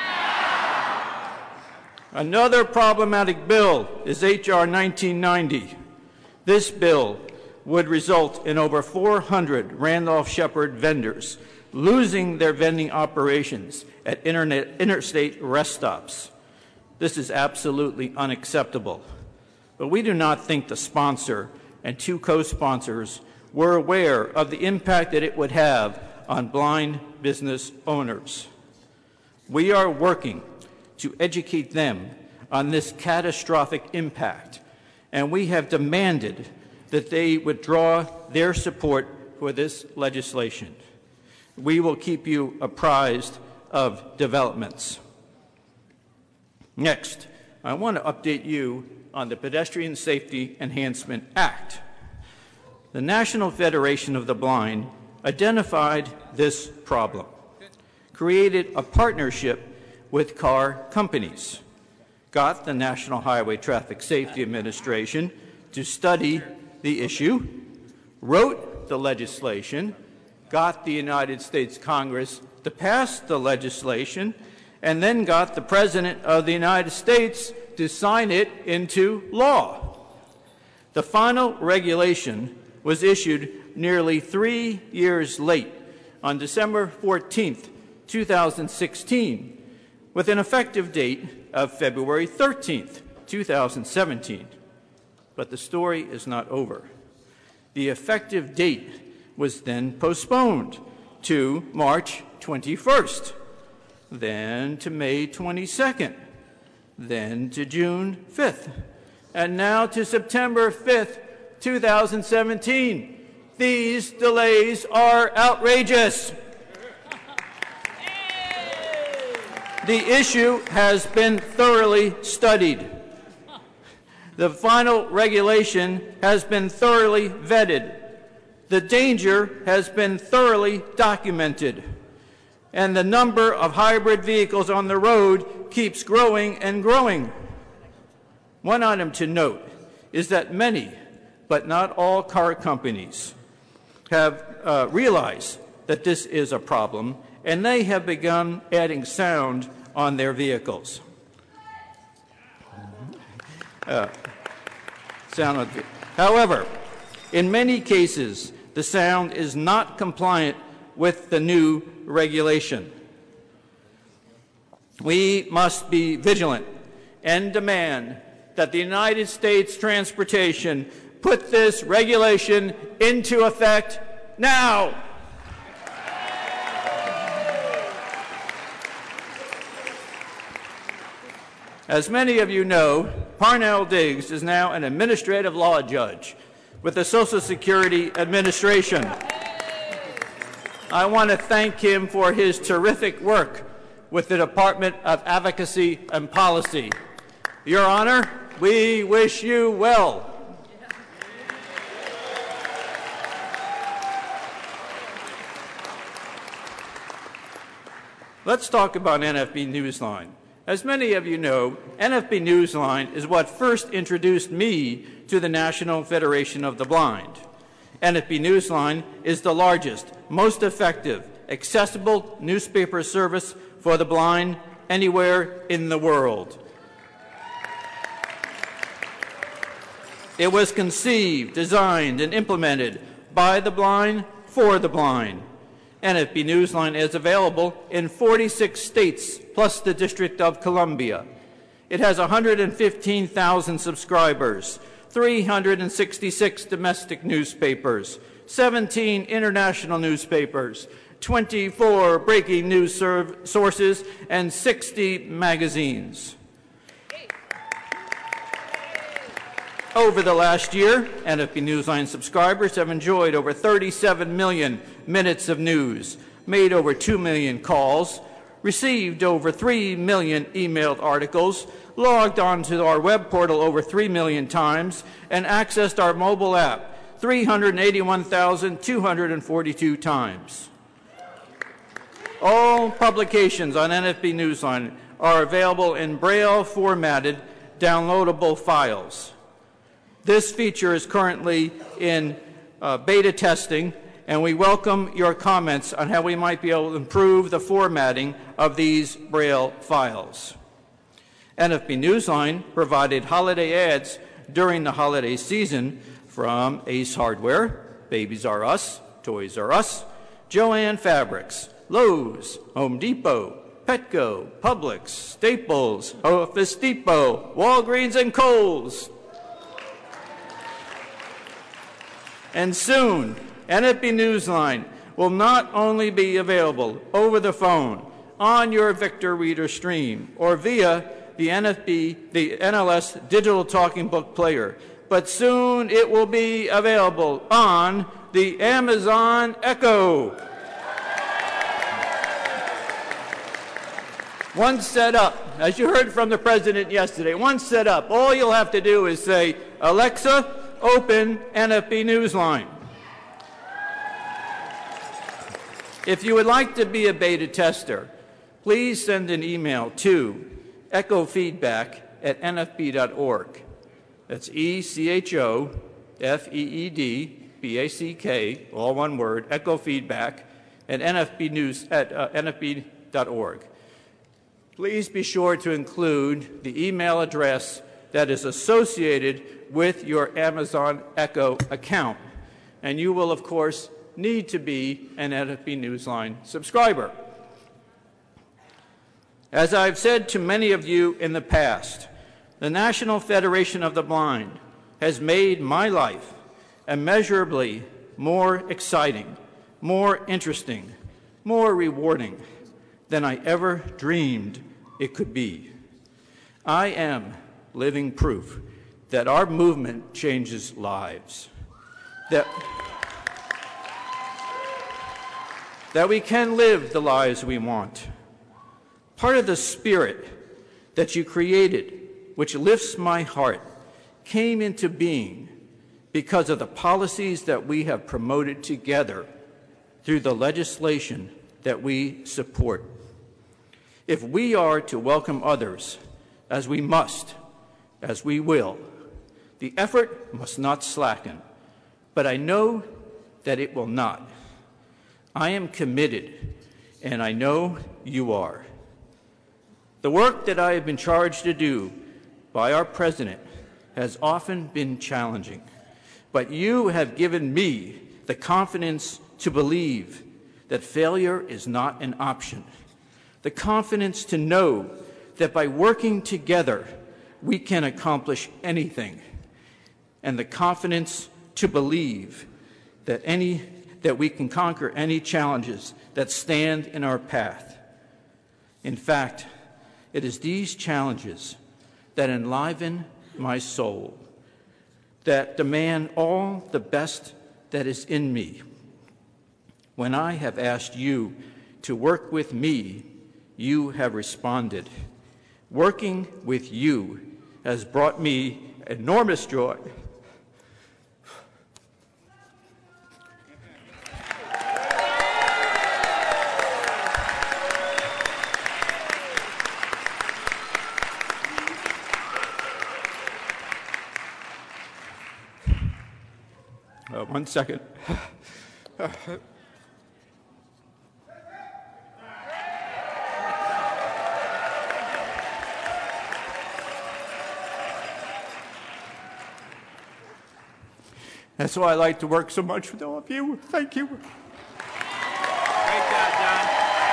Another problematic bill is H R nineteen ninety. This bill would result in over four hundred Randolph-Sheppard vendors losing their vending operations at internet, interstate rest stops. This is absolutely unacceptable. But we do not think the sponsor and two co-sponsors were aware of the impact that it would have on blind business owners. We are working to educate them on this catastrophic impact, and we have demanded that they withdraw their support for this legislation. We will keep you apprised of developments. Next, I want to update you on the Pedestrian Safety Enhancement Act. The National Federation of the Blind identified this problem, created a partnership with car companies, got the National Highway Traffic Safety Administration to study the issue, wrote the legislation, got the United States Congress to pass the legislation, and then got the President of the United States to sign it into law. The final regulation was issued nearly three years late on December fourteenth, two thousand sixteen, with an effective date of February thirteenth, two thousand seventeen. But the story is not over. The effective date was then postponed to March twenty-first, then to May twenty-second, then to June fifth, and now to September fifth, two thousand seventeen. These delays are outrageous. The issue has been thoroughly studied. The final regulation has been thoroughly vetted. The danger has been thoroughly documented. And the number of hybrid vehicles on the road keeps growing and growing. One item to note is that many, but not all car companies have uh, realized that this is a problem, and they have begun adding sound on their vehicles. Uh, sound on, however, in many cases, the sound is not compliant with the new regulation. We must be vigilant and demand that the United States Transportation put this regulation into effect now. As many of you know, Parnell Diggs is now an administrative law judge with the Social Security Administration. I want to thank him for his terrific work with the Department of Advocacy and Policy. Your Honor, we wish you well. Let's talk about N F B Newsline. As many of you know, N F B Newsline is what first introduced me to the National Federation of the Blind. N F B Newsline is the largest, most effective, accessible newspaper service for the blind anywhere in the world. It was conceived, designed, and implemented by the blind for the blind. N F B Newsline is available in forty-six states, plus the District of Columbia. It has one hundred fifteen thousand subscribers, three hundred sixty-six domestic newspapers, seventeen international newspapers, twenty-four breaking news sources, and sixty magazines. Over the last year, N F B Newsline subscribers have enjoyed over thirty-seven million minutes of news, made over two million calls, received over three million emailed articles, logged onto our web portal over three million times, and accessed our mobile app three hundred eighty-one thousand two hundred forty-two times. All publications on N F B Newsline are available in Braille formatted downloadable files. This feature is currently in uh, beta testing, and we welcome your comments on how we might be able to improve the formatting of these Braille files. N F B Newsline provided holiday ads during the holiday season from Ace Hardware, Babies R Us, Toys R Us, Joann Fabrics, Lowe's, Home Depot, Petco, Publix, Staples, Office Depot, Walgreens, and Kohl's. And soon, N F B Newsline will not only be available over the phone, on your Victor Reader stream, or via the N F B, the N L S digital talking book player, but soon it will be available on the Amazon Echo. Once set up, as you heard from the President yesterday, once set up, all you'll have to do is say, Alexa, open N F B Newsline. If you would like to be a beta tester, please send an email to echofeedback at N F B dot org. That's E C H O F E E D B A C K, all one word, echofeedback at N F B news at uh, N F B dot org. Please be sure to include the email address that is associated with your Amazon Echo account. And you will, of course, need to be an N F B Newsline subscriber. As I've said to many of you in the past, the National Federation of the Blind has made my life immeasurably more exciting, more interesting, more rewarding than I ever dreamed it could be. I am living proof that our movement changes lives, that, that we can live the lives we want. Part of the spirit that you created, which lifts my heart, came into being because of the policies that we have promoted together through the legislation that we support. If we are to welcome others, as we must, as we will, the effort must not slacken, but I know that it will not. I am committed, and I know you are. The work that I have been charged to do by our President has often been challenging, but you have given me the confidence to believe that failure is not an option, the confidence to know that by working together we can accomplish anything, and the confidence to believe that any that we can conquer any challenges that stand in our path. In fact, it is these challenges that enliven my soul, that demand all the best that is in me. When I have asked you to work with me, you have responded. Working with you has brought me enormous joy. Uh, one second. That's why I like to work so much with all of you. Thank you. Great job, John.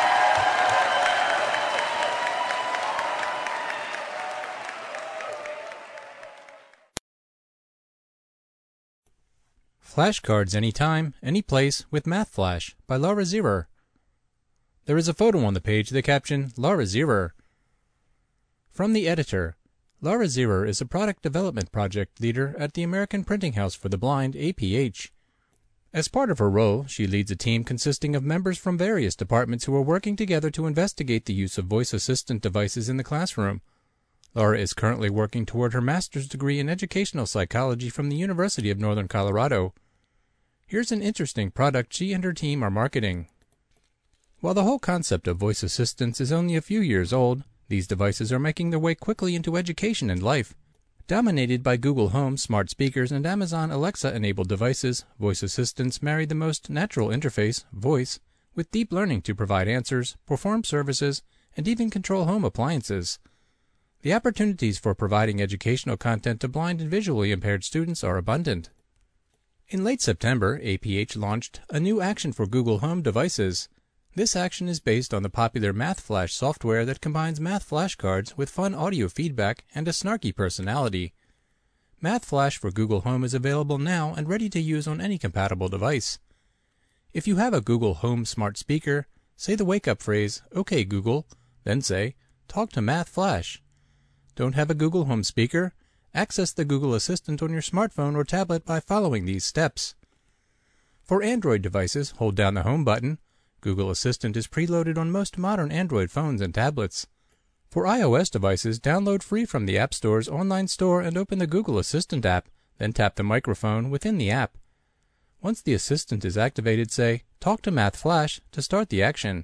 Flashcards Anytime, Anyplace with MathFlash by Laura Zierer. There is a photo on the page, the caption, Laura Zierer. From the editor, Laura Zierer is a product development project leader at the American Printing House for the Blind, A P H. As part of her role, she leads a team consisting of members from various departments who are working together to investigate the use of voice assistant devices in the classroom. Laura is currently working toward her master's degree in educational psychology from the University of Northern Colorado. Here's an interesting product she and her team are marketing. While the whole concept of voice assistants is only a few years old, these devices are making their way quickly into education and life. Dominated by Google Home smart speakers and Amazon Alexa-enabled devices, voice assistants marry the most natural interface, voice, with deep learning to provide answers, perform services, and even control home appliances. The opportunities for providing educational content to blind and visually impaired students are abundant. In late September, A P H launched a new action for Google Home devices. This action is based on the popular MathFlash software that combines math flashcards with fun audio feedback and a snarky personality. MathFlash for Google Home is available now and ready to use on any compatible device. If you have a Google Home smart speaker, say the wake-up phrase, "Okay, Google," then say, "Talk to MathFlash." Don't have a Google Home speaker? Access the Google Assistant on your smartphone or tablet by following these steps. For Android devices, hold down the Home button. Google Assistant is preloaded on most modern Android phones and tablets. For iOS devices, download free from the App Store's online store and open the Google Assistant app, then tap the microphone within the app. Once the Assistant is activated, say, "Talk to MathFlash" to start the action.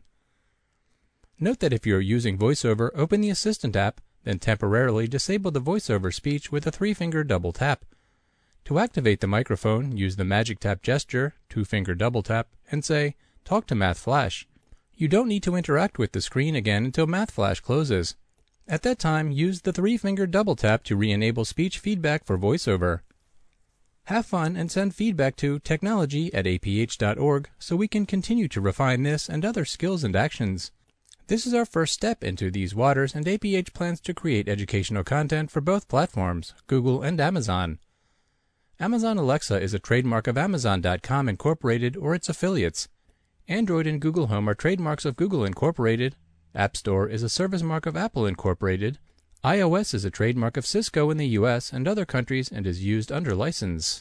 Note that if you are using VoiceOver, open the Assistant app, then temporarily disable the VoiceOver speech with a three-finger double tap. To activate the microphone, use the Magic Tap gesture, two-finger double tap, and say, "Talk to MathFlash." You don't need to interact with the screen again until MathFlash closes. At that time, use the three-finger double tap to re-enable speech feedback for VoiceOver. Have fun and send feedback to technology at a p h dot org so we can continue to refine this and other skills and actions. This is our first step into these waters, and A P H plans to create educational content for both platforms, Google and Amazon. Amazon Alexa is a trademark of Amazon dot com Incorporated or its affiliates. Android and Google Home are trademarks of Google Incorporated. App Store is a service mark of Apple Incorporated. iOS is a trademark of Cisco in the U S and other countries and is used under license.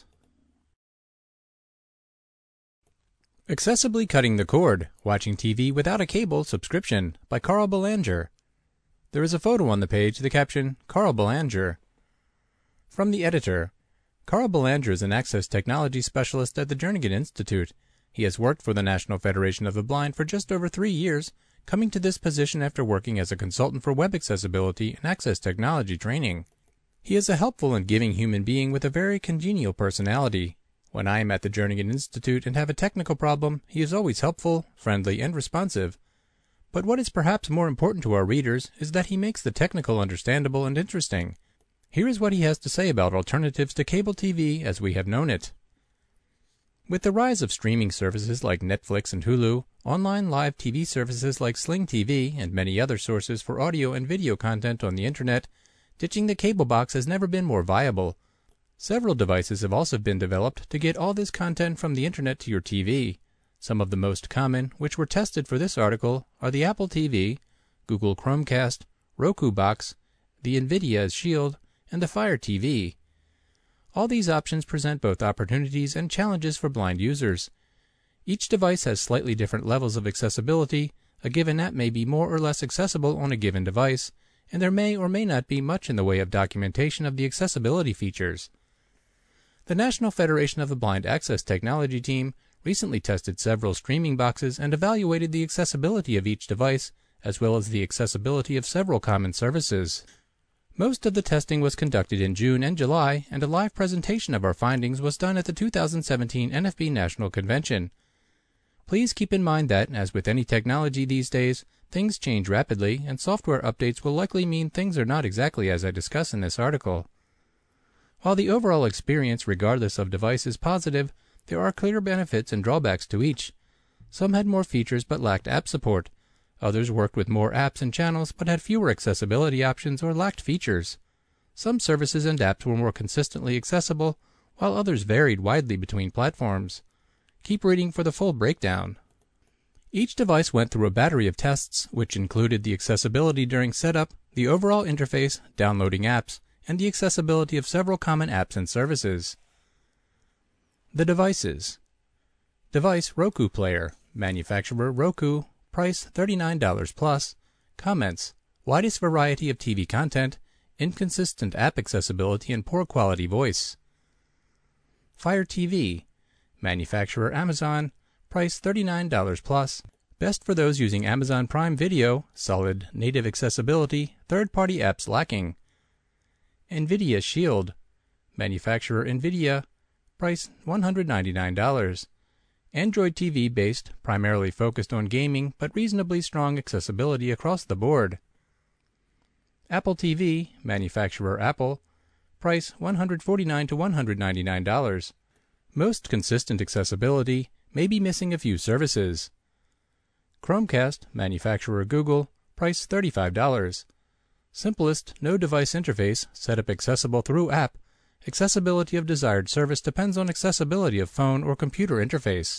Accessibly Cutting the Cord, Watching T V Without a Cable Subscription by Carl Belanger. There is a photo on the page, the caption, Carl Belanger. From the editor, Carl Belanger is an access technology specialist at the Jernigan Institute. He has worked for the National Federation of the Blind for just over three years, coming to this position after working as a consultant for web accessibility and access technology training. He is a helpful and giving human being with a very congenial personality. When I am at the Jernigan Institute and have a technical problem, he is always helpful, friendly, and responsive. But what is perhaps more important to our readers is that he makes the technical understandable and interesting. Here is what he has to say about alternatives to cable T V as we have known it. With the rise of streaming services like Netflix and Hulu, online live T V services like Sling T V, and many other sources for audio and video content on the Internet, ditching the cable box has never been more viable. Several devices have also been developed to get all this content from the Internet to your T V. Some of the most common, which were tested for this article, are the Apple T V, Google Chromecast, Roku Box, the NVIDIA Shield, and the Fire T V. All these options present both opportunities and challenges for blind users. Each device has slightly different levels of accessibility. A given app may be more or less accessible on a given device, and there may or may not be much in the way of documentation of the accessibility features. The National Federation of the Blind Access Technology team recently tested several streaming boxes and evaluated the accessibility of each device, as well as the accessibility of several common services. Most of the testing was conducted in June and July, and a live presentation of our findings was done at the two thousand seventeen N F B National Convention. Please keep in mind that, as with any technology these days, things change rapidly, and software updates will likely mean things are not exactly as I discuss in this article. While the overall experience, regardless of device, is positive, there are clear benefits and drawbacks to each. Some had more features but lacked app support. Others worked with more apps and channels but had fewer accessibility options or lacked features. Some services and apps were more consistently accessible, while others varied widely between platforms. Keep reading for the full breakdown. Each device went through a battery of tests, which included the accessibility during setup, the overall interface, downloading apps, and the accessibility of several common apps and services. The devices. Device Roku Player. Manufacturer Roku. Price thirty-nine dollars plus. Comments: widest variety of T V content, inconsistent app accessibility, and poor quality voice. Fire T V. Manufacturer Amazon. Price thirty-nine dollars plus. Best for those using Amazon Prime Video. Solid native accessibility. Third-party apps lacking. NVIDIA Shield. Manufacturer NVIDIA. Price one hundred ninety-nine dollars. Android T V based, primarily focused on gaming, but reasonably strong accessibility across the board. Apple T V, manufacturer Apple, price one hundred forty-nine to one hundred ninety-nine dollars. Most consistent accessibility, may be missing a few services. Chromecast, manufacturer Google, price thirty-five dollars. Simplest, no device interface, setup accessible through app. Accessibility of desired service depends on accessibility of phone or computer interface.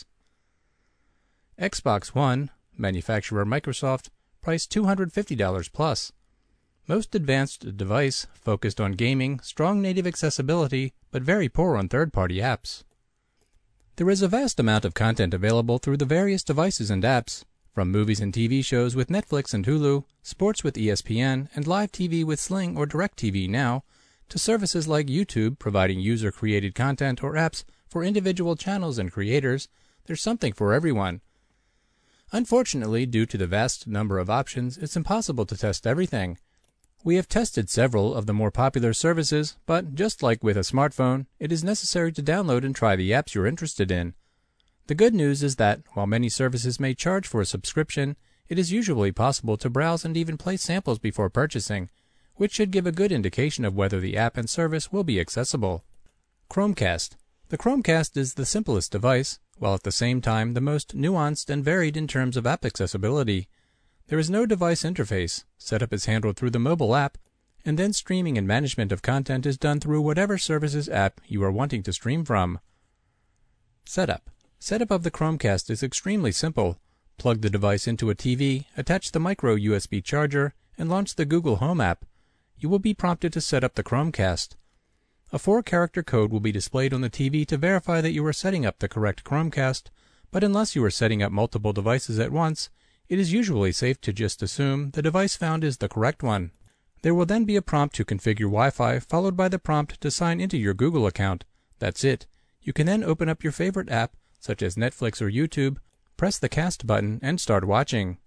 Xbox One, manufacturer Microsoft, price two hundred fifty dollars plus. Most advanced device, focused on gaming, strong native accessibility, but very poor on third-party apps. There is a vast amount of content available through the various devices and apps, from movies and T V shows with Netflix and Hulu, sports with E S P N, and live T V with Sling or DirecTV Now, to services like YouTube providing user-created content or apps for individual channels and creators. There's something for everyone. Unfortunately, due to the vast number of options, it's impossible to test everything. We have tested several of the more popular services, but just like with a smartphone, it is necessary to download and try the apps you're interested in. The good news is that, while many services may charge for a subscription, it is usually possible to browse and even play samples before purchasing, which should give a good indication of whether the app and service will be accessible. Chromecast. The Chromecast is the simplest device, while at the same time the most nuanced and varied in terms of app accessibility. There is no device interface. Setup is handled through the mobile app, and then streaming and management of content is done through whatever services app you are wanting to stream from. Setup. Setup of the Chromecast is extremely simple. Plug the device into a T V, attach the micro U S B charger, and launch the Google Home app. you will be prompted to set up the Chromecast. A four-character code will be displayed on the T V to verify that you are setting up the correct Chromecast, but unless you are setting up multiple devices at once, it is usually safe to just assume the device found is the correct one. There will then be a prompt to configure Wi-Fi, followed by the prompt to sign into your Google account. That's it. You can then open up your favorite app, such as Netflix or YouTube, press the Cast button, and start watching.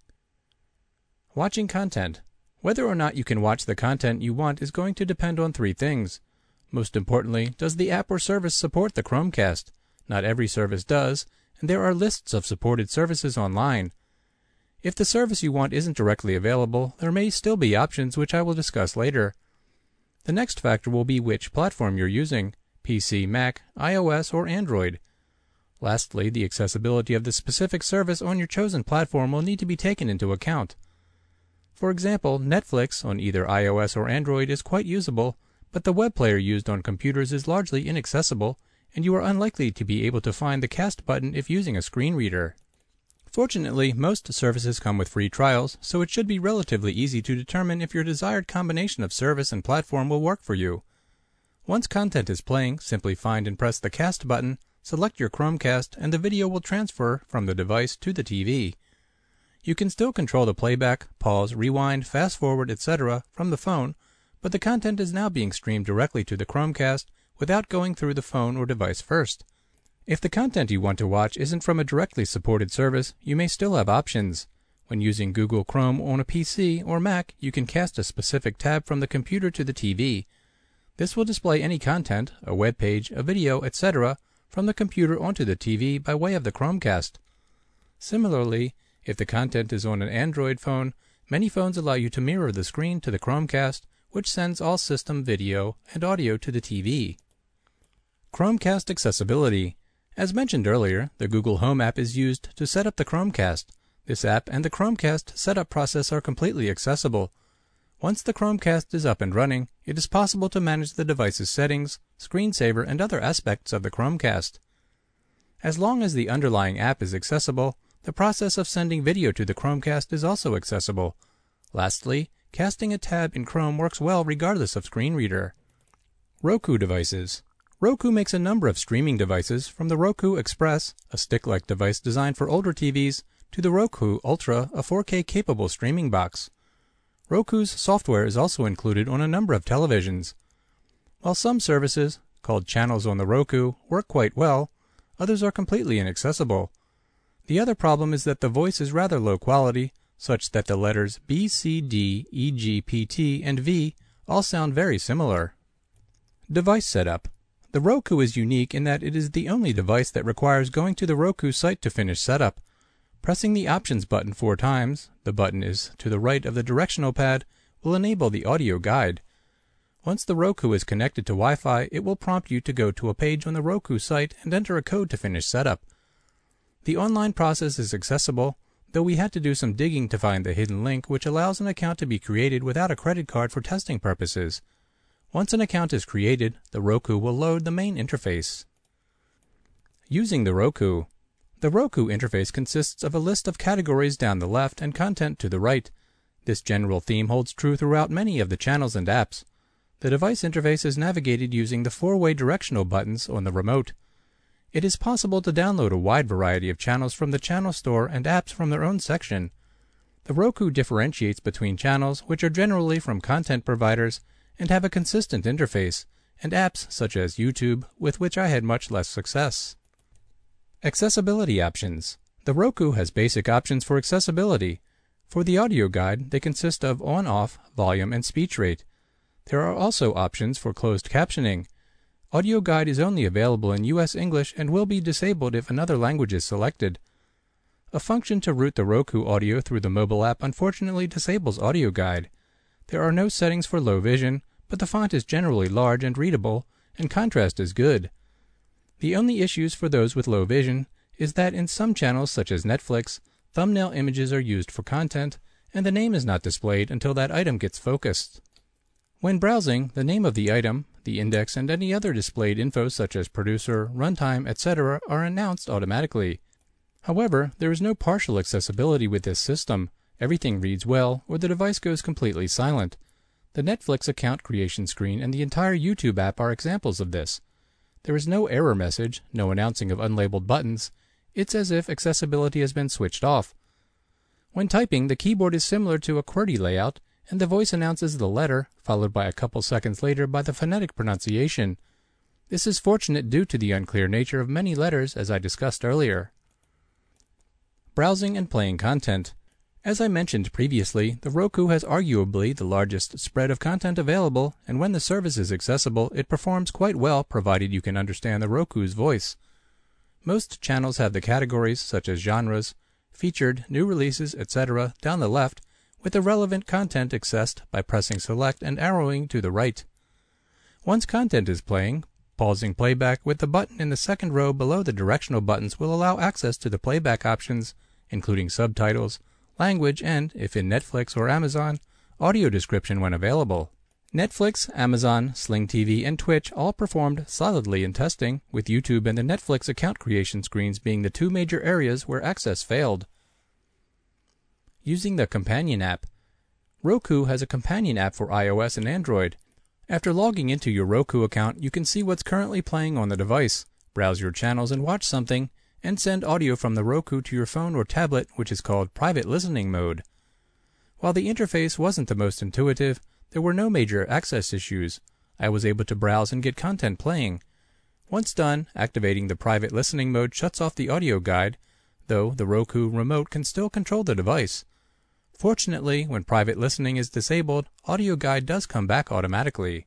Watching content. Whether or not you can watch the content you want is going to depend on three things. Most importantly, does the app or service support the Chromecast? Not every service does, and there are lists of supported services online. If the service you want isn't directly available, there may still be options which I will discuss later. The next factor will be which platform you're using, P C, Mac, iOS, or Android. Lastly, the accessibility of the specific service on your chosen platform will need to be taken into account. For example, Netflix on either iOS or Android is quite usable, but the web player used on computers is largely inaccessible, and you are unlikely to be able to find the Cast button if using a screen reader. Fortunately, most services come with free trials, so it should be relatively easy to determine if your desired combination of service and platform will work for you. Once content is playing, simply find and press the Cast button, select your Chromecast, and the video will transfer from the device to the T V. You can still control the playback, pause, rewind, fast forward, et cetera from the phone, but the content is now being streamed directly to the Chromecast without going through the phone or device first. If the content you want to watch isn't from a directly supported service, you may still have options. When using Google Chrome on a P C or Mac, you can cast a specific tab from the computer to the T V. This will display any content, a web page, a video, et cetera, from the computer onto the T V by way of the Chromecast. Similarly, if the content is on an Android phone, many phones allow you to mirror the screen to the Chromecast, which sends all system video and audio to the T V. Chromecast accessibility. As mentioned earlier, the Google Home app is used to set up the Chromecast. This app and the Chromecast setup process are completely accessible. Once the Chromecast is up and running, it is possible to manage the device's settings, screensaver, and other aspects of the Chromecast. As long as the underlying app is accessible, the process of sending video to the Chromecast is also accessible. Lastly, casting a tab in Chrome works well regardless of screen reader. Roku devices. Roku makes a number of streaming devices, from the Roku Express, a stick-like device designed for older T Vs, to the Roku Ultra, a four K capable streaming box. Roku's software is also included on a number of televisions. While some services, called channels on the Roku, work quite well, others are completely inaccessible. The other problem is that the voice is rather low quality, such that the letters B, C, D, E, G, P, T, and V all sound very similar. Device setup. The Roku is unique in that it is the only device that requires going to the Roku site to finish setup. Pressing the Options button four times, the button is to the right of the directional pad, will enable the audio guide. Once the Roku is connected to Wi-Fi, it will prompt you to go to a page on the Roku site and enter a code to finish setup. The online process is accessible, though we had to do some digging to find the hidden link which allows an account to be created without a credit card for testing purposes. Once an account is created, the Roku will load the main interface. Using the Roku. The Roku interface consists of a list of categories down the left and content to the right. This general theme holds true throughout many of the channels and apps. The device interface is navigated using the four-way directional buttons on the remote. It is possible to download a wide variety of channels from the channel store and apps from their own section. The Roku differentiates between channels, which are generally from content providers, and have a consistent interface, and apps such as YouTube, with which I had much less success. Accessibility options. The Roku has basic options for accessibility. For the audio guide, they consist of on-off, volume, and speech rate. There are also options for closed captioning. Audio guide is only available in U S English and will be disabled if another language is selected. A function to route the Roku audio through the mobile app unfortunately disables audio guide. There are no settings for low vision, but the font is generally large and readable, and contrast is good. The only issues for those with low vision is that in some channels such as Netflix, thumbnail images are used for content, and the name is not displayed until that item gets focused. When browsing, the name of the item, the index, and any other displayed info such as producer, runtime, et cetera are announced automatically. However, there is no partial accessibility with this system. Everything reads well, or the device goes completely silent. The Netflix account creation screen and the entire YouTube app are examples of this. There is no error message, no announcing of unlabeled buttons. It's as if accessibility has been switched off. When typing, the keyboard is similar to a QWERTY layout, and the voice announces the letter, followed by a couple seconds later by the phonetic pronunciation. This is fortunate due to the unclear nature of many letters, as I discussed earlier. Browsing and playing content. As I mentioned previously, the Roku has arguably the largest spread of content available, and when the service is accessible, it performs quite well provided you can understand the Roku's voice. Most channels have the categories such as genres, featured, new releases, et cetera down the left, with the relevant content accessed by pressing select and arrowing to the right. Once content is playing, pausing playback with the button in the second row below the directional buttons will allow access to the playback options, including subtitles, language, and, if in Netflix or Amazon, audio description when available. Netflix, Amazon, Sling T V, and Twitch all performed solidly in testing, with YouTube and the Netflix account creation screens being the two major areas where access failed. Using the Companion app. Roku has a Companion app for iOS and Android. After logging into your Roku account, you can see what's currently playing on the device, browse your channels and watch something, and send audio from the Roku to your phone or tablet, which is called Private Listening Mode. While the interface wasn't the most intuitive, there were no major access issues. I was able to browse and get content playing. Once done, activating the Private Listening Mode shuts off the audio guide, though the Roku remote can still control the device. Fortunately, when private listening is disabled, audio guide does come back automatically.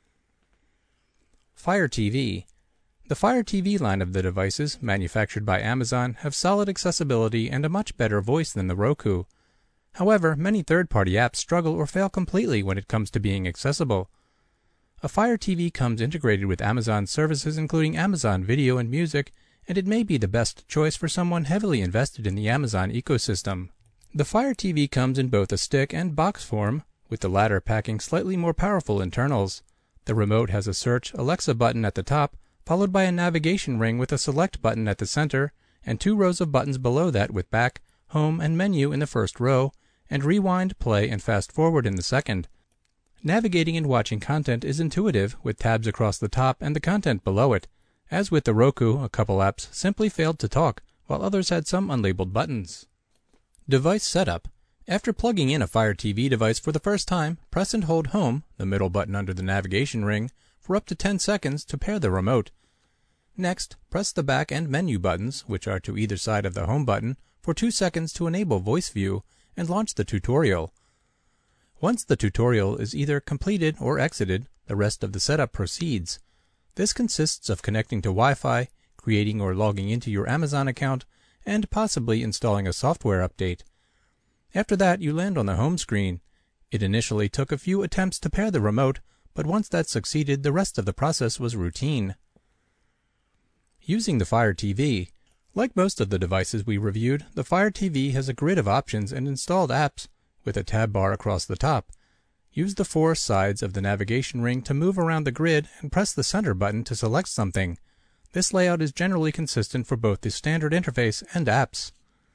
Fire T V. The Fire T V line of the devices, manufactured by Amazon, have solid accessibility and a much better voice than the Roku. However, many third-party apps struggle or fail completely when it comes to being accessible. A Fire T V comes integrated with Amazon services including Amazon Video and Music, and it may be the best choice for someone heavily invested in the Amazon ecosystem. The Fire T V comes in both a stick and box form, with the latter packing slightly more powerful internals. The remote has a search Alexa button at the top, followed by a navigation ring with a select button at the center, and two rows of buttons below that with back, home, and menu in the first row, and rewind, play, and fast forward in the second. Navigating and watching content is intuitive, with tabs across the top and the content below it. As with the Roku, a couple apps simply failed to talk, while others had some unlabeled buttons. Device setup. After plugging in a Fire T V device for the first time, press and hold Home, the middle button under the navigation ring, for up to ten seconds to pair the remote. Next, press the back and menu buttons, which are to either side of the Home button, for two seconds to enable Voice View and launch the tutorial. Once the tutorial is either completed or exited, the rest of the setup proceeds. This consists of connecting to Wi-Fi, creating or logging into your Amazon account, and possibly installing a software update. After that, you land on the home screen. It initially took a few attempts to pair the remote, but once that succeeded, the rest of the process was routine. Using the Fire T V. Like most of the devices we reviewed, the Fire T V has a grid of options and installed apps, with a tab bar across the top. Use the four sides of the navigation ring to move around the grid and press the center button to select something. This layout is generally consistent for both the standard interface and apps.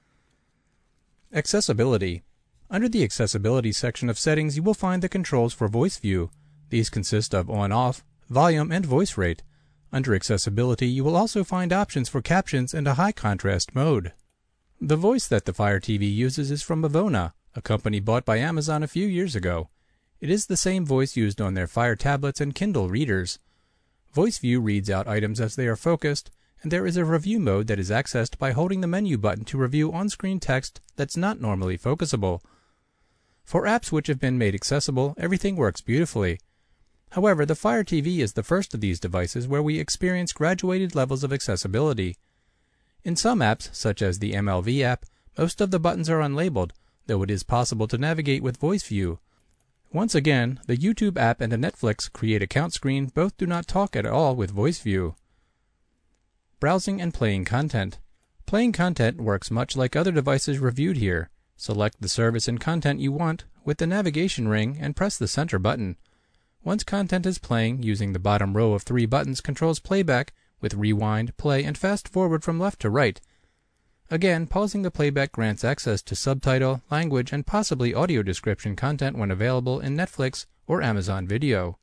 Accessibility. Under the Accessibility section of settings, you will find the controls for Voice View. These consist of on-off, volume, and voice rate. Under Accessibility, you will also find options for captions and a high contrast mode. The voice that the Fire T V uses is from Avona, a company bought by Amazon a few years ago. It is the same voice used on their Fire tablets and Kindle readers. Voice View reads out items as they are focused, and there is a review mode that is accessed by holding the menu button to review on-screen text that's not normally focusable. For apps which have been made accessible, everything works beautifully. However, the Fire T V is the first of these devices where we experience graduated levels of accessibility. In some apps, such as the M L V app, most of the buttons are unlabeled, though it is possible to navigate with Voice View. Once again, the YouTube app and the Netflix Create Account screen both do not talk at all with Voice View. Browsing and playing content. Playing content works much like other devices reviewed here. Select the service and content you want with the navigation ring and press the center button. Once content is playing, using the bottom row of three buttons controls playback with rewind, play, and fast forward from left to right. Again, pausing the playback grants access to subtitle, language, and possibly audio description content when available in Netflix or Amazon Video.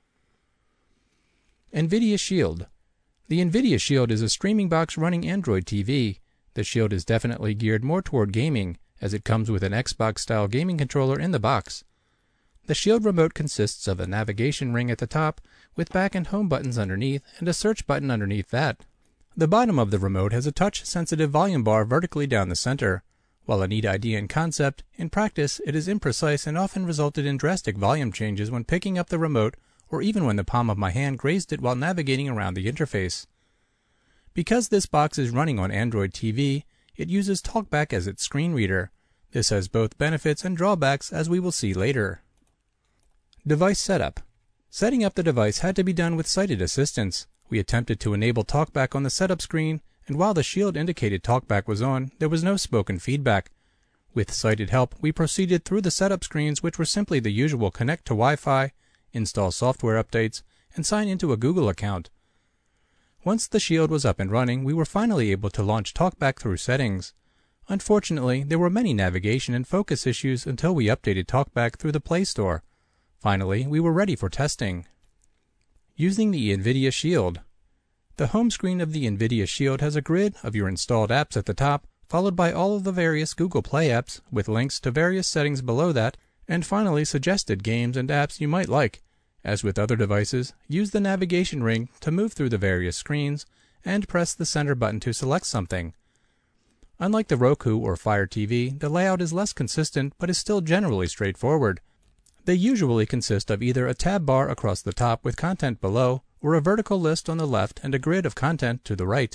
NVIDIA Shield. The NVIDIA Shield is a streaming box running Android T V. The Shield is definitely geared more toward gaming, as it comes with an Xbox-style gaming controller in the box. The Shield remote consists of a navigation ring at the top, with back and home buttons underneath, and a search button underneath that. The bottom of the remote has a touch-sensitive volume bar vertically down the center. While a neat idea in concept, in practice it is imprecise and often resulted in drastic volume changes when picking up the remote, or even when the palm of my hand grazed it while navigating around the interface. Because this box is running on Android T V, it uses TalkBack as its screen reader. This has both benefits and drawbacks, as we will see later. Device setup. Setting up the device had to be done with sighted assistance. We attempted to enable TalkBack on the setup screen, and while the Shield indicated TalkBack was on, there was no spoken feedback. With sighted help, we proceeded through the setup screens, which were simply the usual connect to Wi-Fi, install software updates, and sign into a Google account. Once the Shield was up and running, we were finally able to launch TalkBack through settings. Unfortunately, there were many navigation and focus issues until we updated TalkBack through the Play Store. Finally, we were ready for testing. Using the NVIDIA Shield. The home screen of the NVIDIA Shield has a grid of your installed apps at the top, followed by all of the various Google Play apps, with links to various settings below that, and finally suggested games and apps you might like. As with other devices, use the navigation ring to move through the various screens, and press the center button to select something. Unlike the Roku or Fire T V, the layout is less consistent but is still generally straightforward. They usually consist of either a tab bar across the top with content below, or a vertical list on the left and a grid of content to the right.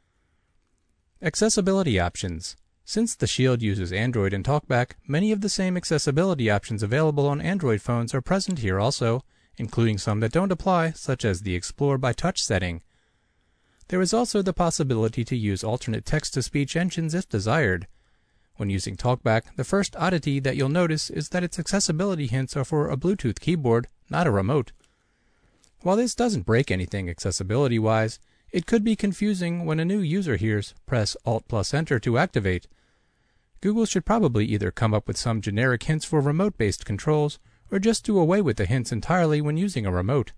Accessibility options. Since the Shield uses Android and TalkBack, many of the same accessibility options available on Android phones are present here also, including some that don't apply, such as the Explore by Touch setting. There is also the possibility to use alternate text-to-speech engines if desired. When using TalkBack, the first oddity that you'll notice is that its accessibility hints are for a Bluetooth keyboard, not a remote. While this doesn't break anything accessibility-wise, it could be confusing when a new user hears press Alt plus Enter to activate. Google should probably either come up with some generic hints for remote-based controls, or just do away with the hints entirely when using a remote.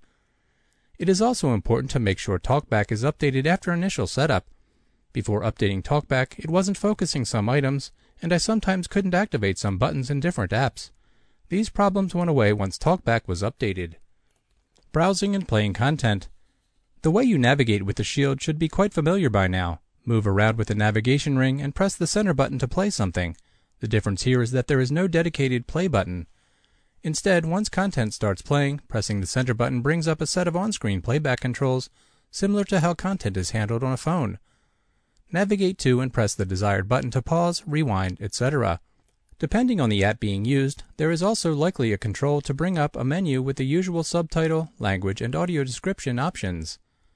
It is also important to make sure TalkBack is updated after initial setup. Before updating TalkBack, it wasn't focusing some items, and I sometimes couldn't activate some buttons in different apps. These problems went away once TalkBack was updated. Browsing and playing content. The way you navigate with the Shield should be quite familiar by now. Move around with the navigation ring and press the center button to play something. The difference here is that there is no dedicated play button. Instead, once content starts playing, pressing the center button brings up a set of on-screen playback controls, similar to how content is handled on a phone. Navigate to and press the desired button to pause, rewind, et cetera. Depending on the app being used, there is also likely a control to bring up a menu with the usual subtitle, language, and audio description options.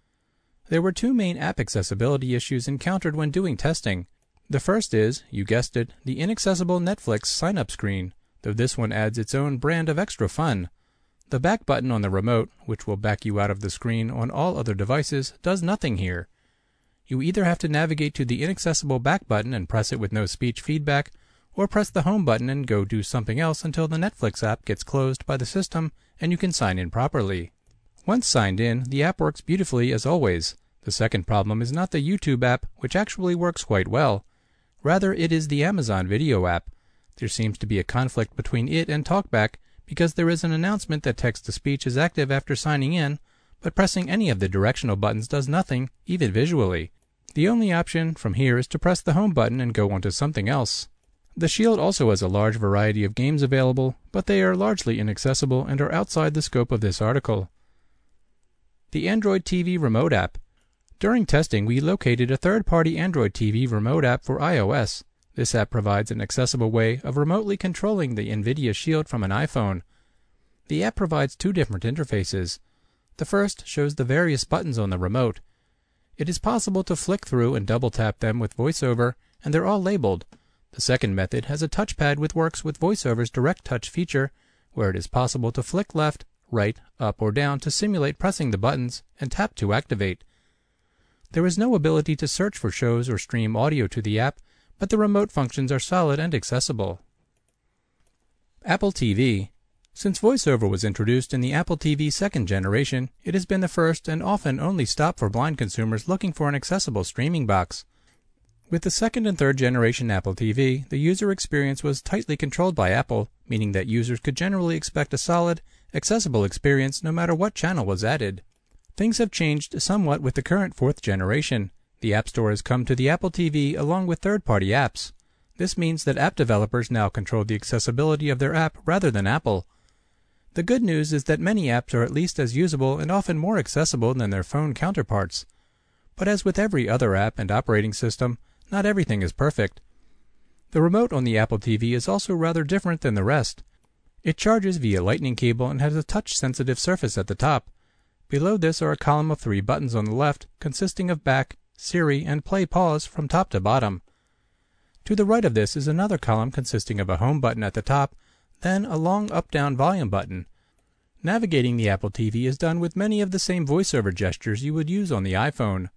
There were two main app accessibility issues encountered when doing testing. The first is, you guessed it, the inaccessible Netflix sign-up screen, though this one adds its own brand of extra fun. The back button on the remote, which will back you out of the screen on all other devices, does nothing here. You either have to navigate to the inaccessible back button and press it with no speech feedback, or press the home button and go do something else until the Netflix app gets closed by the system and you can sign in properly. Once signed in, the app works beautifully as always. The second problem is not the YouTube app, which actually works quite well. Rather, it is the Amazon Video app. There seems to be a conflict between it and TalkBack because there is an announcement that text-to-speech is active after signing in, but pressing any of the directional buttons does nothing, even visually. The only option from here is to press the home button and go on to something else. The Shield also has a large variety of games available, but they are largely inaccessible and are outside the scope of this article. The Android T V Remote app. During testing, we located a third-party Android T V Remote app for iOS. This app provides an accessible way of remotely controlling the NVIDIA Shield from an iPhone. The app provides two different interfaces. The first shows the various buttons on the remote. It is possible to flick through and double-tap them with VoiceOver, and they're all labeled. The second method has a touchpad which works with VoiceOver's Direct Touch feature, where it is possible to flick left, right, up, or down to simulate pressing the buttons, and tap to activate. There is no ability to search for shows or stream audio to the app, but the remote functions are solid and accessible. Apple T V. Since VoiceOver was introduced in the Apple T V second generation, it has been the first and often only stop for blind consumers looking for an accessible streaming box. With the second and third generation Apple T V, the user experience was tightly controlled by Apple, meaning that users could generally expect a solid, accessible experience no matter what channel was added. Things have changed somewhat with the current fourth generation. The App Store has come to the Apple T V along with third-party apps. This means that app developers now control the accessibility of their app rather than Apple. The good news is that many apps are at least as usable and often more accessible than their phone counterparts. But as with every other app and operating system, not everything is perfect. The remote on the Apple T V is also rather different than the rest. It charges via Lightning cable and has a touch-sensitive surface at the top. Below this are a column of three buttons on the left, consisting of Back, Siri, and Play Pause from top to bottom. To the right of this is another column consisting of a Home button at the top, then a long up-down volume button. Navigating the Apple T V is done with many of the same VoiceOver gestures you would use on the iPhone.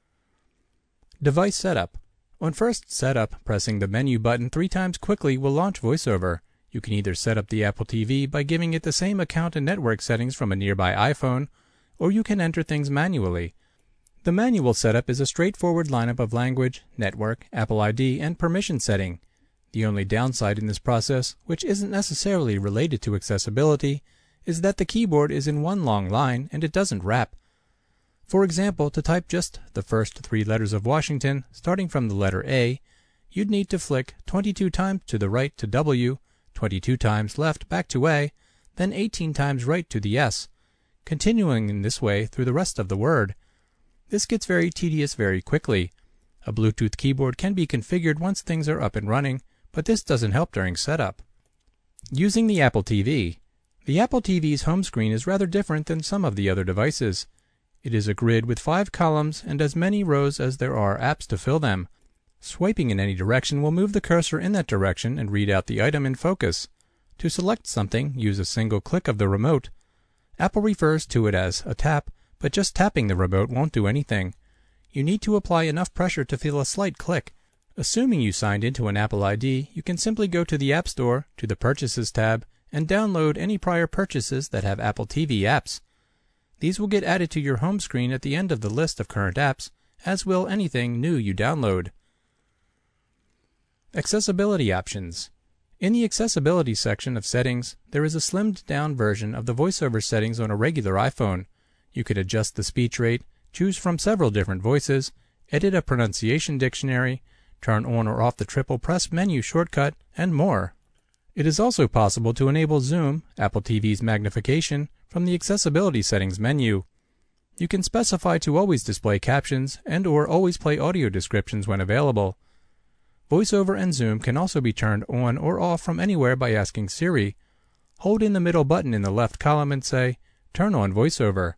Device setup. On first setup, pressing the menu button three times quickly will launch VoiceOver. You can either set up the Apple T V by giving it the same account and network settings from a nearby iPhone, or you can enter things manually. The manual setup is a straightforward lineup of language, network, Apple I D, and permission setting. The only downside in this process, which isn't necessarily related to accessibility, is that the keyboard is in one long line and it doesn't wrap. For example, to type just the first three letters of Washington, starting from the letter A, you'd need to flick twenty-two times to the right to W, twenty-two times left back to A, then eighteen times right to the S, continuing in this way through the rest of the word. This gets very tedious very quickly. A Bluetooth keyboard can be configured once things are up and running, but this doesn't help during setup. Using the Apple T V. The Apple T V's home screen is rather different than some of the other devices. It is a grid with five columns and as many rows as there are apps to fill them. Swiping in any direction will move the cursor in that direction and read out the item in focus. To select something, use a single click of the remote. Apple refers to it as a tap, but just tapping the remote won't do anything. You need to apply enough pressure to feel a slight click. Assuming you signed into an Apple I D, you can simply go to the App Store, to the Purchases tab, and download any prior purchases that have Apple T V apps. These will get added to your home screen at the end of the list of current apps, as will anything new you download. Accessibility options. In the Accessibility section of Settings, there is a slimmed-down version of the VoiceOver settings on a regular iPhone. You could adjust the speech rate, choose from several different voices, edit a pronunciation dictionary, turn on or off the triple press menu shortcut, and more. It is also possible to enable Zoom, Apple T V's magnification, from the Accessibility settings menu. You can specify to always display captions and or always play audio descriptions when available. VoiceOver and Zoom can also be turned on or off from anywhere by asking Siri. Hold in the middle button in the left column and say, "Turn on VoiceOver."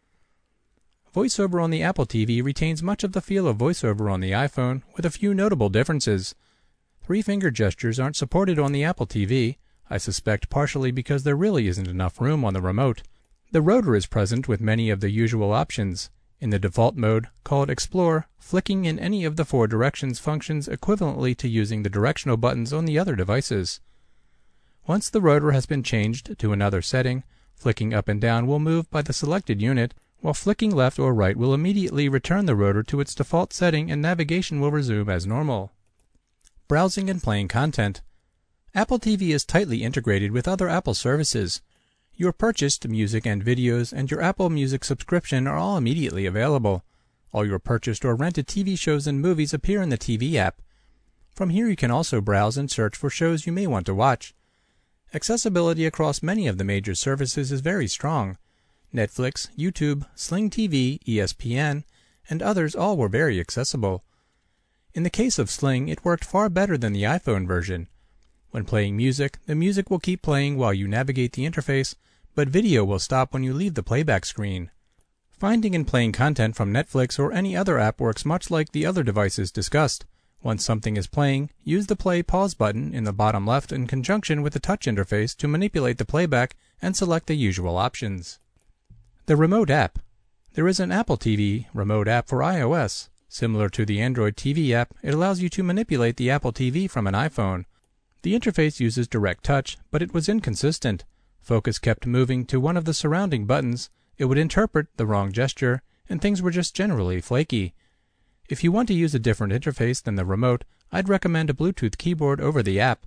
VoiceOver on the Apple T V retains much of the feel of VoiceOver on the iPhone, with a few notable differences. Three-finger gestures aren't supported on the Apple T V, I suspect partially because there really isn't enough room on the remote. The rotor is present with many of the usual options. In the default mode, called Explore, flicking in any of the four directions functions equivalently to using the directional buttons on the other devices. Once the rotor has been changed to another setting, flicking up and down will move by the selected unit, while flicking left or right will immediately return the rotor to its default setting and navigation will resume as normal. Browsing and playing content. Apple T V is tightly integrated with other Apple services. Your purchased music and videos and your Apple Music subscription are all immediately available. All your purchased or rented T V shows and movies appear in the T V app. From here you can also browse and search for shows you may want to watch. Accessibility across many of the major services is very strong. Netflix, YouTube, Sling T V, E S P N, and others all were very accessible. In the case of Sling, it worked far better than the iPhone version. When playing music, the music will keep playing while you navigate the interface, but video will stop when you leave the playback screen. Finding and playing content from Netflix or any other app works much like the other devices discussed. Once something is playing, use the Play/Pause button in the bottom left in conjunction with the touch interface to manipulate the playback and select the usual options. The Remote app. There is an Apple T V Remote app for iOS. Similar to the Android T V app, it allows you to manipulate the Apple T V from an iPhone. The interface uses direct touch, but it was inconsistent. Focus kept moving to one of the surrounding buttons, it would interpret the wrong gesture, and things were just generally flaky. If you want to use a different interface than the remote, I'd recommend a Bluetooth keyboard over the app.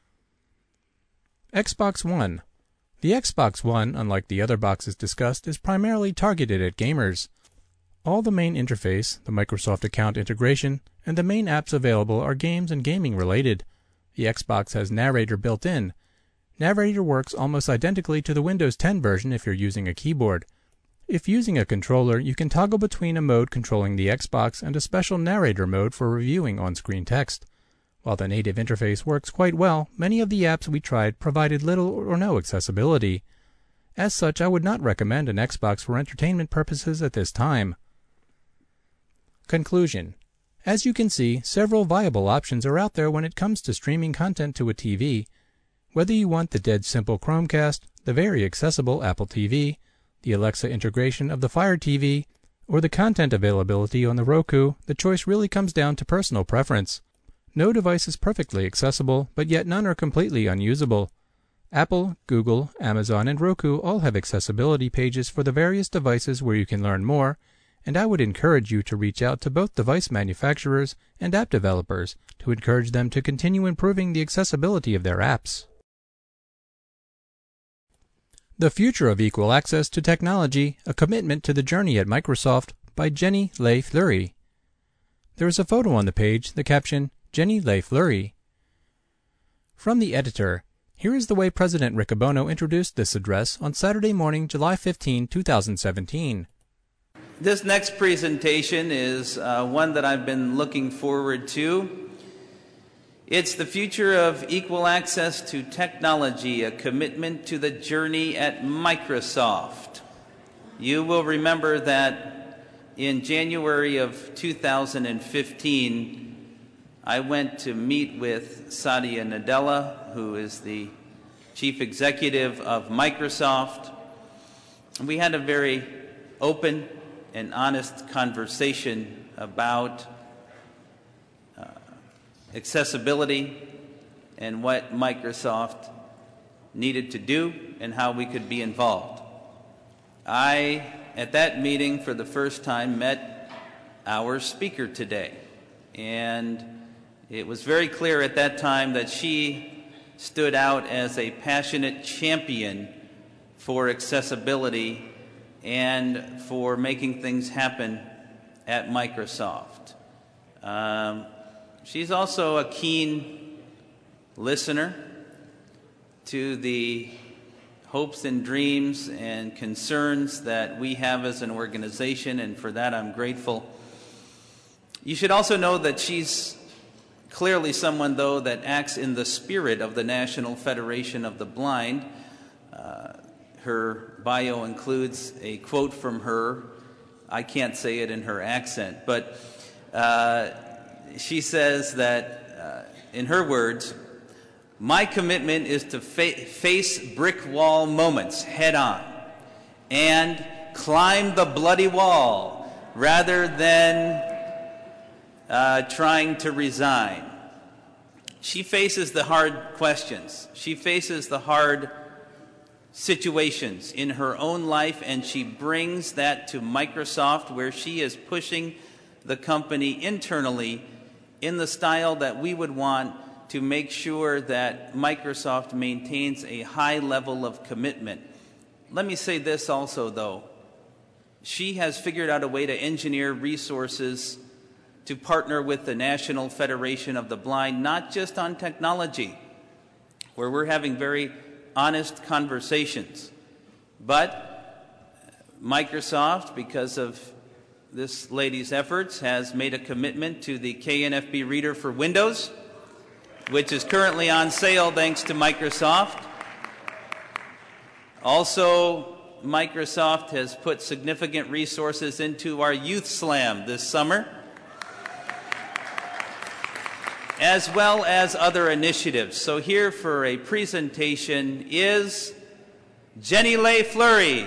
Xbox One. The Xbox One, unlike the other boxes discussed, is primarily targeted at gamers. All the main interface, the Microsoft account integration, and the main apps available are games and gaming related. The Xbox has Narrator built in. Narrator works almost identically to the Windows ten version if you're using a keyboard. If using a controller, you can toggle between a mode controlling the Xbox and a special narrator mode for reviewing on-screen text. While the native interface works quite well, many of the apps we tried provided little or no accessibility. As such, I would not recommend an Xbox for entertainment purposes at this time. Conclusion. As you can see, several viable options are out there when it comes to streaming content to a T V. Whether you want the dead simple Chromecast, the very accessible Apple T V, the Alexa integration of the Fire T V, or the content availability on the Roku, the choice really comes down to personal preference. No device is perfectly accessible, but yet none are completely unusable. Apple, Google, Amazon, and Roku all have accessibility pages for the various devices where you can learn more, and I would encourage you to reach out to both device manufacturers and app developers to encourage them to continue improving the accessibility of their apps. The Future of Equal Access to Technology, A Commitment to the Journey at Microsoft by Jenny Leigh Fleury. There is a photo on the page, the caption, Jenny Leigh Fleury. From the editor, here is the way President Riccobono introduced this address on Saturday morning, July fifteenth, two thousand seventeen. This next presentation is uh, one that I've been looking forward to. It's the future of equal access to technology, a commitment to the journey at Microsoft. You will remember that in January of two thousand fifteen, I went to meet with Satya Nadella, who is the chief executive of Microsoft. We had a very open and honest conversation about uh, accessibility and what Microsoft needed to do and how we could be involved. I, at that meeting for the first time, met our speaker today, and it was very clear at that time that she stood out as a passionate champion for accessibility and for making things happen at Microsoft. Um, she's also a keen listener to the hopes and dreams and concerns that we have as an organization, and for that I'm grateful. You should also know that she's clearly someone, though, that acts in the spirit of the National Federation of the Blind. Uh, her bio includes a quote from her. I can't say it in her accent, but uh, she says that, uh, in her words, "My commitment is to fa- face brick wall moments head on and climb the bloody wall rather than uh, trying to resign." She faces the hard questions. She faces the hard situations in her own life, and she brings that to Microsoft, where she is pushing the company internally in the style that we would want to make sure that Microsoft maintains a high level of commitment. Let me say this also, though. She has figured out a way to engineer resources to partner with the National Federation of the Blind, not just on technology, where we're having very honest conversations, but Microsoft, because of this lady's efforts, has made a commitment to the K N F B reader for Windows, which is currently on sale thanks to Microsoft. Also, Microsoft has put significant resources into our Youth Slam this summer, as well as other initiatives. So here for a presentation is Jenny Leigh Fleury.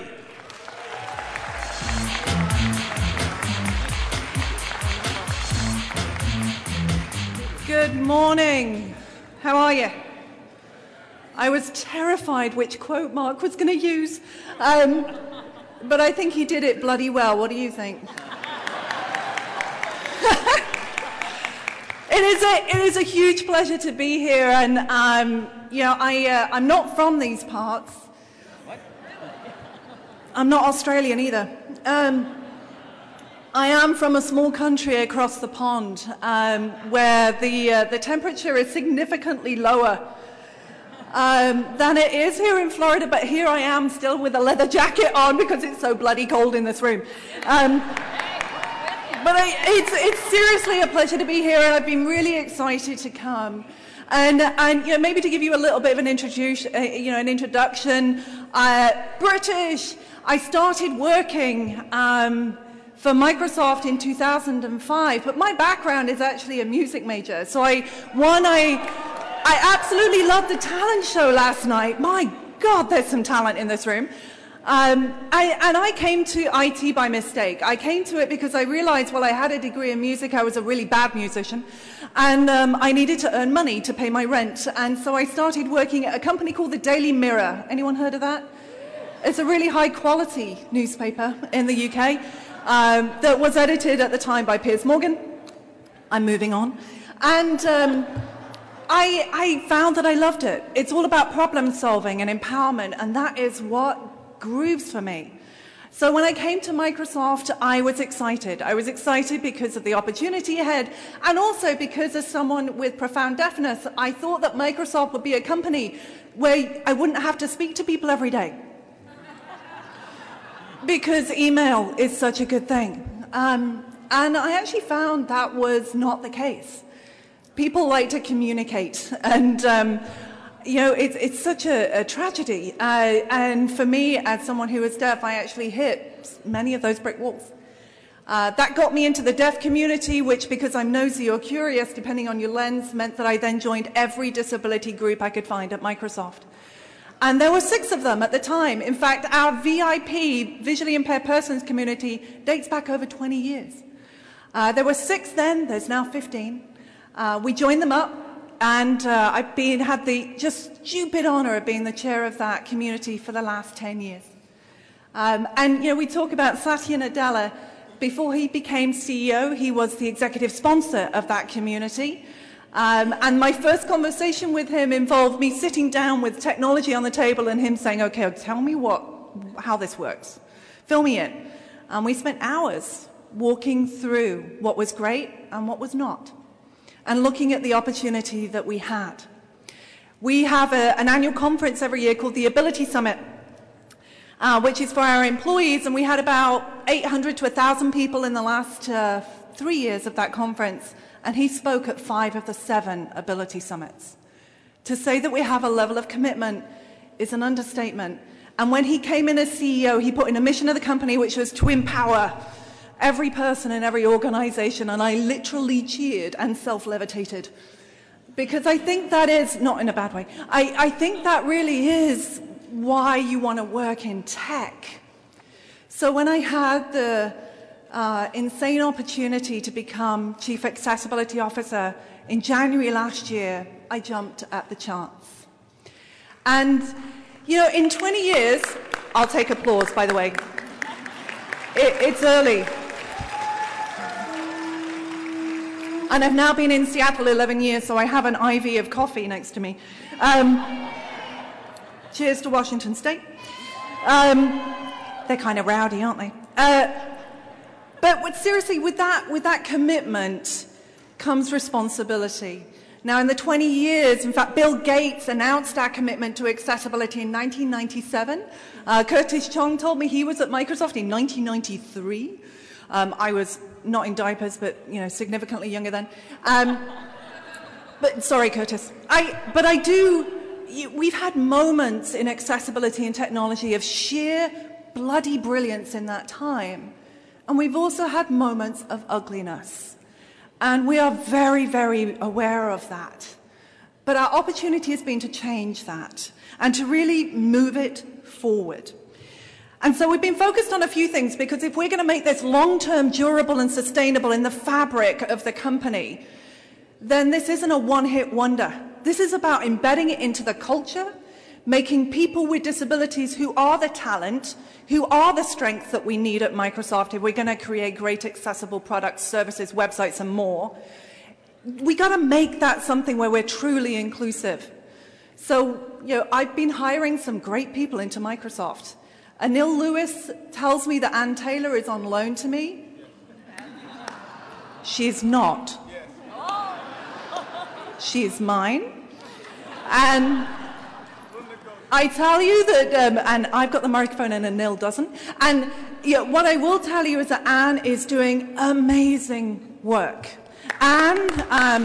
Morning. How are you? I was terrified which quote Mark was going to use, um, but I think he did it bloody well. What do you think? It is a it is a huge pleasure to be here, and um, you know I uh, I'm not from these parts. What? I'm not Australian either. Um, I am from a small country across the pond, um, where the uh, the temperature is significantly lower um, than it is here in Florida. But here I am, still with a leather jacket on because it's so bloody cold in this room. Um, But I, it's, it's seriously a pleasure to be here, and I've been really excited to come. And, and you know, maybe to give you a little bit of an introduction, uh, you know, an introduction. Uh, British. I started working um, for Microsoft in two thousand five, but my background is actually a music major. So I, one, I, I absolutely loved the talent show last night. My God, there's some talent in this room. Um, I, and I came to I T by mistake. I came to it because I realized, well, I had a degree in music. I was a really bad musician. And um, I needed to earn money to pay my rent. And so I started working at a company called the Daily Mirror. Anyone heard of that? It's a really high-quality newspaper in the U K um, that was edited at the time by Piers Morgan. I'm moving on. And um, I, I found that I loved it. It's all about problem-solving and empowerment, and that is what grooves for me. So when I came to Microsoft, I was excited. I was excited because of the opportunity ahead, and also because as someone with profound deafness, I thought that Microsoft would be a company where I wouldn't have to speak to people every day. Because email is such a good thing. Um, and I actually found that was not the case. People like to communicate, and um, you know, it's, it's such a, a tragedy. Uh, and for me, as someone who is deaf, I actually hit many of those brick walls. Uh, that got me into the deaf community, which, because I'm nosy or curious, depending on your lens, meant that I then joined every disability group I could find at Microsoft. And there were six of them at the time. In fact, our V I P, Visually Impaired Persons community, dates back over twenty years. Uh, there were six then, there's now fifteen. Uh, we joined them up. And uh, I've been, had the just stupid honor of being the chair of that community for the last ten years. Um, and, you know, we talk about Satya Nadella. Before he became C E O, he was the executive sponsor of that community. Um, and my first conversation with him involved me sitting down with technology on the table and him saying, okay, tell me what, how this works. Fill me in. And we spent hours walking through what was great and what was not, and looking at the opportunity that we had. We have a, an annual conference every year called the Ability Summit, uh, which is for our employees, and we had about eight hundred to one thousand people in the last uh, three years of that conference, and he spoke at five of the seven Ability Summits. To say that we have a level of commitment is an understatement. And when he came in as C E O, he put in a mission of the company, which was to empower every person in every organization, and I literally cheered and self-levitated. Because I think that is, not in a bad way, I, I think that really is why you want to work in tech. So when I had the uh, insane opportunity to become Chief Accessibility Officer in January last year, I jumped at the chance. And, you know, in twenty years, I'll take applause, by the way. It, it's early. And I've now been in Seattle eleven years, so I have an I V of coffee next to me. Um, cheers to Washington State. Um, they're kind of rowdy, aren't they? Uh, but with, seriously, with that, with that commitment comes responsibility. Now, in the twenty years, in fact, Bill Gates announced our commitment to accessibility in nineteen ninety-seven. Uh, Curtis Chong told me he was at Microsoft in nineteen ninety-three. Um, I was not in diapers, but, you know, significantly younger then. Um, but sorry, Curtis. I, but I do, we've had moments in accessibility and technology of sheer bloody brilliance in that time. And we've also had moments of ugliness. And we are very, very aware of that. But our opportunity has been to change that and to really move it forward. And so we've been focused on a few things, because if we're going to make this long-term, durable and sustainable in the fabric of the company, then this isn't a one-hit wonder. This is about embedding it into the culture, making people with disabilities who are the talent, who are the strength that we need at Microsoft if we're going to create great accessible products, services, websites, and more. We got to make that something where we're truly inclusive. So, you know, I've been hiring some great people into Microsoft. Anil Lewis tells me that Ann Taylor is on loan to me. She's not. She is mine. And I tell you that, um, and I've got the microphone and Anil doesn't. And you know, what I will tell you is that Ann is doing amazing work. Ann, um,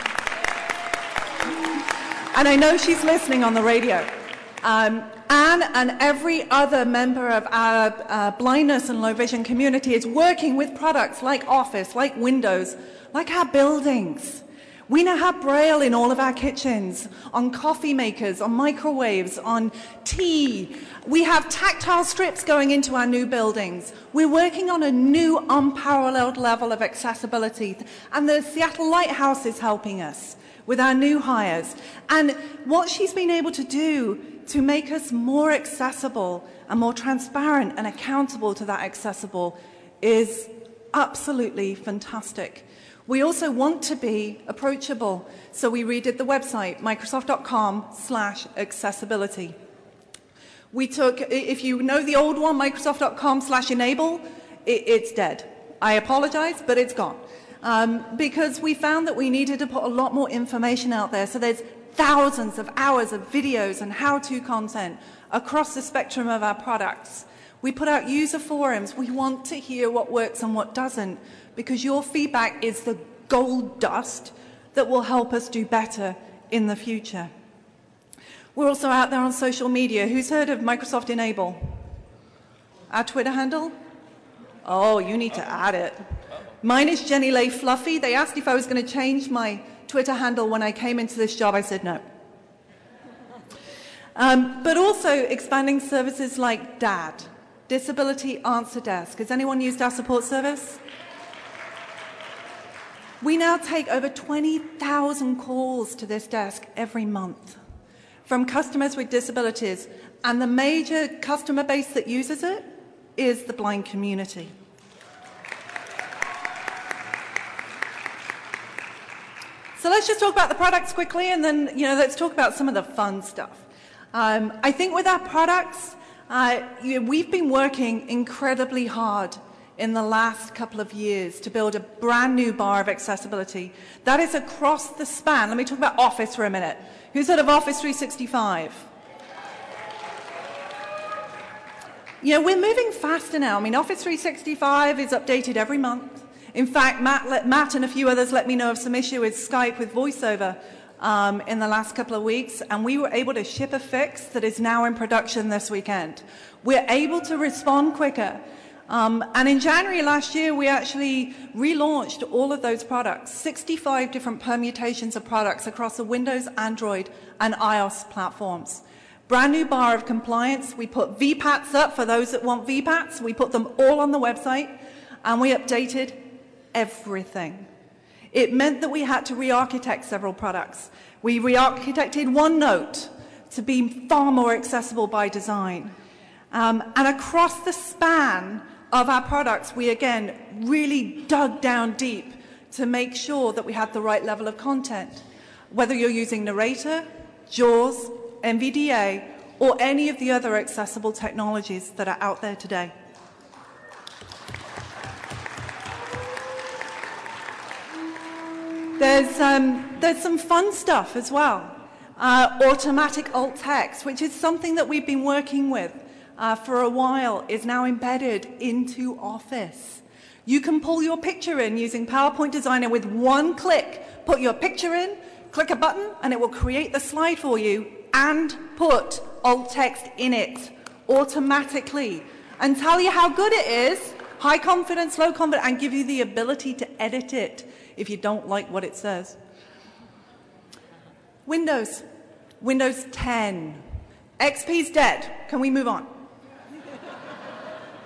and I know she's listening on the radio. Um, Ann and every other member of our uh, blindness and low vision community is working with products like Office, like Windows, like our buildings. We now have Braille in all of our kitchens, on coffee makers, on microwaves, on tea. We have tactile strips going into our new buildings. We're working on a new unparalleled level of accessibility. And the Seattle Lighthouse is helping us with our new hires. And what she's been able to do to make us more accessible and more transparent and accountable to that accessible is absolutely fantastic. We also want to be approachable, so we redid the website, microsoft.com slash accessibility. We took, if you know the old one, microsoft.com slash enable, it, it's dead. I apologize, but it's gone. Um, because we found that we needed to put a lot more information out there. So there's thousands of hours of videos and how-to content across the spectrum of our products. We put out user forums. We want to hear what works and what doesn't, because your feedback is the gold dust that will help us do better in the future. We're also out there on social media. Who's heard of Microsoft Enable? Our Twitter handle? Oh, you need to add it. Mine is Jenny Lay Fluffy. They asked if I was going to change my Twitter handle when I came into this job. I said no. Um, but also expanding services like D A D, Disability Answer Desk. Has anyone used our support service? We now take over twenty thousand calls to this desk every month from customers with disabilities, and the major customer base that uses it is the blind community. So let's just talk about the products quickly, and then you know, let's talk about some of the fun stuff. Um, I think with our products, uh, you know, we've been working incredibly hard in the last couple of years to build a brand new bar of accessibility. That is across the span. Let me talk about Office for a minute. Who's heard of Office three sixty-five? You know, we're moving faster now. I mean, Office three sixty-five is updated every month. In fact, Matt, let, Matt and a few others let me know of some issue with Skype with VoiceOver um, in the last couple of weeks, and we were able to ship a fix that is now in production this weekend. We're able to respond quicker. Um, and in January last year, we actually relaunched all of those products, sixty-five different permutations of products across the Windows, Android, and iOS platforms. Brand new bar of compliance. We put V PATs up for those that want V PATs. We put them all on the website, and we updated everything. It meant that we had to re-architect several products. We re-architected OneNote to be far more accessible by design. Um, and across the span of our products, we again really dug down deep to make sure that we had the right level of content. Whether you're using Narrator, JAWS, N V D A, or any of the other accessible technologies that are out there today. There's, um, there's some fun stuff as well. Uh, automatic alt text, which is something that we've been working with uh, for a while, is now embedded into Office. You can pull your picture in using PowerPoint Designer with one click. Put your picture in, click a button, and it will create the slide for you and put alt text in it automatically and tell you how good it is, high confidence, low confidence, and give you the ability to edit it if you don't like what it says. Windows. Windows ten. X P's dead. Can we move on?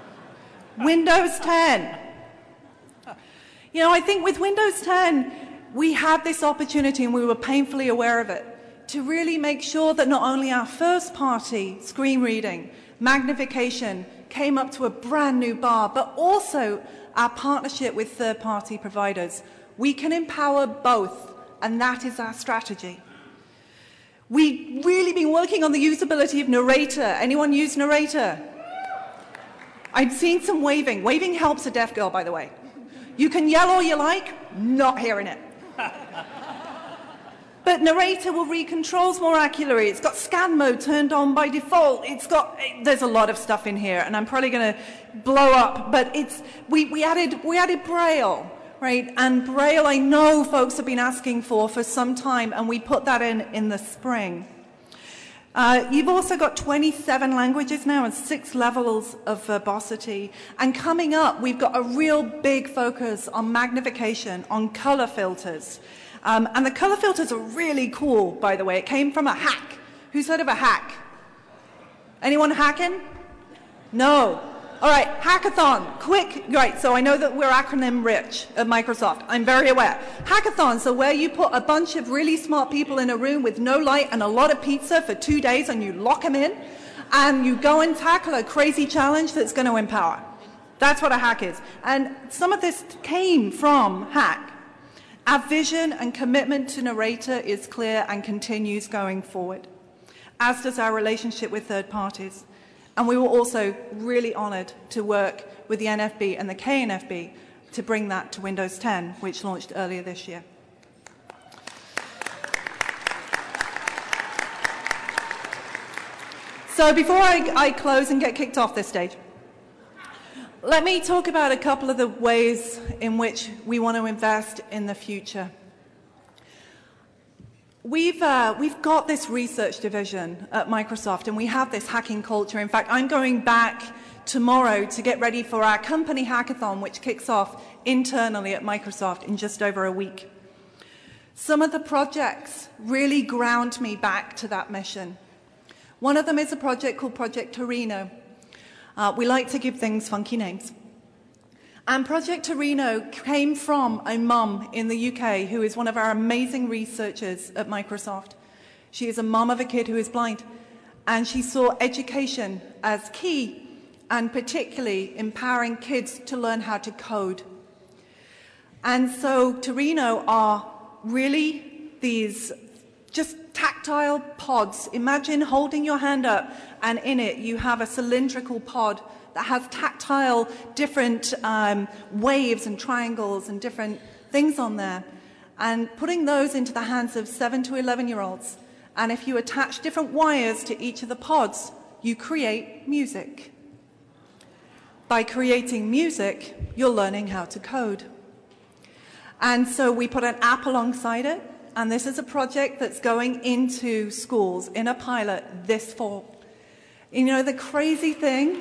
Windows ten. You know, I think with Windows ten, we had this opportunity, and we were painfully aware of it, to really make sure that not only our first-party screen reading, magnification, came up to a brand new bar, but also our partnership with third-party providers. We can empower both, and that is our strategy. We've really been working on the usability of Narrator. Anyone use Narrator? I've seen some waving. Waving helps a deaf girl, by the way. You can yell all you like, not hearing it. But Narrator will read controls more accurately. It's got scan mode turned on by default. It's got, there's a lot of stuff in here, and I'm probably going to blow up, but it's, we, we, added, we added Braille, right? And Braille, I know folks have been asking for for some time, and we put that in in the spring. Uh, you've also got twenty-seven languages now and six levels of verbosity. And coming up, we've got a real big focus on magnification, on color filters. Um, and the color filters are really cool, by the way. It came from a hack. Who's heard of a hack? Anyone hacking? No. All right, hackathon, quick. Right, so I know that we're acronym rich at Microsoft. I'm very aware. Hackathon, so where you put a bunch of really smart people in a room with no light and a lot of pizza for two days and you lock them in and you go and tackle a crazy challenge that's going to empower. That's what a hack is. And some of this came from hack. Our vision and commitment to Narrator is clear and continues going forward, as does our relationship with third parties. And we were also really honored to work with the N F B and the K N F B to bring that to Windows ten, which launched earlier this year. So before I, I close and get kicked off this stage, let me talk about a couple of the ways in which we want to invest in the future. We've, uh, we've got this research division at Microsoft, and we have this hacking culture. In fact, I'm going back tomorrow to get ready for our company hackathon, which kicks off internally at Microsoft in just over a week. Some of the projects really ground me back to that mission. One of them is a project called Project Torino. Uh, we like to give things funky names. And Project Torino came from a mum in the U K who is one of our amazing researchers at Microsoft. She is a mum of a kid who is blind, and she saw education as key, and particularly empowering kids to learn how to code. And so Torino are really these just tactile pods. Imagine holding your hand up, and in it you have a cylindrical pod that has tactile different um, waves and triangles and different things on there, and putting those into the hands of seven to eleven year olds. And if you attach different wires to each of the pods, you create music. By creating music, you're learning how to code. And so we put an app alongside it. And this is a project that's going into schools in a pilot this fall. You know, the crazy thing,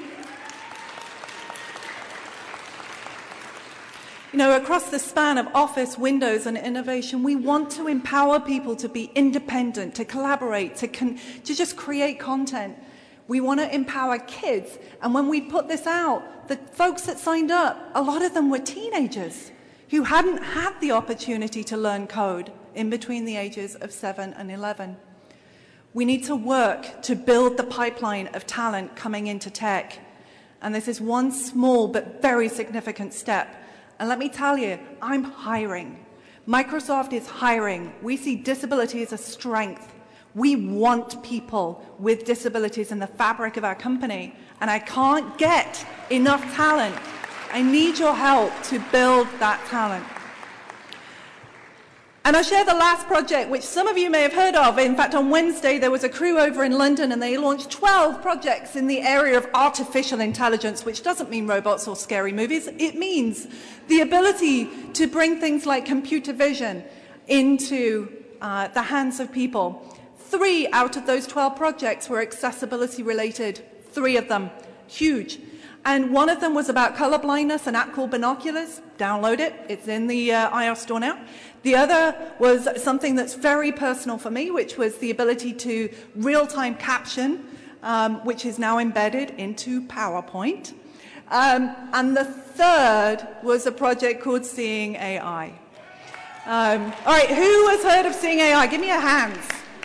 you know, across the span of Office, Windows, and innovation, we want to empower people to be independent, to collaborate, to, con to just create content. We want to empower kids. And when we put this out, the folks that signed up, a lot of them were teenagers who hadn't had the opportunity to learn code in between the ages of seven and eleven. We need to work to build the pipeline of talent coming into tech. And this is one small but very significant step. And let me tell you, I'm hiring. Microsoft is hiring. We see disability as a strength. We want people with disabilities in the fabric of our company. And I can't get enough talent. I need your help to build that talent. And I'll share the last project, which some of you may have heard of. In fact, on Wednesday, there was a crew over in London, and they launched twelve projects in the area of artificial intelligence, which doesn't mean robots or scary movies. It means the ability to bring things like computer vision into uh, the hands of people. Three out of those twelve projects were accessibility related, three of them, huge. And one of them was about color blindness, an app called Binoculars. Download it. It's in the uh, iOS store now. The other was something that's very personal for me, which was the ability to real-time caption, um, which is now embedded into PowerPoint. Um, and the third was a project called Seeing A I. Um, all right, who has heard of Seeing A I? Give me your hands.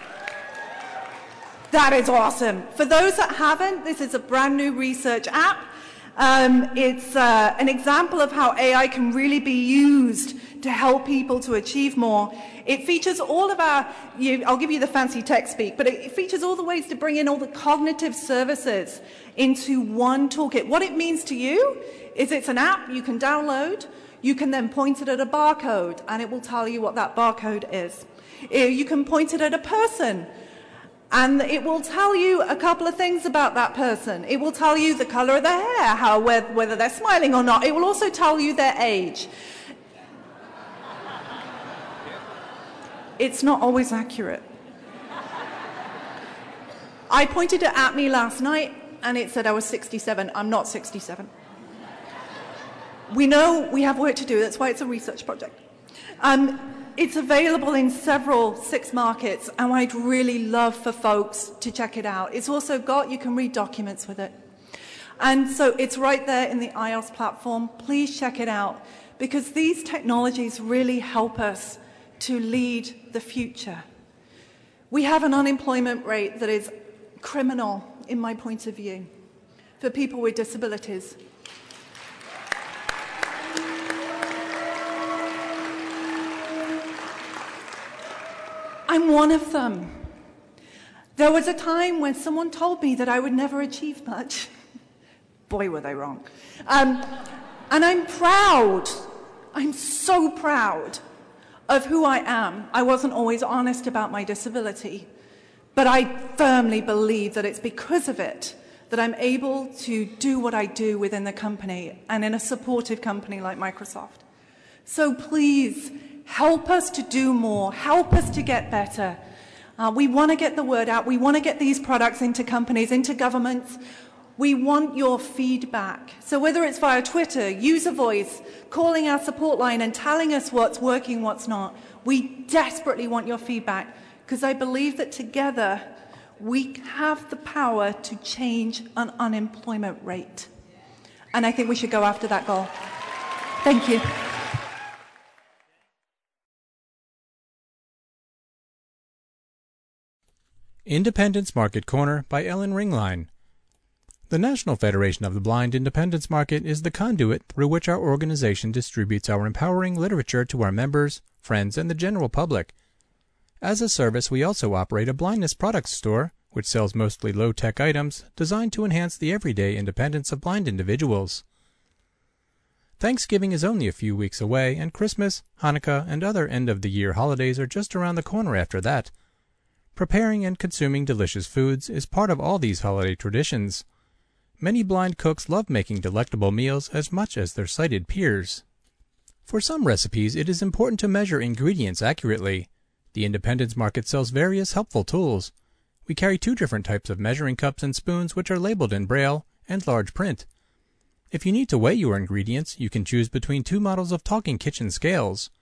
That is awesome. For those that haven't, this is a brand new research app. Um, it's uh, an example of how A I can really be used to help people to achieve more. It features all of our, you, I'll give you the fancy tech speak, but it, it features all the ways to bring in all the cognitive services into one toolkit. What it means to you is it's an app you can download. You can then point it at a barcode, and it will tell you what that barcode is. You can point it at a person, and it will tell you a couple of things about that person. It will tell you the color of their hair, how, whether they're smiling or not. It will also tell you their age. It's not always accurate. I pointed it at me last night, and it said I was sixty-seven. I'm not sixty-seven. We know we have work to do. That's why it's a research project. Um, it's available in several, six markets, and I'd really love for folks to check it out. It's also got, you can read documents with it. And so it's right there in the I O S platform. Please check it out, because these technologies really help us to lead the future. We have an unemployment rate that is criminal, in my point of view, for people with disabilities. I'm one of them. There was a time when someone told me that I would never achieve much. Boy, were they wrong. Um, and I'm proud. I'm so proud of who I am. I wasn't always honest about my disability, but I firmly believe that it's because of it that I'm able to do what I do within the company and in a supportive company like Microsoft. So please, help us to do more. Help us to get better. Uh, we want to get the word out. We want to get these products into companies, into governments. We want your feedback. So whether it's via Twitter, user voice, calling our support line and telling us what's working, what's not, we desperately want your feedback, because I believe that together we have the power to change an unemployment rate. And I think we should go after that goal. Thank you. Independence Market Corner by Ellen Ringline. The National Federation of the Blind Independence Market is the conduit through which our organization distributes our empowering literature to our members, friends, and the general public. As a service, we also operate a blindness products store, which sells mostly low-tech items designed to enhance the everyday independence of blind individuals. Thanksgiving is only a few weeks away, and Christmas, Hanukkah, and other end-of-the-year holidays are just around the corner after that. Preparing and consuming delicious foods is part of all these holiday traditions. Many blind cooks love making delectable meals as much as their sighted peers. For some recipes, it is important to measure ingredients accurately. The Independence Market sells various helpful tools. We carry two different types of measuring cups and spoons which are labeled in Braille and large print. If you need to weigh your ingredients, you can choose between two models of talking kitchen scales.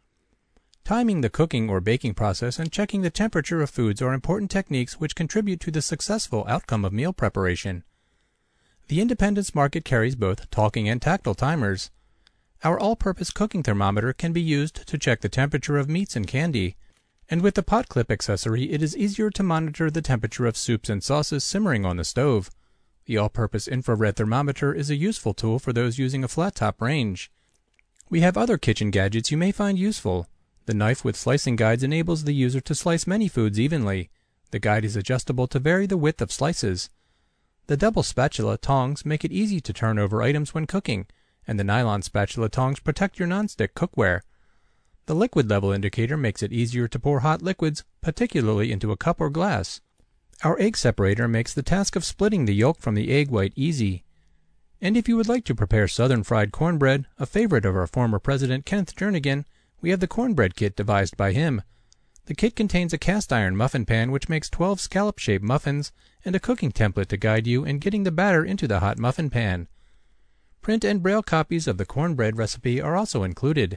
Timing the cooking or baking process and checking the temperature of foods are important techniques which contribute to the successful outcome of meal preparation. The Independence Market carries both talking and tactile timers. Our all-purpose cooking thermometer can be used to check the temperature of meats and candy, and with the pot clip accessory it is easier to monitor the temperature of soups and sauces simmering on the stove. The all-purpose infrared thermometer is a useful tool for those using a flat-top range. We have other kitchen gadgets you may find useful. The knife with slicing guides enables the user to slice many foods evenly. The guide is adjustable to vary the width of slices. The double spatula tongs make it easy to turn over items when cooking, and the nylon spatula tongs protect your nonstick cookware. The liquid level indicator makes it easier to pour hot liquids, particularly into a cup or glass. Our egg separator makes the task of splitting the yolk from the egg white easy. And if you would like to prepare southern fried cornbread, a favorite of our former president Kenneth Jernigan, we have the cornbread kit devised by him. The kit contains a cast-iron muffin pan which makes twelve scallop-shaped muffins and a cooking template to guide you in getting the batter into the hot muffin pan. Print and Braille copies of the cornbread recipe are also included.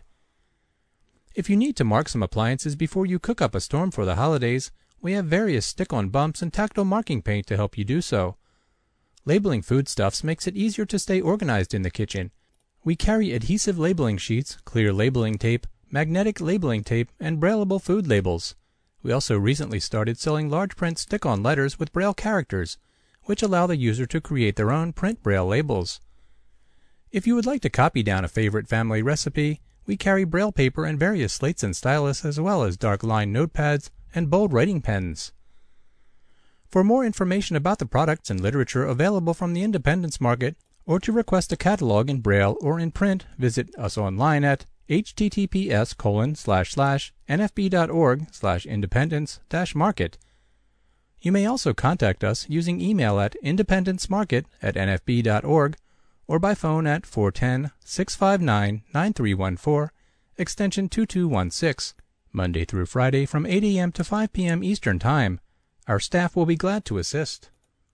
If you need to mark some appliances before you cook up a storm for the holidays, we have various stick-on bumps and tactile marking paint to help you do so. Labeling foodstuffs makes it easier to stay organized in the kitchen. We carry adhesive labeling sheets, clear labeling tape, magnetic labeling tape, and brailleable food labels. We also recently started selling large print stick-on letters with Braille characters, which allow the user to create their own print Braille labels. If you would like to copy down a favorite family recipe, we carry Braille paper and various slates and stylus, as well as dark line notepads and bold writing pens. For more information about the products and literature available from the Independence Market, or to request a catalog in Braille or in print, visit us online at https colon slash slash nfb.org slash independence dash market. You may also contact us using email at independencemarket at nfb.org or by phone at four one zero, six five nine, nine three one four, extension two two one six, Monday through Friday from eight a.m. to five p.m. Eastern Time. Our staff will be glad to assist.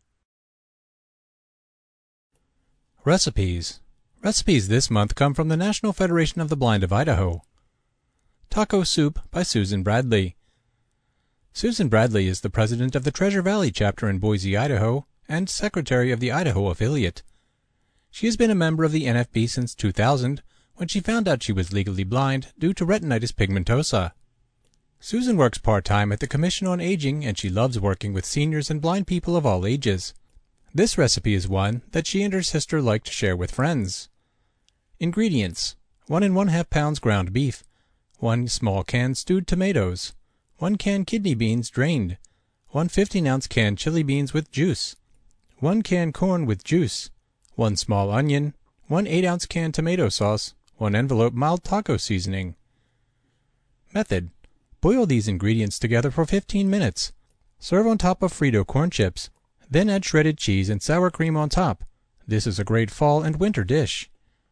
Recipes. Recipes this month come from the National Federation of the Blind of Idaho. Taco Soup by Susan Bradley. Susan Bradley is the president of the Treasure Valley chapter in Boise, Idaho, and secretary of the Idaho affiliate. She has been a member of the N F B since two thousand, when she found out she was legally blind due to retinitis pigmentosa. Susan works part-time at the Commission on Aging, and she loves working with seniors and blind people of all ages. This recipe is one that she and her sister like to share with friends. Ingredients: one and one half pounds ground beef, one small can stewed tomatoes, one can kidney beans drained, one fifteen ounce can chili beans with juice, one can corn with juice, one small onion, one eight ounce can tomato sauce, one envelope mild taco seasoning. Method: boil these ingredients together for fifteen minutes. Serve on top of Frito corn chips. Then add shredded cheese and sour cream on top. This is a great fall and winter dish.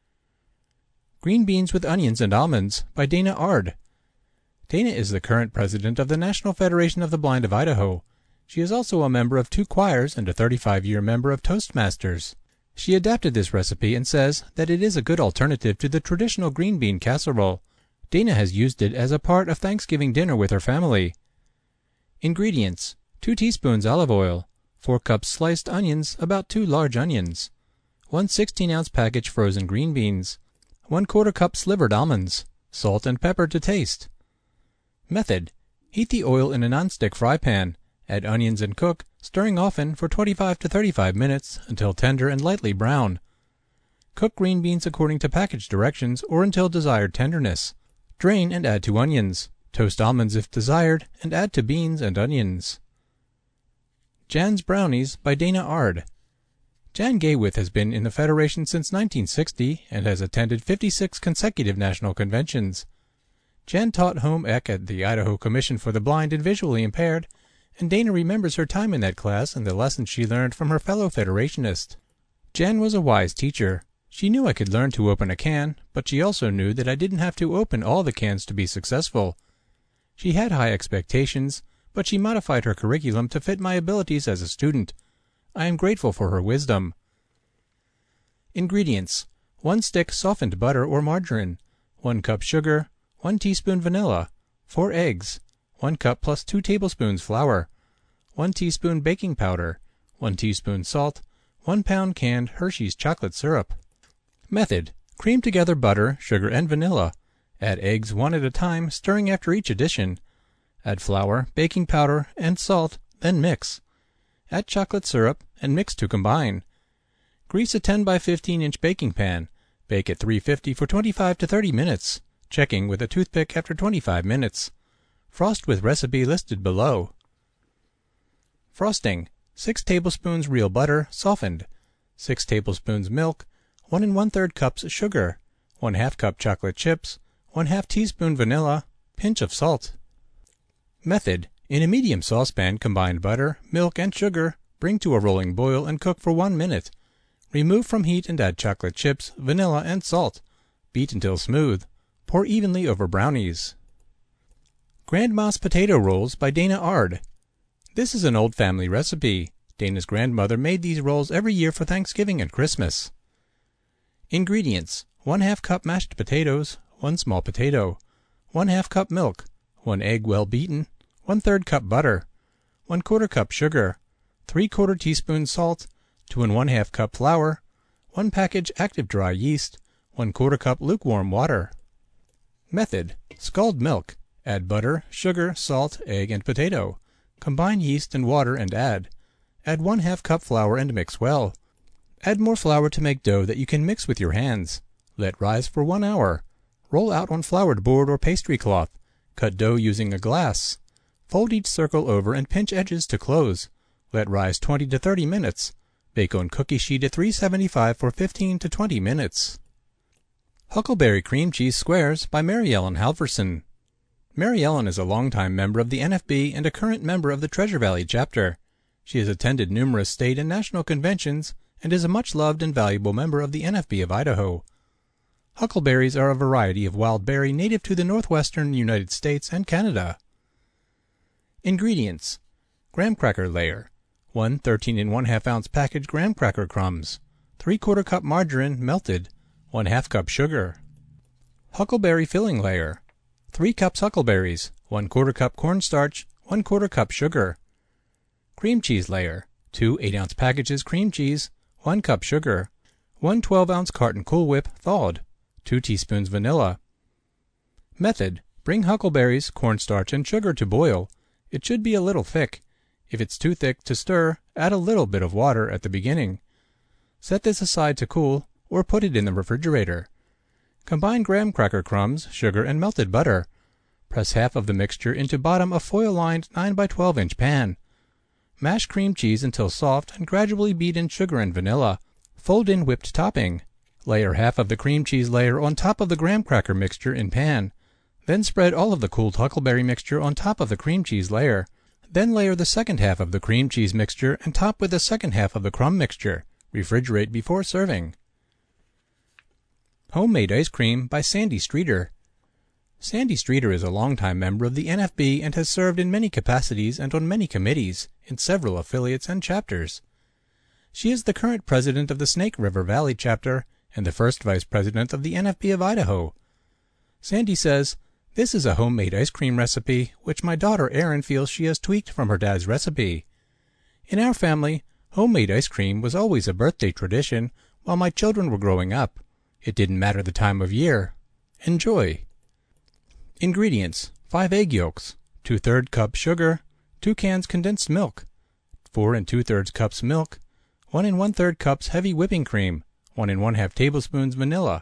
Green Beans with Onions and Almonds by Dana Ard. Dana is the current president of the National Federation of the Blind of Idaho. She is also a member of two choirs and a thirty-five year member of Toastmasters. She adapted this recipe and says that it is a good alternative to the traditional green bean casserole. Dana has used it as a part of Thanksgiving dinner with her family. Ingredients: two teaspoons olive oil, four cups sliced onions, about two large onions, one sixteen ounce package frozen green beans, one quarter cup slivered almonds, salt and pepper to taste. Method: heat the oil in a nonstick fry pan, add onions and cook, stirring often for twenty-five to thirty-five minutes until tender and lightly brown. Cook green beans according to package directions or until desired tenderness. Drain and add to onions. Toast almonds if desired, and add to beans and onions. Jan's Brownies by Dana Ard. Jan Gaywith has been in the Federation since nineteen sixty and has attended fifty-six consecutive national conventions. Jan taught home ec at the Idaho Commission for the Blind and Visually Impaired, and Dana remembers her time in that class and the lessons she learned from her fellow Federationist. Jan was a wise teacher. She knew I could learn to open a can, but she also knew that I didn't have to open all the cans to be successful. She had high expectations, but she modified her curriculum to fit my abilities as a student. I am grateful for her wisdom. Ingredients: one stick softened butter or margarine, one cup sugar, one teaspoon vanilla, four eggs, one cup plus two tablespoons flour, one teaspoon baking powder, one teaspoon salt, one pound canned Hershey's chocolate syrup. Method: cream together butter, sugar, and vanilla. Add eggs one at a time, stirring after each addition. Add flour, baking powder, and salt, then mix. Add chocolate syrup and mix to combine. Grease a ten by fifteen inch baking pan. Bake at three fifty for twenty-five to thirty minutes, checking with a toothpick after twenty-five minutes. Frost with recipe listed below. Frosting: six tablespoons real butter, softened, six tablespoons milk, one and one-third cups sugar, one half cup chocolate chips, one half teaspoon vanilla, pinch of salt. Method: in a medium saucepan, combine butter, milk, and sugar, bring to a rolling boil and cook for one minute. Remove from heat and add chocolate chips, vanilla, and salt. Beat until smooth. Pour evenly over brownies. Grandma's Potato Rolls by Dana Ard. This is an old family recipe. Dana's grandmother made these rolls every year for Thanksgiving and Christmas. Ingredients: one half cup mashed potatoes, one small potato, one half cup milk, one egg well beaten, one third cup butter, one quarter cup sugar, three quarter teaspoon salt, two and one half cup flour, one package active dry yeast, one quarter cup lukewarm water. Method: Scald milk. Add butter, sugar, salt, egg, and potato. Combine yeast and water and add. Add one half cup flour and mix well. Add more flour to make dough that you can mix with your hands. Let rise for one hour. Roll out on floured board or pastry cloth. Cut dough using a glass. Fold each circle over and pinch edges to close. Let rise twenty to thirty minutes. Bake on cookie sheet at three seventy-five for fifteen to twenty minutes. Huckleberry Cream Cheese Squares by Mary Ellen Halverson. Mary Ellen is a longtime member of the N F B and a current member of the Treasure Valley chapter. She has attended numerous state and national conventions and is a much-loved and valuable member of the N F B of Idaho. Huckleberries are a variety of wild berry native to the northwestern United States and Canada. Ingredients: graham cracker layer, one thirteen and one half ounce package graham cracker crumbs, three quarter cup margarine melted, one half cup sugar. Huckleberry filling layer, three cups huckleberries, one quarter cup cornstarch, one quarter cup sugar. Cream cheese layer, two eight ounce packages cream cheese, one cup sugar, one twelve ounce carton Cool Whip thawed, two teaspoons vanilla. Method: bring huckleberries, cornstarch, and sugar to boil. It should be a little thick. If it's too thick to stir, add a little bit of water at the beginning. Set this aside to cool, or put it in the refrigerator. Combine graham cracker crumbs, sugar, and melted butter. Press half of the mixture into bottom of foil-lined nine by twelve inch pan. Mash cream cheese until soft and gradually beat in sugar and vanilla. Fold in whipped topping. Layer half of the cream cheese layer on top of the graham cracker mixture in pan. Then spread all of the cooled huckleberry mixture on top of the cream cheese layer. Then layer the second half of the cream cheese mixture and top with the second half of the crumb mixture. Refrigerate before serving. Homemade Ice Cream by Sandy Streeter. Sandy Streeter is a longtime member of the N F B and has served in many capacities and on many committees, in several affiliates and chapters. She is the current president of the Snake River Valley chapter and the first vice president of the N F B of Idaho. Sandy says, "This is a homemade ice cream recipe which my daughter Erin feels she has tweaked from her dad's recipe. In our family, homemade ice cream was always a birthday tradition while my children were growing up. It didn't matter the time of year. Enjoy." Ingredients: five egg yolks, two-thirds cup sugar, two cans condensed milk, four and two-thirds cups milk, one and one-third cups heavy whipping cream, one and one-half tablespoons vanilla.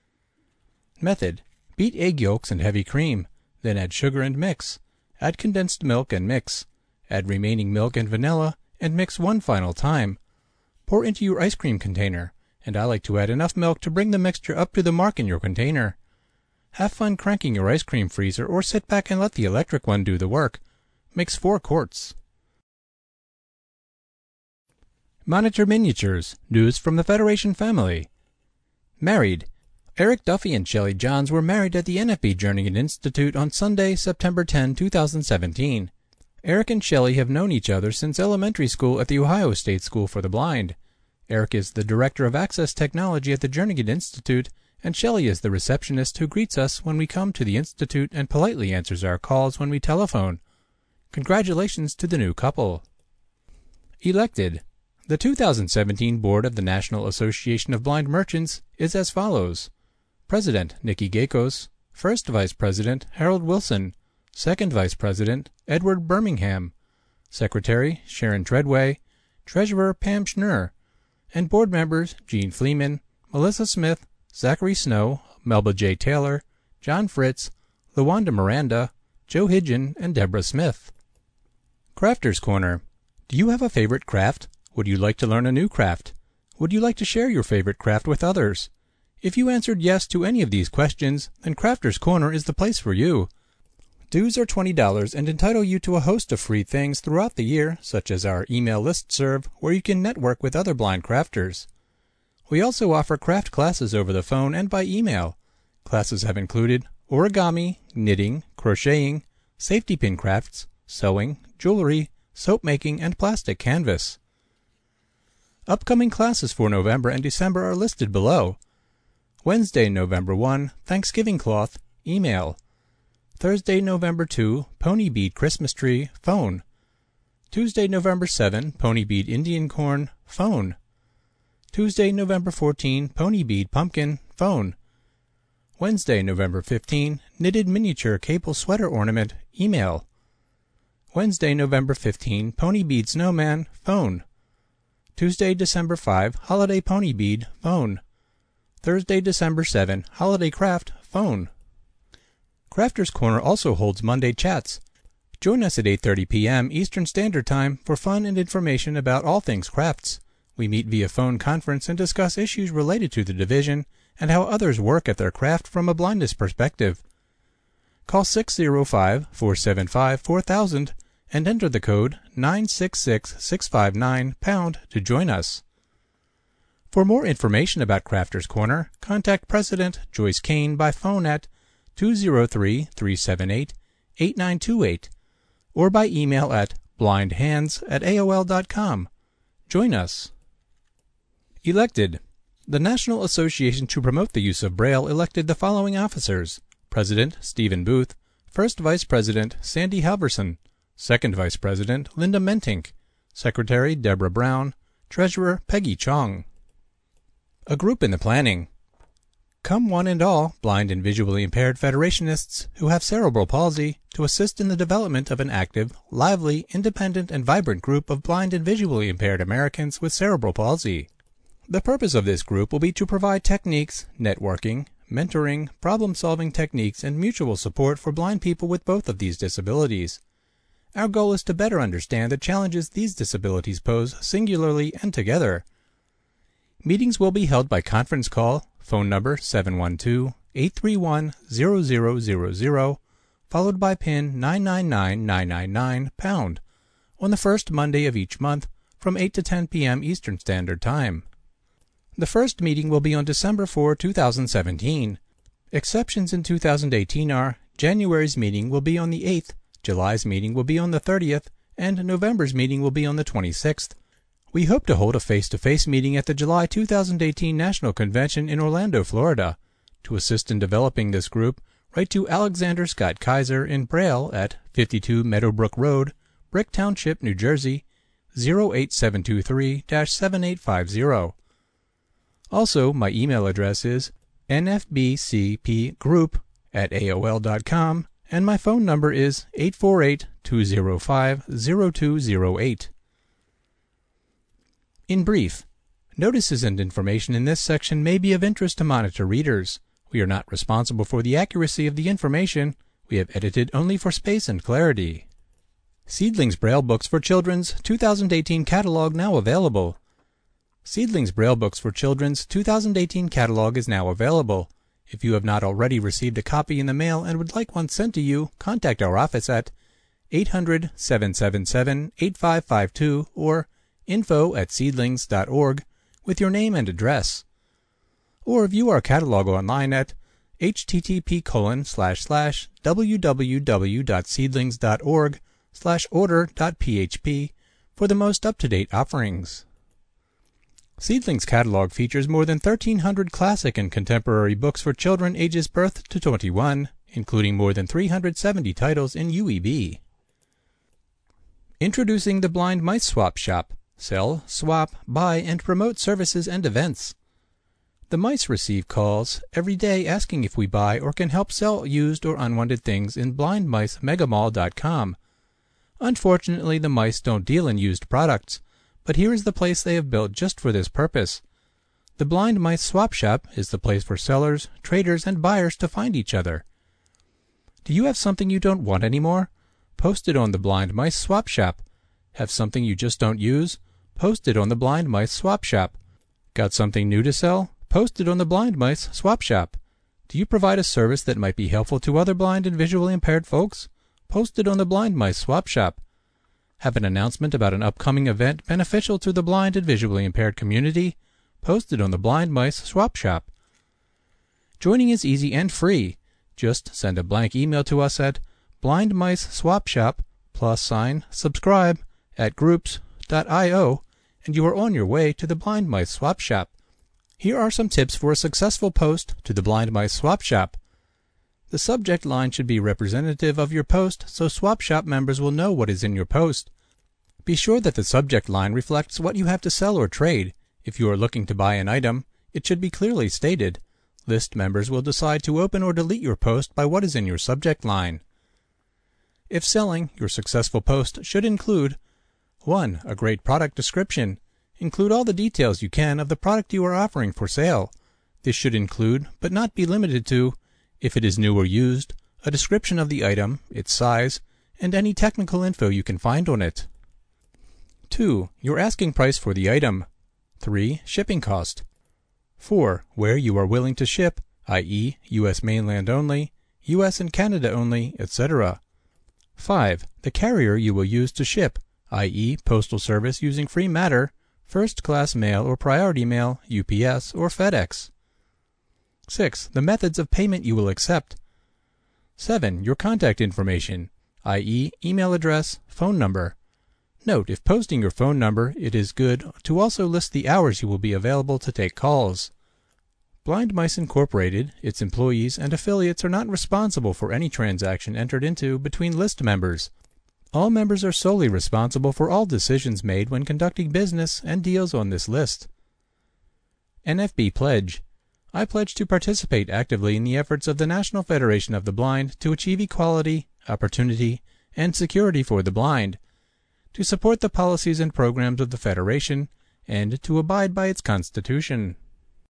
Method: beat egg yolks and heavy cream, then add sugar and mix. Add condensed milk and mix. Add remaining milk and vanilla and mix one final time. Pour into your ice cream container, and I like to add enough milk to bring the mixture up to the mark in your container. Have fun cranking your ice cream freezer or sit back and let the electric one do the work. Mix four quarts. Monitor Miniatures, news from the Federation family. Married. Eric Duffy and Shelley Johns were married at the N F B Jernigan Institute on Sunday, September tenth, two thousand seventeen. Eric and Shelley have known each other since elementary school at the Ohio State School for the Blind. Eric is the Director of Access Technology at the Jernigan Institute, and Shelley is the receptionist who greets us when we come to the Institute and politely answers our calls when we telephone. Congratulations to the new couple. Elected. The two thousand seventeen Board of the National Association of Blind Merchants is as follows. President, Nikki Gakos. First Vice President, Harold Wilson. Second Vice President, Edward Birmingham. Secretary, Sharon Treadway. Treasurer, Pam Schnur. And Board members, Gene Fleeman, Melissa Smith, Zachary Snow, Melba J. Taylor, John Fritz, LaWanda Miranda, Joe Hidgen, and Deborah Smith. Crafter's Corner. Do you have a favorite craft? Would you like to learn a new craft? Would you like to share your favorite craft with others? If you answered yes to any of these questions, then Crafter's Corner is the place for you. Dues are twenty dollars and entitle you to a host of free things throughout the year, such as our email listserv, where you can network with other blind crafters. We also offer craft classes over the phone and by email. Classes have included origami, knitting, crocheting, safety pin crafts, sewing, jewelry, soap making, and plastic canvas. Upcoming classes for November and December are listed below. Wednesday, November first, Thanksgiving Cloth, email. Thursday, November second, Pony Bead Christmas Tree, phone. Tuesday, November seventh, Pony Bead Indian Corn, phone. Tuesday, November fourteenth, Pony Bead Pumpkin, phone. Wednesday, November fifteenth, knitted miniature cable sweater ornament, email. Wednesday, November fifteenth, pony bead snowman, phone. Tuesday, December fifth, holiday pony bead, phone. Thursday, December seventh, holiday craft, phone. Crafters Corner also holds Monday chats. Join us at eight thirty p.m. Eastern Standard Time for fun and information about all things crafts. We meet via phone conference and discuss issues related to the division and how others work at their craft from a blindness perspective. Call six oh five, four seven five, four thousand and enter the code nine six six six five nine pound to join us. For more information about Crafters Corner, contact President Joyce Kane by phone at two oh three, three seven eight, eight nine two eight or by email at blindhands at A O L dot com. Join us. Elected. The National Association to Promote the Use of Braille elected the following officers: President Stephen Booth, First Vice President Sandy Halverson, Second Vice President Linda Mentink, Secretary Deborah Brown, Treasurer Peggy Chong. A group in the planning. Come one and all, blind and visually impaired federationists who have cerebral palsy, to assist in the development of an active, lively, independent, and vibrant group of blind and visually impaired Americans with cerebral palsy. The purpose of this group will be to provide techniques, networking, mentoring, problem-solving techniques, and mutual support for blind people with both of these disabilities. Our goal is to better understand the challenges these disabilities pose singularly and together. Meetings will be held by conference call, phone number seven one two, eight three one, zero zero zero zero, followed by PIN nine nine nine nine nine nine pound, on the first Monday of each month from eight to ten p.m. Eastern Standard Time. The first meeting will be on December fourth, two thousand seventeen. Exceptions in two thousand eighteen are: January's meeting will be on the eighth, July's meeting will be on the thirtieth, and November's meeting will be on the twenty-sixth. We hope to hold a face-to-face meeting at the July two thousand eighteen National Convention in Orlando, Florida. To assist in developing this group, write to Alexander Scott Kaiser in Braille at fifty-two Meadowbrook Road, Brick Township, New Jersey, zero eight seven two three dash seven eight five zero. Also, my email address is n f b c p group at A O L dot com, and my phone number is eight four eight, two zero five, zero two zero eight. In brief, notices and information in this section may be of interest to monitor readers. We are not responsible for the accuracy of the information. We have edited only for space and clarity. Seedlings Braille Books for Children's two thousand eighteen Catalog now available. Seedlings Braille Books for Children's two thousand eighteen Catalog is now available. If you have not already received a copy in the mail and would like one sent to you, contact our office at eight hundred, seven seven seven, eight five five two or info at seedlings dot org with your name and address. Or view our catalog online at http colon slash slash www.seedlings.org slash order.php for the most up-to-date offerings. Seedlings catalog features more than thirteen hundred classic and contemporary books for children ages birth to twenty-one, including more than three hundred seventy titles in U E B. Introducing the Blind Mice Swap Shop. Sell, swap, buy, and promote services and events. The mice receive calls every day asking if we buy or can help sell used or unwanted things in blind mice megamall dot com. Unfortunately, the mice don't deal in used products, but here is the place they have built just for this purpose. The Blind Mice Swap Shop is the place for sellers, traders, and buyers to find each other. Do you have something you don't want anymore? Post it on the Blind Mice Swap Shop. Have something you just don't use? Post it on the Blind Mice Swap Shop. Got something new to sell? Post it on the Blind Mice Swap Shop. Do you provide a service that might be helpful to other blind and visually impaired folks? Post it on the Blind Mice Swap Shop. Have an announcement about an upcoming event beneficial to the blind and visually impaired community? Post it on the Blind Mice Swap Shop. Joining is easy and free. Just send a blank email to us at blindmiceswapshop plus sign subscribe at groups dot i o and you are on your way to the Blind Mice Swap Shop. Here are some tips for a successful post to the Blind Mice Swap Shop. The subject line should be representative of your post so Swap Shop members will know what is in your post. Be sure that the subject line reflects what you have to sell or trade. If you are looking to buy an item, it should be clearly stated. List members will decide to open or delete your post by what is in your subject line. If selling, your successful post should include one. A great product description. Include all the details you can of the product you are offering for sale. This should include, but not be limited to, if it is new or used, a description of the item, its size, and any technical info you can find on it. two. Your asking price for the item. three. Shipping cost. four. Where you are willing to ship, that is, U S mainland only, U S and Canada only, et cetera. five. The carrier you will use to ship, that is, postal service using free matter, first-class mail or priority mail, U P S, or FedEx. six. The methods of payment you will accept. seven. Your contact information, that is, email address, phone number. Note, if posting your phone number, it is good to also list the hours you will be available to take calls. Blind Mice Incorporated, its employees, and affiliates are not responsible for any transaction entered into between list members. All members are solely responsible for all decisions made when conducting business and deals on this list. N F B Pledge. I pledge to participate actively in the efforts of the National Federation of the Blind to achieve equality, opportunity, and security for the blind, to support the policies and programs of the Federation, and to abide by its Constitution.